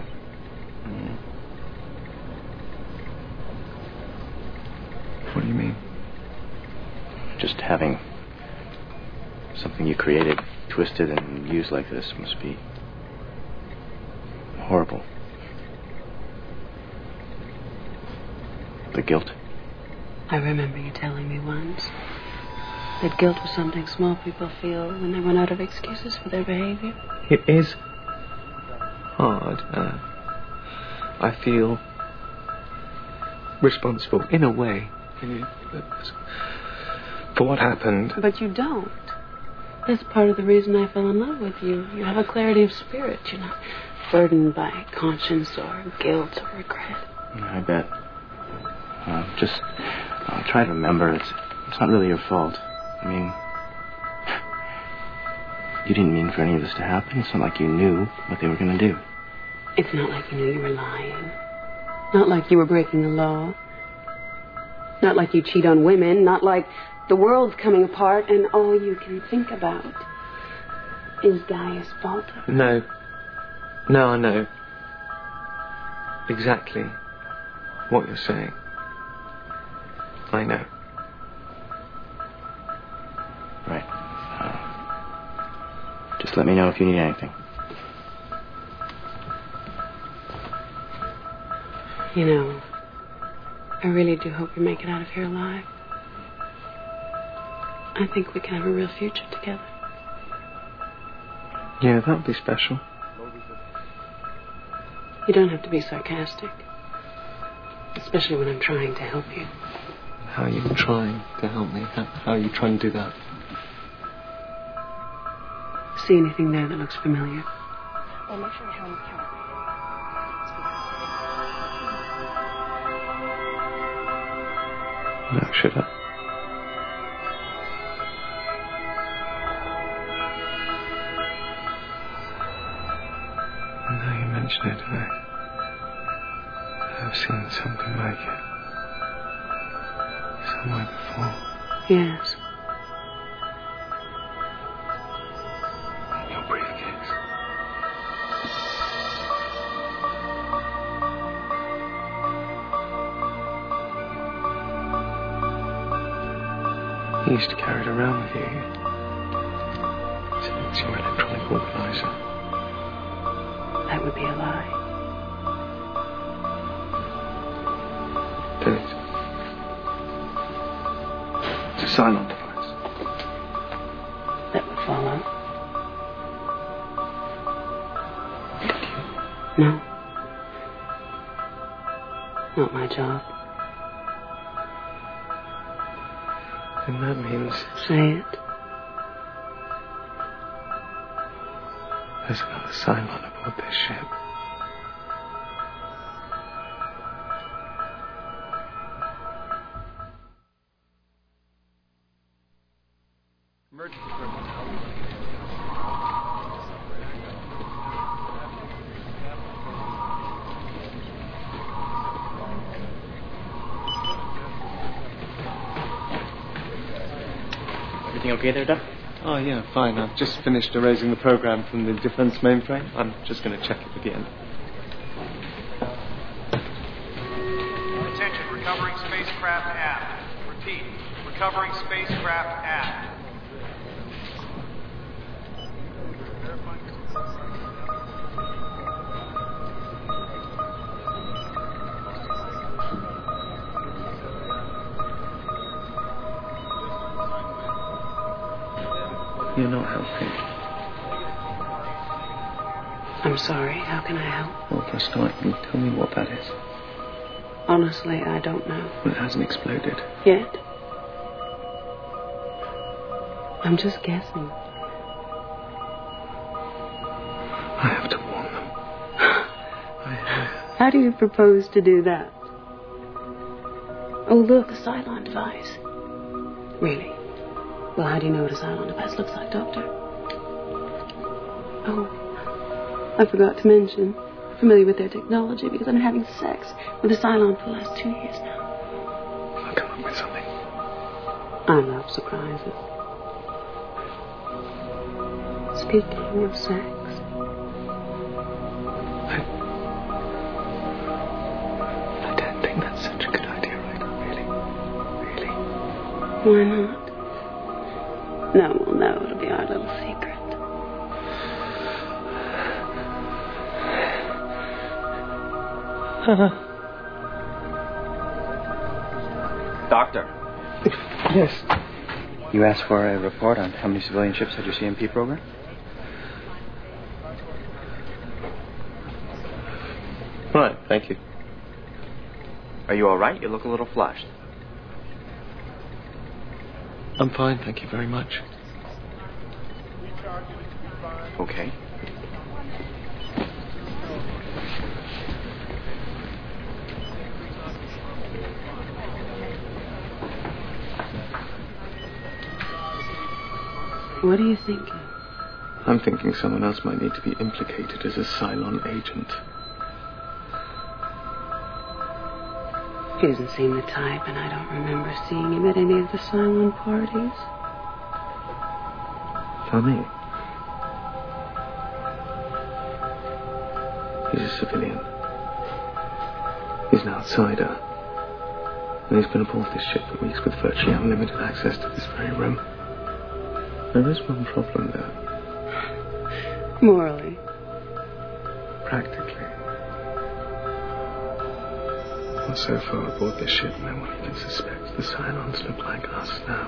What do you mean? Just having something you created twisted and used like this must be horrible. The guilt. I remember you telling me once that guilt was something small people feel when they run out of excuses for their behavior. It is hard. I feel responsible, in a way, for what happened. But you don't. That's part of the reason I fell in love with you. You have a clarity of spirit. You're not burdened by conscience or guilt or regret. I bet. Just try to remember it's not really your fault. I mean, you didn't mean for any of this to happen. It's not like you knew what they were going to do. It's not like you knew you were lying. Not like you were breaking the law. Not like you cheat on women. Not like the world's coming apart and all you can think about is Gaius Balta. No. No, I know exactly what you're saying. I know. Right. Just let me know if you need anything. You know, I really do hope you make it out of here alive. I think we can have a real future together. Yeah, that would be special. You don't have to be sarcastic. Especially when I'm trying to help you. How are you trying to help me? How are you trying to do that? See anything there that looks familiar? Well, make sure you have a camera. No, should I? Now you mention it, I've seen something like it. Somewhere before. Yes. In your briefcase. You used to carry it around with you. It's your electronic organizer. That would be a lie. Then it's a silent device. That would follow. No. Not my job. And that means... Say it. There's another Cylon aboard this ship. Everything okay there, Doc? Oh, yeah, fine. I've just finished erasing the program from the defense mainframe. I'm just going to check it again. Attention, recovering spacecraft aft. Repeat, recovering spacecraft aft. You're not helping. I'm sorry. How can I help? Well, for a start, can you tell me what that is? Honestly, I don't know. Well, it hasn't exploded. Yet? I'm just guessing. I have to warn them. How do you propose to do that? Oh, look, a Cylon device. Really? Well, how do you know what a Cylon device looks like, Doctor? Oh, I forgot to mention. I'm familiar with their technology because I'm having sex with a Cylon for the last 2 years now. I'll come up with something. I love surprises. Speaking of sex. I don't think that's such a good idea, right? Really? Why not? No one will know. It'll be our little secret. Doctor. Yes. You asked for a report on how many civilian ships had your CMP program? Right, thank you. Are you all right? You look a little flushed. I'm fine, thank you very much. Okay. What are you thinking? I'm thinking someone else might need to be implicated as a Cylon agent. He doesn't seem the type, and I don't remember seeing him at any of the Cylon parties. Funny. He's a civilian. He's an outsider. And he's been aboard this ship for weeks with virtually unlimited access to this very room. There is one problem, though. Morally. Practically. Well, so far aboard this ship, no one even suspects the Cylons look like us now.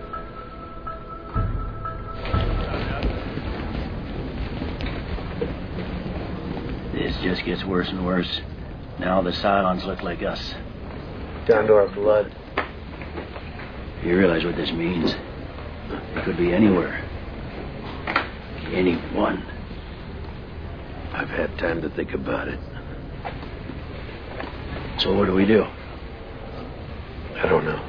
This just gets worse and worse. Now the Cylons look like us. Down to our blood. You realize what this means? It could be anywhere. Anyone. I've had time to think about it. So what do we do? I don't know.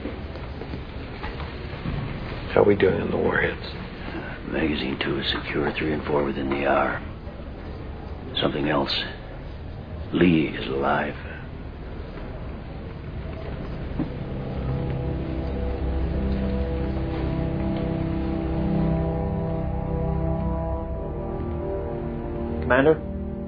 How are we doing on the warheads? Magazine 2 is secure, 3 and 4 within the hour. Something else. Lee is alive. Commander?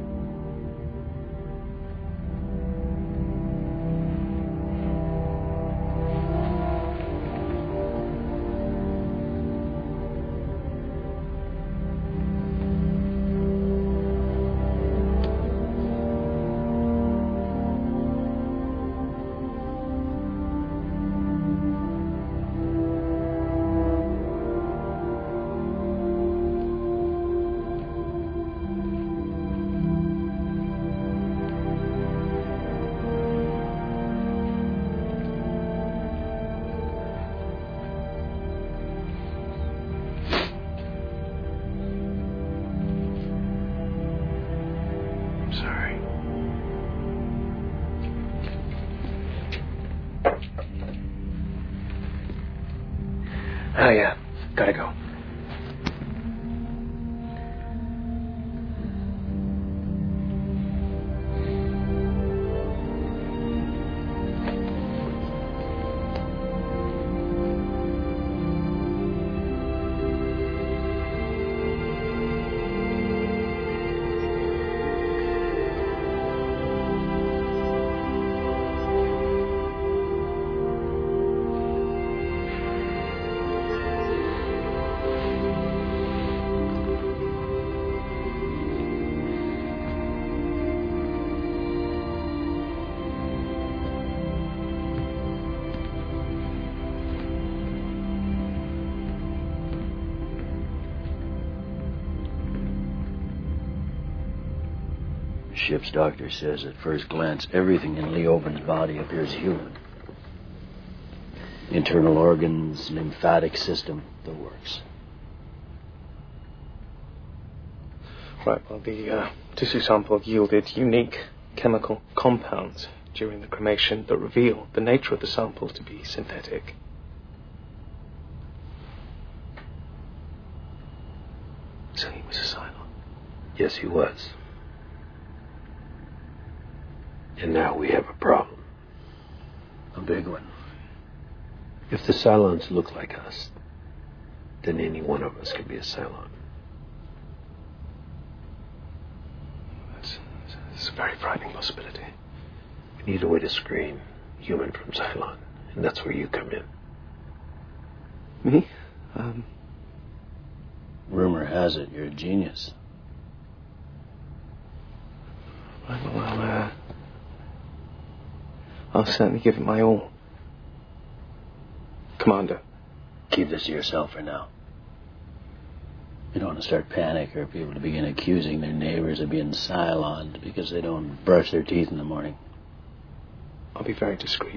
Oh, yeah. Gotta go. Ship's doctor says at first glance everything in Leoben's body appears human. Internal organs, lymphatic system, the works. Right, well, the tissue sample yielded unique chemical compounds during the cremation that reveal the nature of the sample to be synthetic. So he was a Cylon? Yes, he was. And now we have a problem. A big one. If the Cylons look like us, then any one of us could be a Cylon. That's a very frightening possibility. We need a way to screen human from Cylon, and that's where you come in. Me? Rumor has it you're a genius. Well, I'll certainly give it my all. Commander. Keep this to yourself for now. You don't want to start panic or people to begin accusing their neighbors of being Cylons because they don't brush their teeth in the morning. I'll be very discreet.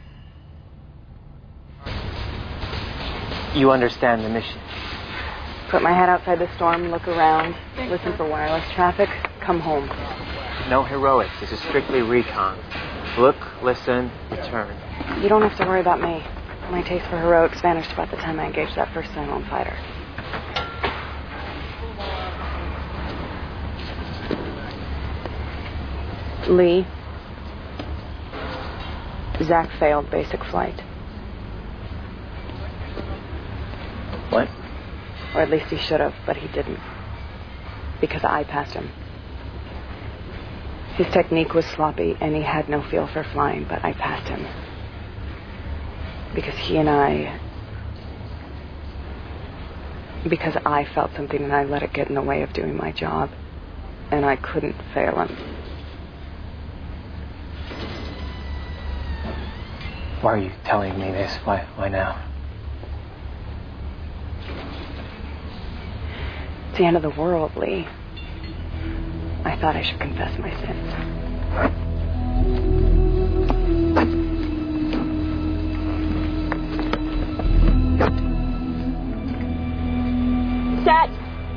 You understand the mission. Put my head outside the storm, look around, listen for wireless traffic, come home. No heroics. This is strictly recon. Look, listen, return. You don't have to worry about me. My taste for heroics vanished about the time I engaged that first Cylon fighter. Lee. Zach failed basic flight. What? Or at least he should have, but he didn't. Because I passed him. His technique was sloppy, and he had no feel for flying, but I passed him. Because Because I felt something and I let it get in the way of doing my job. And I couldn't fail him. Why are you telling me this? Why now? It's the end of the world, Lee. I thought I should confess my sins. Set.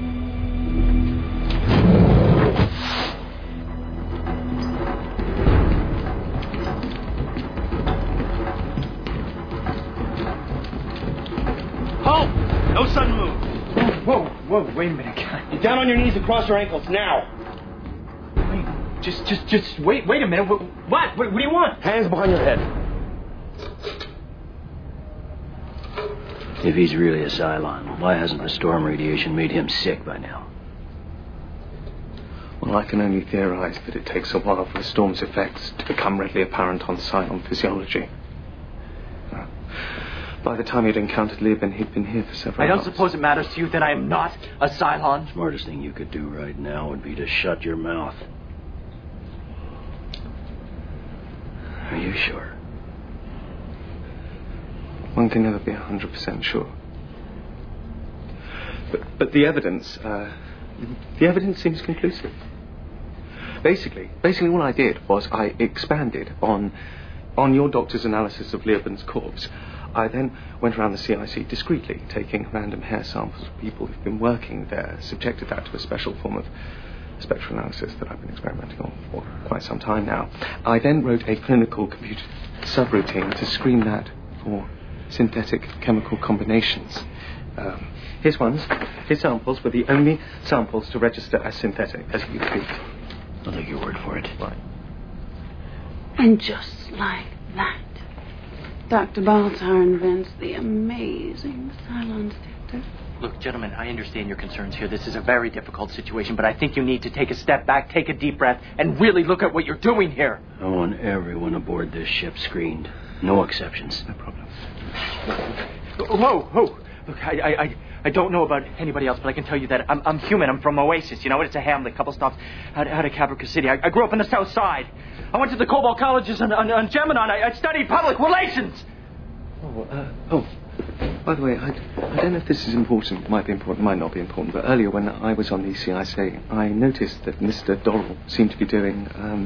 Halt! No sudden move. Whoa, wait a minute. Get down on your knees and cross your ankles now. Wait, just wait a minute. What do you want? Hands behind your head. If he's really a Cylon, why hasn't the storm radiation made him sick by now? Well, Well, I can only theorize that it takes a while for the storm's effects to become readily apparent on Cylon physiology. By the time he'd encountered Lieben, he'd been here for several hours. I don't suppose it matters to you that I am not a Cylon? The smartest thing you could do right now would be to shut your mouth. Are you sure? One can never be 100% sure. But the evidence seems conclusive. Basically what I did was I expanded on your doctor's analysis of Lieben's corpse. I then went around the CIC discreetly, taking random hair samples of people who've been working there, subjected that to a special form of spectral analysis that I've been experimenting on for quite some time now. I then wrote a clinical computer subroutine to screen that for synthetic chemical combinations. His samples were the only samples to register as synthetic, as you speak. I'll take your word for it. Right. And just like that, Dr. Baltar invents the amazing Cylon detector. Look, gentlemen, I understand your concerns here. This is a very difficult situation, but I think you need to take a step back, take a deep breath, and really look at what you're doing here. I want everyone aboard this ship screened. No exceptions. No problem. Whoa. Look, I don't know about anybody else, but I can tell you that I'm human. I'm from Oasis, you know. It's a hamlet, a couple stops out of Caprica City. I grew up in the South Side. I went to the Cobalt Colleges on Gemini. I studied public relations. By the way, I don't know if this is important. It might be important, might not be important. But earlier when I was on the CIC, I noticed that Mr. Dorrell seemed to be doing,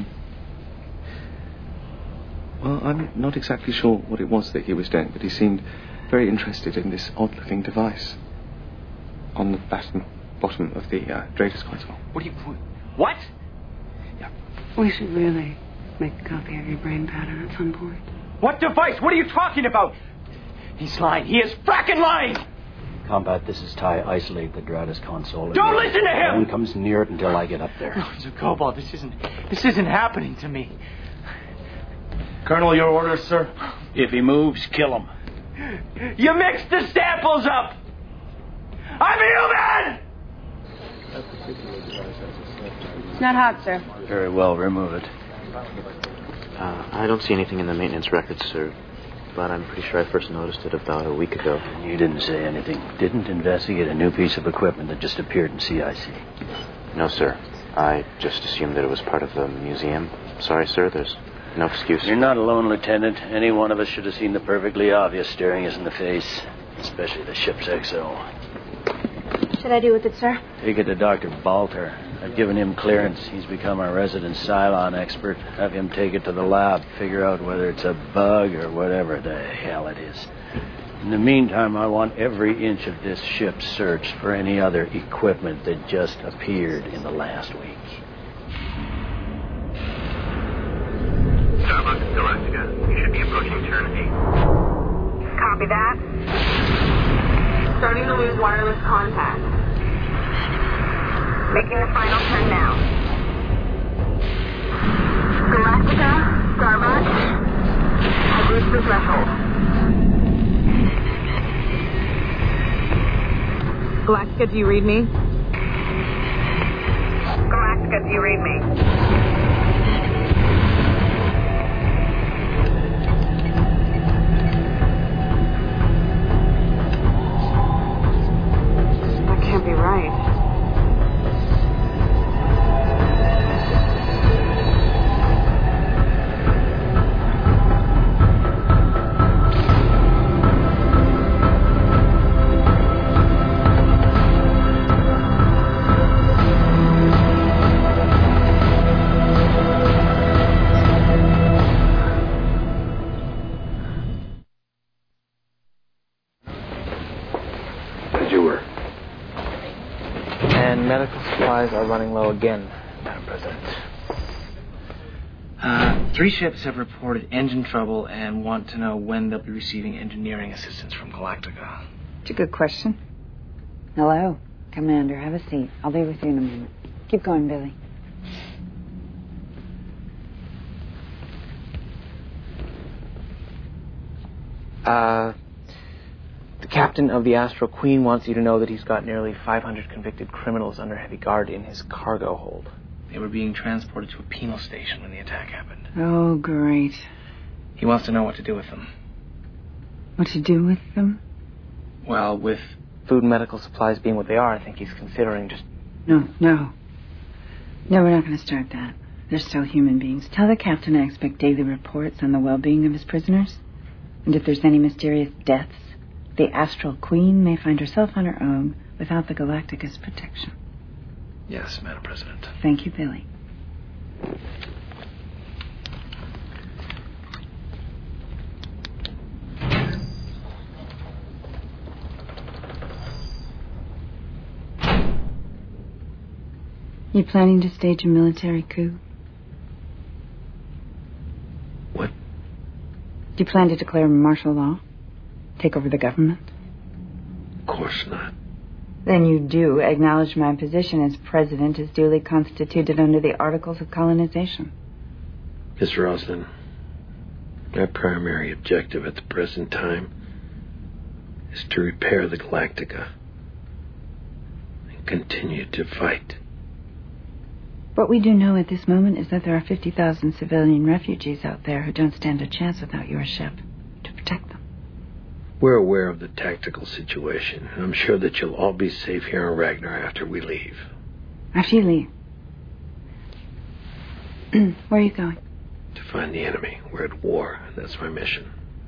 well, I'm not exactly sure what it was that he was doing, but he seemed very interested in this odd-looking device on the bottom of the Dratus console. What? Yeah. We should really make a copy of your brain pattern at some point. What device? What are you talking about? He's lying. He is fracking lying! Combat, this is Ty. Isolate the Dratus console. Don't listen to him! No one comes near it until I get up there. No, it's a Cobalt. This isn't happening to me. Colonel, your orders, sir? If he moves, kill him. You mixed the samples up! I'm human! It's not hot, sir. Very well, remove it. I don't see anything in the maintenance records, sir. But I'm pretty sure I first noticed it about a week ago. You didn't say anything. Didn't investigate a new piece of equipment that just appeared in CIC. No, sir. I just assumed that it was part of the museum. Sorry, sir. There's no excuse. You're not alone, Lieutenant. Any one of us should have seen the perfectly obvious staring us in the face. Especially the ship's XO. What should I do with it, sir? Take it to Dr. Baltar. I've given him clearance. He's become our resident Cylon expert. Have him take it to the lab, figure out whether it's a bug or whatever the hell it is. In the meantime, I want every inch of this ship searched for any other equipment that just appeared in the last week. Starbucks, Galactica. You should be approaching turn 8. Copy that. Starting to lose wireless contact. Making the final turn now. Galactica, Starbucks, have reached the threshold. Galactica, do you read me? Galactica, do you read me? That can't be right. Medical supplies are running low again, Madam President. 3 ships have reported engine trouble and want to know when they'll be receiving engineering assistance from Galactica. It's a good question. Hello, Commander. Have a seat. I'll be with you in a minute. Keep going, Billy. The captain of the Astral Queen wants you to know that he's got nearly 500 convicted criminals under heavy guard in his cargo hold. They were being transported to a penal station when the attack happened. Oh, great. He wants to know what to do with them. What to do with them? Well, with food and medical supplies being what they are, I think he's considering just... No, we're not going to start that. They're still human beings. Tell the captain I expect daily reports on the well-being of his prisoners. And if there's any mysterious deaths, the Astral Queen may find herself on her own without the Galactica's protection. Yes, Madam President. Thank you, Billy. You planning to stage a military coup? What? Do you plan to declare martial law? Take over the government? Of course not. Then you do acknowledge my position as president is duly constituted under the Articles of Colonization. Miss Rosalind, my primary objective at the present time is to repair the Galactica and continue to fight. What we do know at this moment is that there are 50,000 civilian refugees out there who don't stand a chance without your ship to protect them. We're aware of the tactical situation, and I'm sure that you'll all be safe here on Ragnar after we leave. After you leave? Where are you going? To find the enemy. We're at war. That's my mission.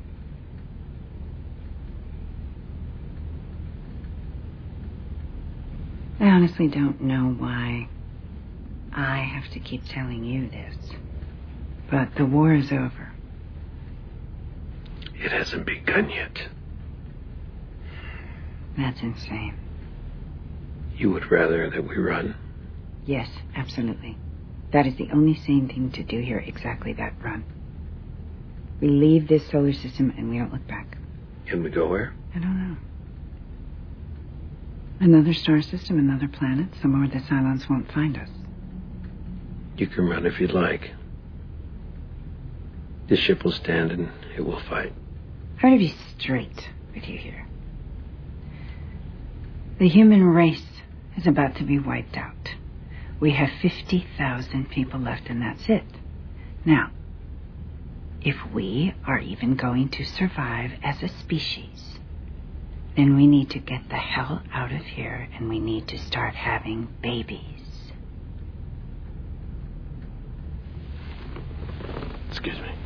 I honestly don't know why I have to keep telling you this, but the war is over. It hasn't begun yet. That's insane. You would rather that we run? Yes, absolutely. That is the only sane thing to do here, exactly that, run. We leave this solar system and we don't look back. Can we go where? I don't know. Another star system, another planet, somewhere where the Cylons won't find us. You can run if you'd like. This ship will stand and it will fight. I'm going to be straight with you here. The human race is about to be wiped out. We have 50,000 people left and that's it. Now, if we are even going to survive as a species, then we need to get the hell out of here and we need to start having babies. Excuse me.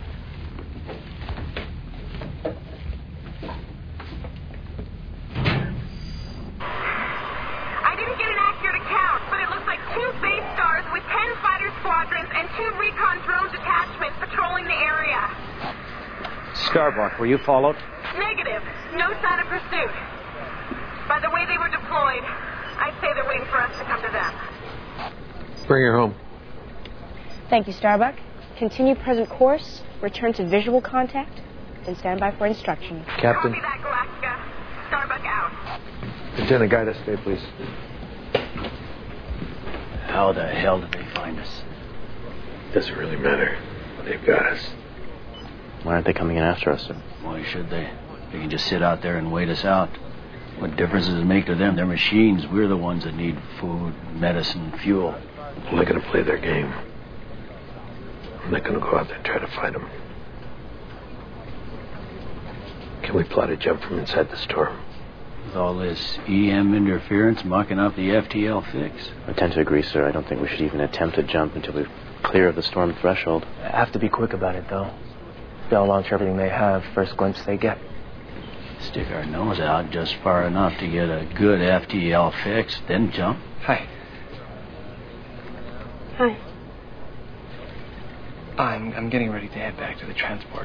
I didn't get an accurate account, but it looks like 2 base stars with 10 fighter squadrons and 2 recon drone detachments patrolling the area. Starbuck, were you followed? Negative. No sign of pursuit. By the way they were deployed, I'd say they're waiting for us to come to them. Bring her home. Thank you, Starbuck. Continue present course, return to visual contact, and stand by for instructions. Captain. Copy that, Galactica. Starbuck out. Lieutenant, guide us today, please. How the hell did they find us? Doesn't really matter. They've got us. Why aren't they coming in after us, sir? Why should they? They can just sit out there and wait us out. What difference does it make to them? They're machines. We're the ones that need food, medicine, fuel. I'm not going to play their game. I'm not going to go out there and try to fight them. Can we plot a jump from inside the storm? With all this EM interference mocking up the FTL fix? I tend to agree, sir. I don't think we should even attempt to jump until we're clear of the storm threshold. Have to be quick about it, though. They'll launch everything they have, first glimpse they get. Stick our nose out just far enough to get a good FTL fix, then jump. Hi. Hi. I'm getting ready to head back to the transport.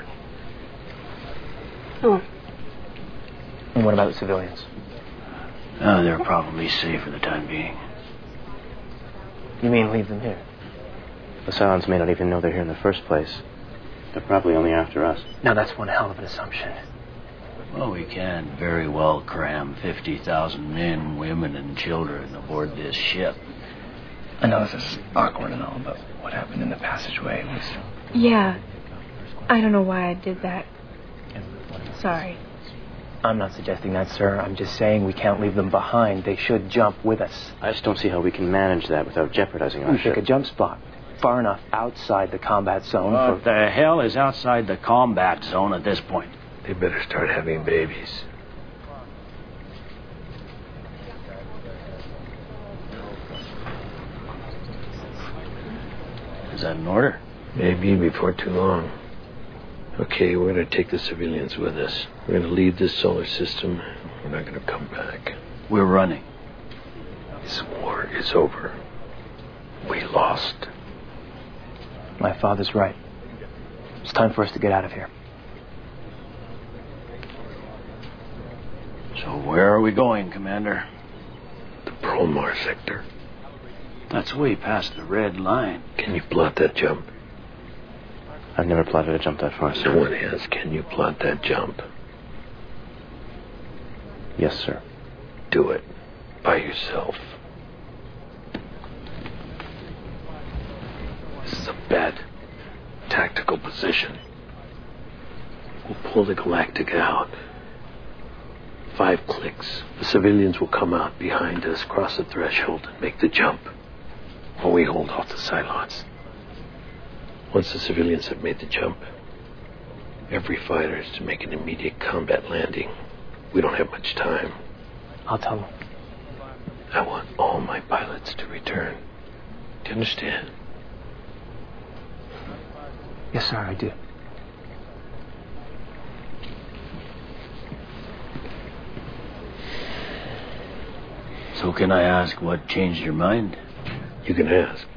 Oh. And what about the civilians? They're probably safe for the time being. You mean leave them here? The Cylons may not even know they're here in the first place. They're probably only after us. Now that's one hell of an assumption. Well, we can very well cram 50,000 men, women, and children aboard this ship. I know this is awkward and all, but what happened in the passageway was... Yeah. I don't know why I did that. Sorry. I'm not suggesting that, sir. I'm just saying we can't leave them behind. They should jump with us. I just don't see how we can manage that without jeopardizing our We ship. pick a jump spot far enough outside the combat zone. What the hell is outside the combat zone at this point? They better start having babies. Is that an order? Maybe before too long. Okay, we're going to take the civilians with us. We're going to leave this solar system. We're not going to come back. We're running. This war is over. We lost. My father's right. It's time for us to get out of here. So where are we going, Commander? The Promar sector. That's way past the red line. Can you plot that jump? I've never plotted a jump that far, sir. No one has. Can you plot that jump? Yes, sir. Do it. By yourself. This is a bad tactical position. We'll pull the Galactica out. 5 clicks. The civilians will come out behind us, cross the threshold, and make the jump. While we hold off the Cylons. Once the civilians have made the jump, every fighter is to make an immediate combat landing. We don't have much time. I'll tell them. I want all my pilots to return. Do you understand? Yes, sir, I do. So can I ask what changed your mind? You can ask.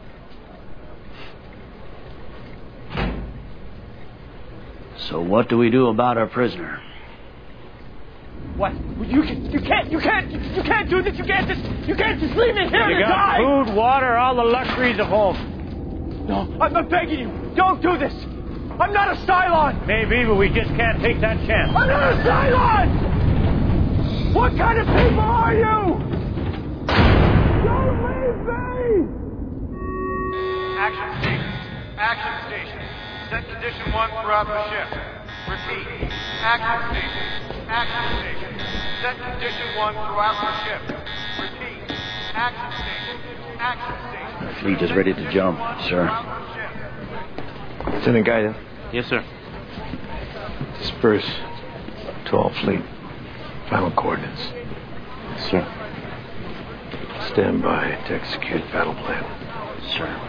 So what do we do about our prisoner? What? You can't do this. You can't just leave me here You to got die. food, water, all the luxuries of home. No, I'm begging you. Don't do this. I'm not a Cylon. Maybe, but we just can't take that chance. I'm not a Cylon. What kind of people are you? Don't leave me. Action station. Action station. Set condition 1 throughout the ship. Repeat. Action station. Action station. Set condition 1 throughout the ship. Repeat. Action station. Action station. The fleet is ready to jump, sir. Lieutenant Gaida. Yes, sir. Disperse to all fleet. Final coordinates. Sir. Stand by to execute battle plan. Sir.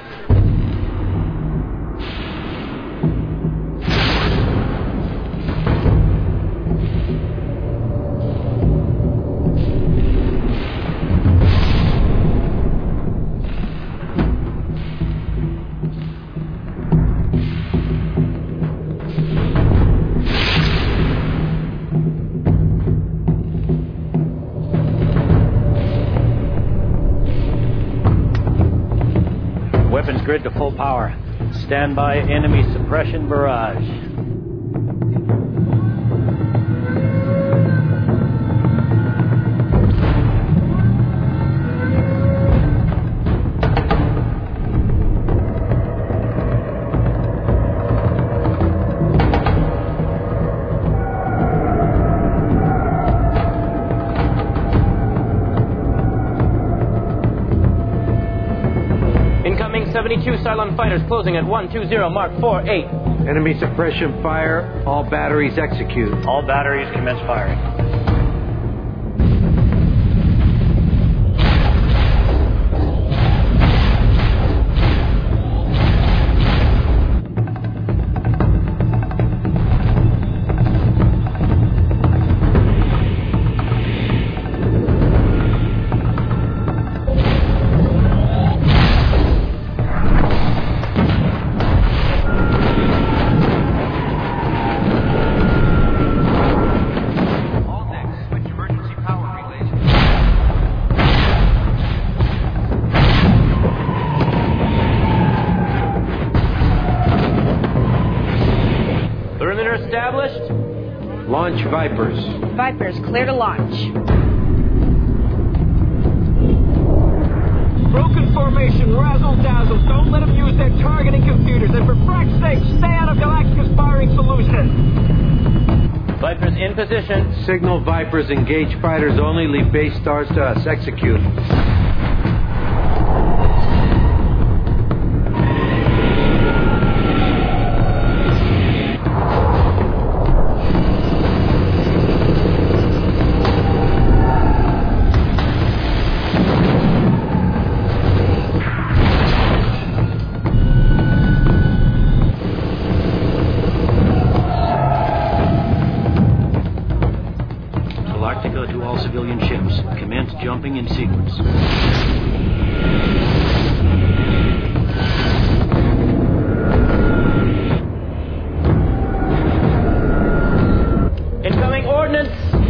Weapons grid to full power. Stand by enemy suppression barrage. Incoming 72 Cylon fighters closing at 120 Mark 48. Enemy suppression fire. All batteries execute. All batteries commence firing. Launch Vipers. Vipers, clear to launch. Broken formation, razzle dazzle. Don't let them use their targeting computers. And for frack's sake, stay out of Galactica's firing solution. Vipers in position. Signal Vipers, engage fighters only. Leave base stars to us. Execute. To all civilian ships. Commence jumping in sequence. Incoming ordnance.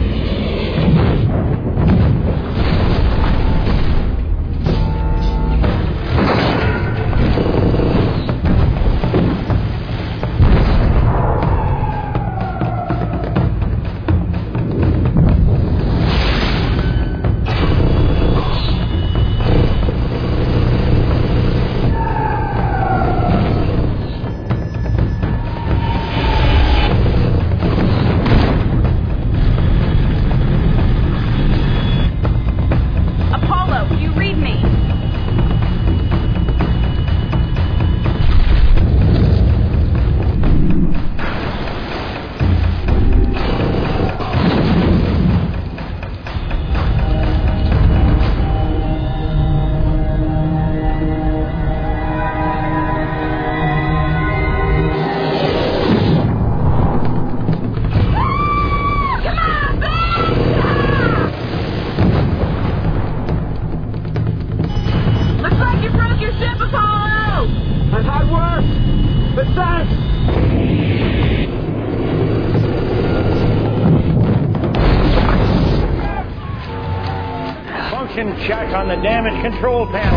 Check on the damage control panel.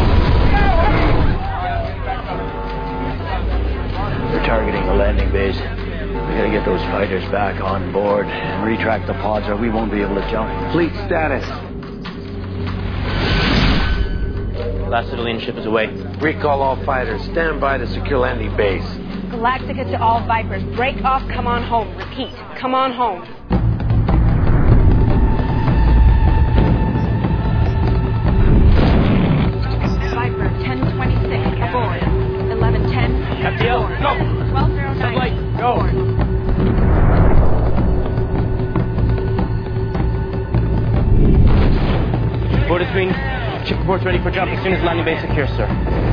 They're targeting the landing base. We gotta get those fighters back on board and retract the pods or we won't be able to jump. Fleet status. Last civilian ship is away. Recall all fighters. Stand by to secure landing base. Galactica to all Vipers. Break off, come on home. Repeat, come on home. Viper, 1026, aboard. 1110, FTL, aboard. go. 1209, Sublight, go. aboard. Board screen. Ship reports ready for jump as soon as landing base secure, sir.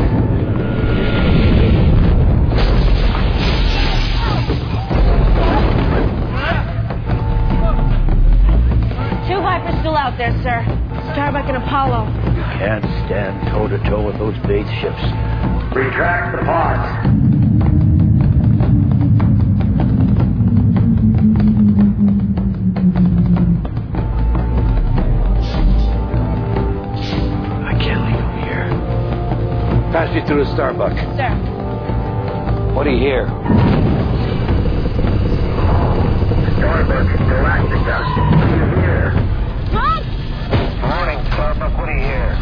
Two Vipers still out there, sir. Starbuck and Apollo. You can't stand toe-to-toe with those base ships. Retract the pods. Pass you through the Starbuck. Sir. What do you hear? Starbuck, Galactica. What do you hear? What? Morning, Starbuck. What do you hear?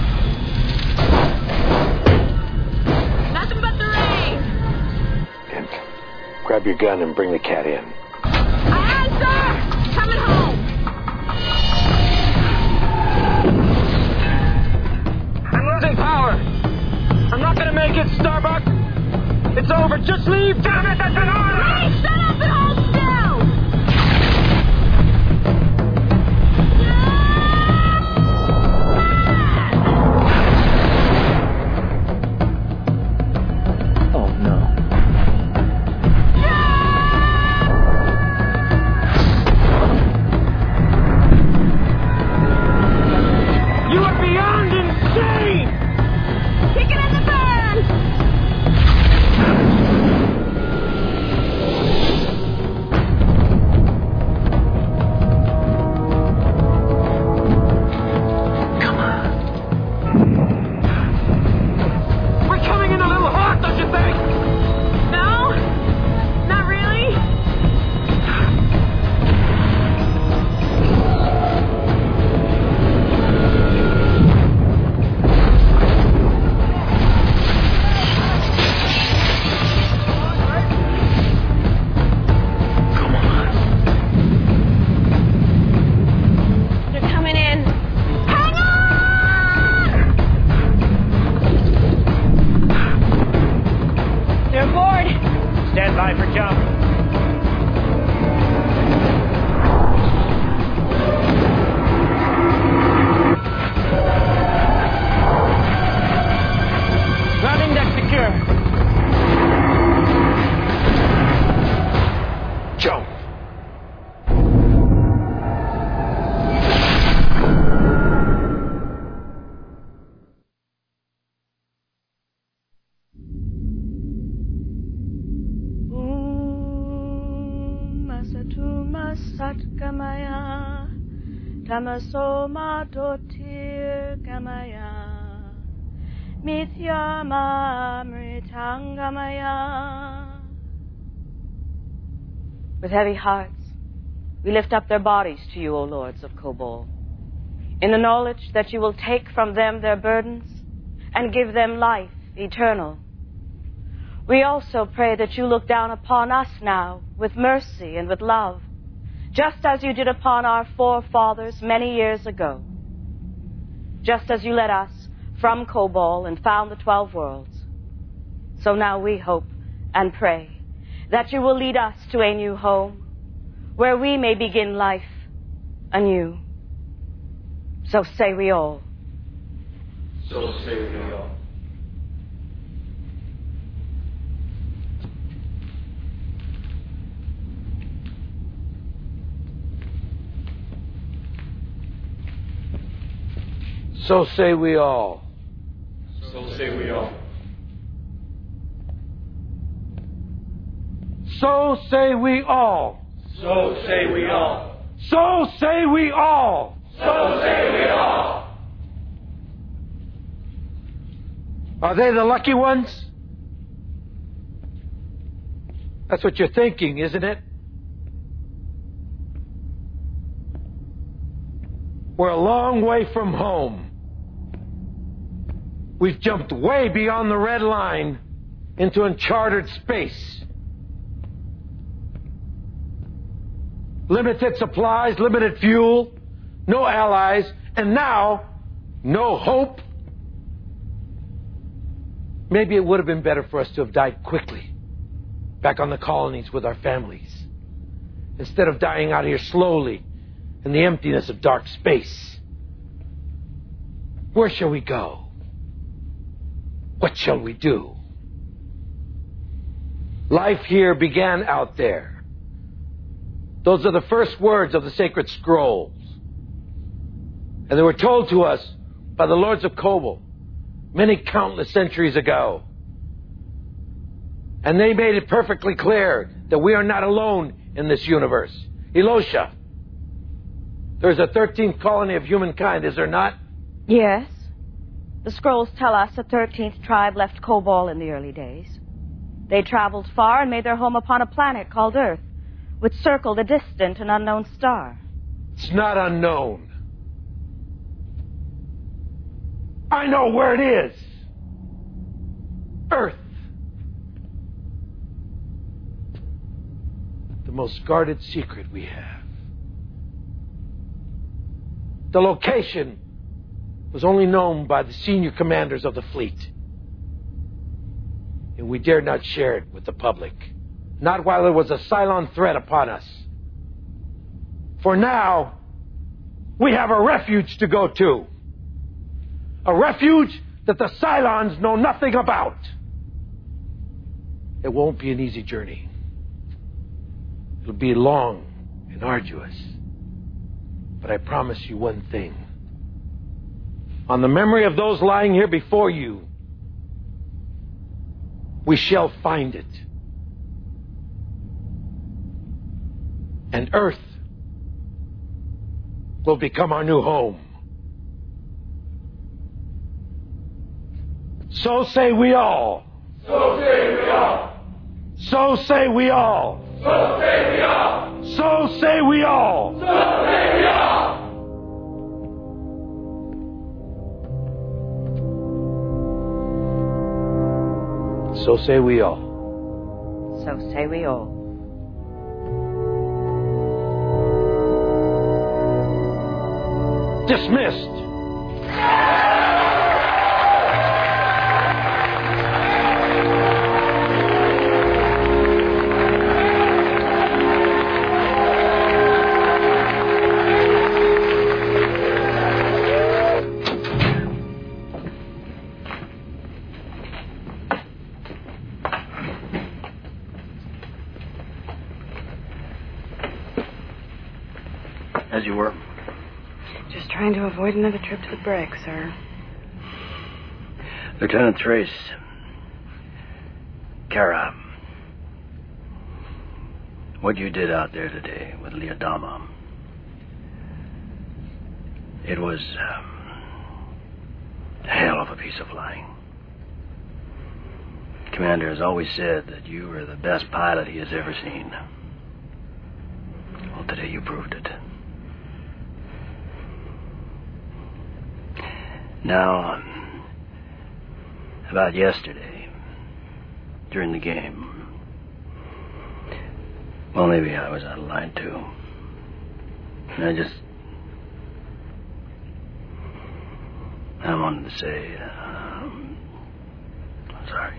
Nothing but the rain. And grab your gun and bring the cat in. Aye, sir. Coming home. I'm losing power. I'm not gonna make it, Starbuck! It's over! Just leave! Damn it! That's an order! Hey, shut up and hold still! Oh, no. You are beyond insane! Kick it in the burn! Kamasoma dotir kamaya. Mithyama mritangamaya. With heavy hearts, we lift up their bodies to you, O Lords of Kobol, in the knowledge that you will take from them their burdens and give them life eternal. We also pray that you look down upon us now with mercy and with love, just as you did upon our forefathers many years ago, just as you led us from Kobol and found the 12 worlds. So now we hope and pray that you will lead us to a new home, where we may begin life anew. So say we all. So say we all. So say we all. So say we all. So say we all. So say we all. So say we all. So say we all. Are they the lucky ones? That's what you're thinking, isn't it? We're a long way from home. We've jumped way beyond the red line into uncharted space. Limited supplies, limited fuel, no allies, and now, no hope. Maybe it would have been better for us to have died quickly, back on the colonies with our families, instead of dying out here slowly in the emptiness of dark space. Where shall we go? What shall we do? Life here began out there. Those are the first words of the sacred scrolls. And they were told to us by the Lords of Kobol many countless centuries ago. And they made it perfectly clear that we are not alone in this universe. Elosha, there's a 13th colony of humankind, is there not? Yes. The scrolls tell us a 13th tribe left Kobol in the early days. They traveled far and made their home upon a planet called Earth, which circled a distant and unknown star. It's not unknown. I know where it is. Earth. The most guarded secret we have. The location was only known by the senior commanders of the fleet. And we dared not share it with the public. Not while there was a Cylon threat upon us. For now, we have a refuge to go to. A refuge that the Cylons know nothing about. It won't be an easy journey. It'll be long and arduous. But I promise you one thing. On the memory of those lying here before you, we shall find it. And Earth will become our new home. So say we all. So say we all. So say we all. So say we all. So say we all. So say we all. So say we all. So say we all. Dismissed. As you were. Just trying to avoid another trip to the brig, sir. Lieutenant Trace. Kara. What you did out there today with Leodama. It was a hell of a piece of lying. Commander has always said that you were the best pilot he has ever seen. Well, today you proved it. Now, about yesterday, during the game, well, maybe I was out of line too. I wanted to say, I'm sorry.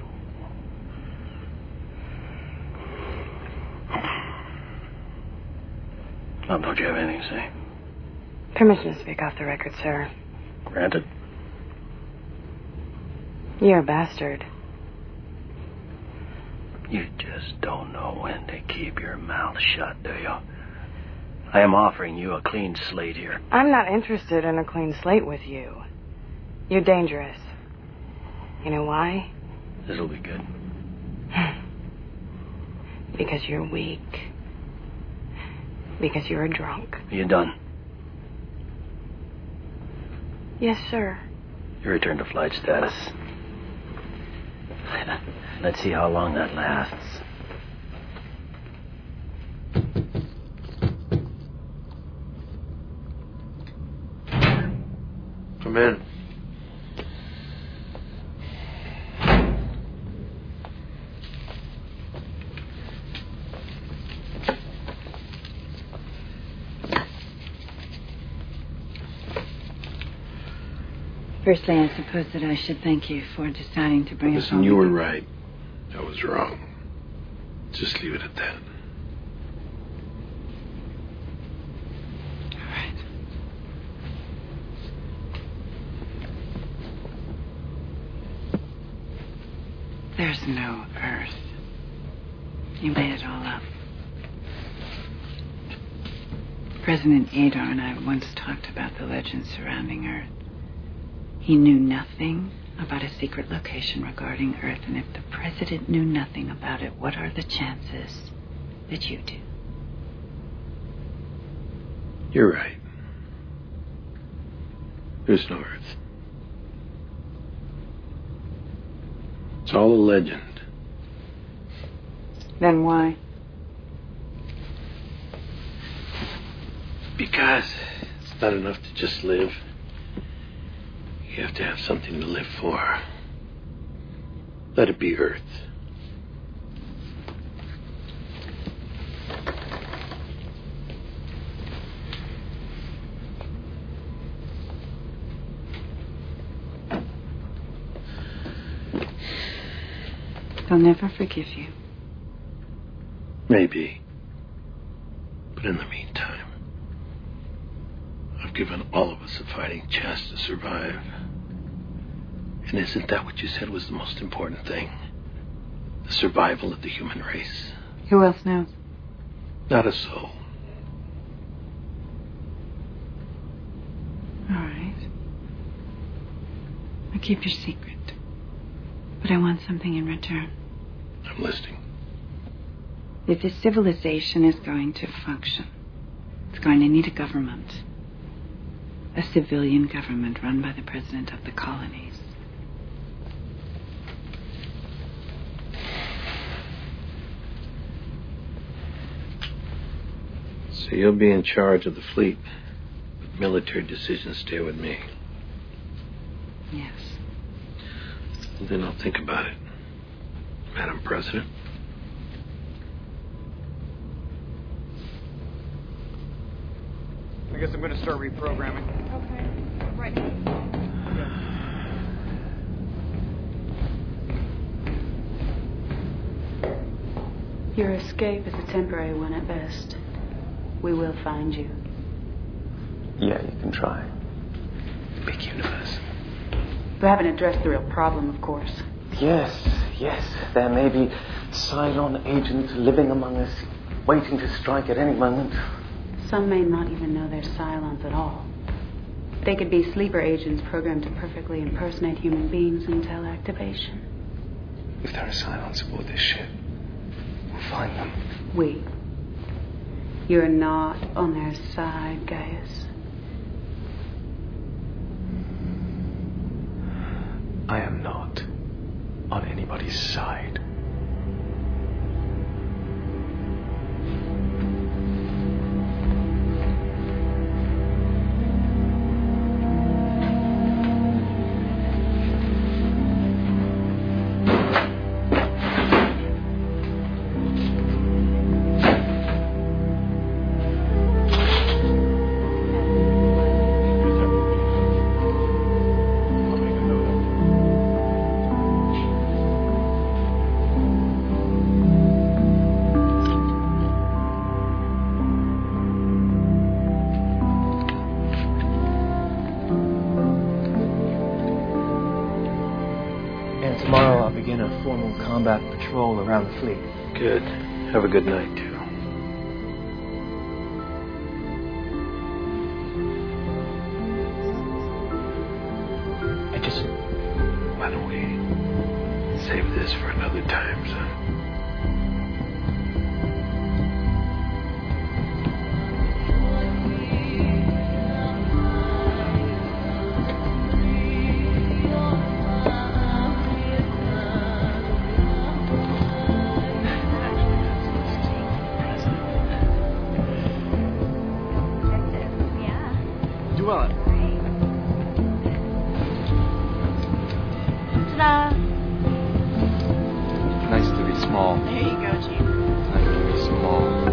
Oh, don't you have anything to say? Permission to speak off the record, sir. Granted. You're a bastard. You just don't know when to keep your mouth shut, do you? I am offering you a clean slate here. I'm not interested in a clean slate with you. You're dangerous. You know why? This'll be good. Because you're weak. Because you're a drunk. Are you done? Yes, sir. You return to flight status. Let's see how long that lasts. Come in. Firstly, I suppose that I should thank you for deciding to bring us home. Listen, you were right. I was wrong. Just leave it at that. All right. There's no Earth. You made it all up. President Adar and I once talked about the legends surrounding Earth. He knew nothing about a secret location regarding Earth, and if the president knew nothing about it, what are the chances that you do? You're right. There's no Earth. It's all a legend. Then why? Because it's not enough to just live. You have to have something to live for. Let it be Earth. They'll never forgive you. Maybe. But in the meantime, I've given all of us a fighting chance to survive. And isn't that what you said was the most important thing? The survival of the human race. Who else knows? Not a soul. All right. I'll keep your secret. But I want something in return. I'm listening. If this civilization is going to function, it's going to need a government. A civilian government run by the president of the colonies. So you'll be in charge of the fleet, but military decisions stay with me. Yes. Well, then I'll think about it, Madam President. I guess I'm going to start reprogramming. Okay. Right. Your escape is a temporary one at best. We will find you. Yeah, you can try. Big universe. We haven't addressed the real problem, of course. Yes. There may be Cylon agents living among us, waiting to strike at any moment. Some may not even know they're Cylons at all. They could be sleeper agents programmed to perfectly impersonate human beings until activation. If there are Cylons aboard this ship, we'll find them. You're not on their side, Gaius. I am not on anybody's side. Tomorrow I'll begin a formal combat patrol around the fleet. Good. Have a good night, too. Why don't we save this for another time, son? Ta-da! Nice to be small. There you go, Chief. Nice to be small.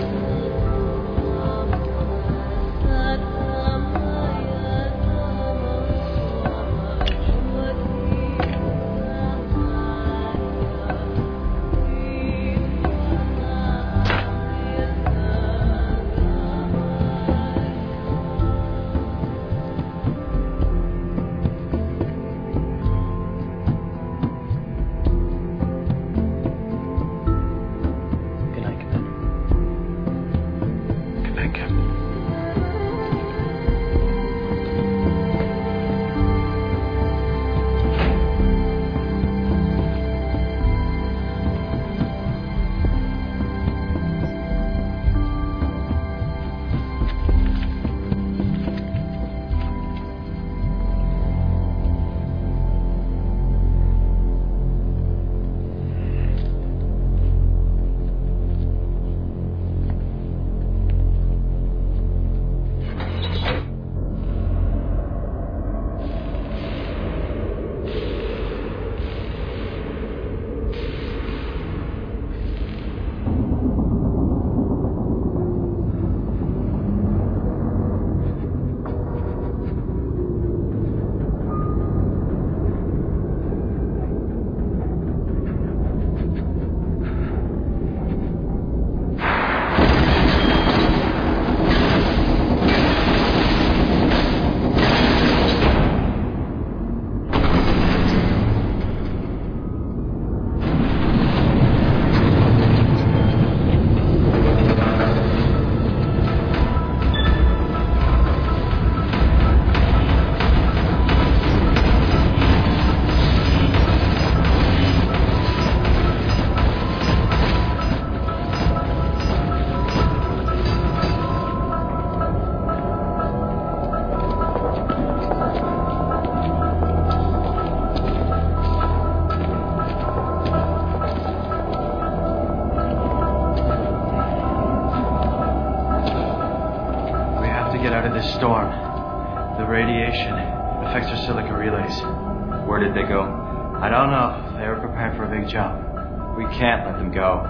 Storm. The radiation affects our silica relays. Where did they go? I don't know. They were preparing for a big jump. We can't let them go.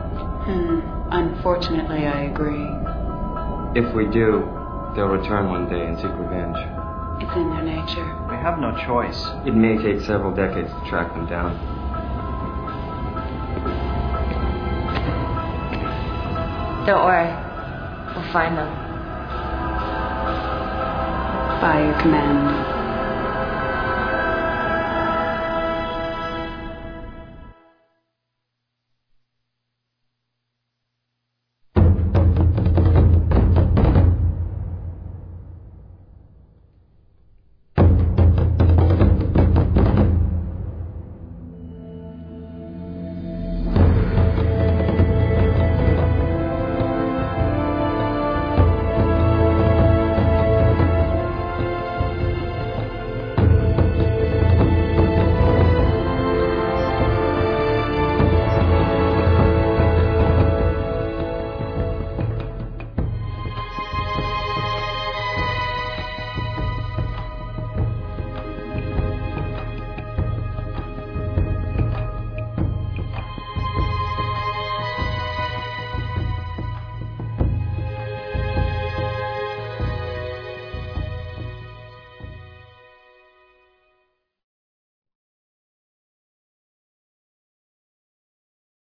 Unfortunately, I agree. If we do, they'll return one day and seek revenge. It's in their nature. We have no choice. It may take several decades to track them down. Don't worry. We'll find them. By your command.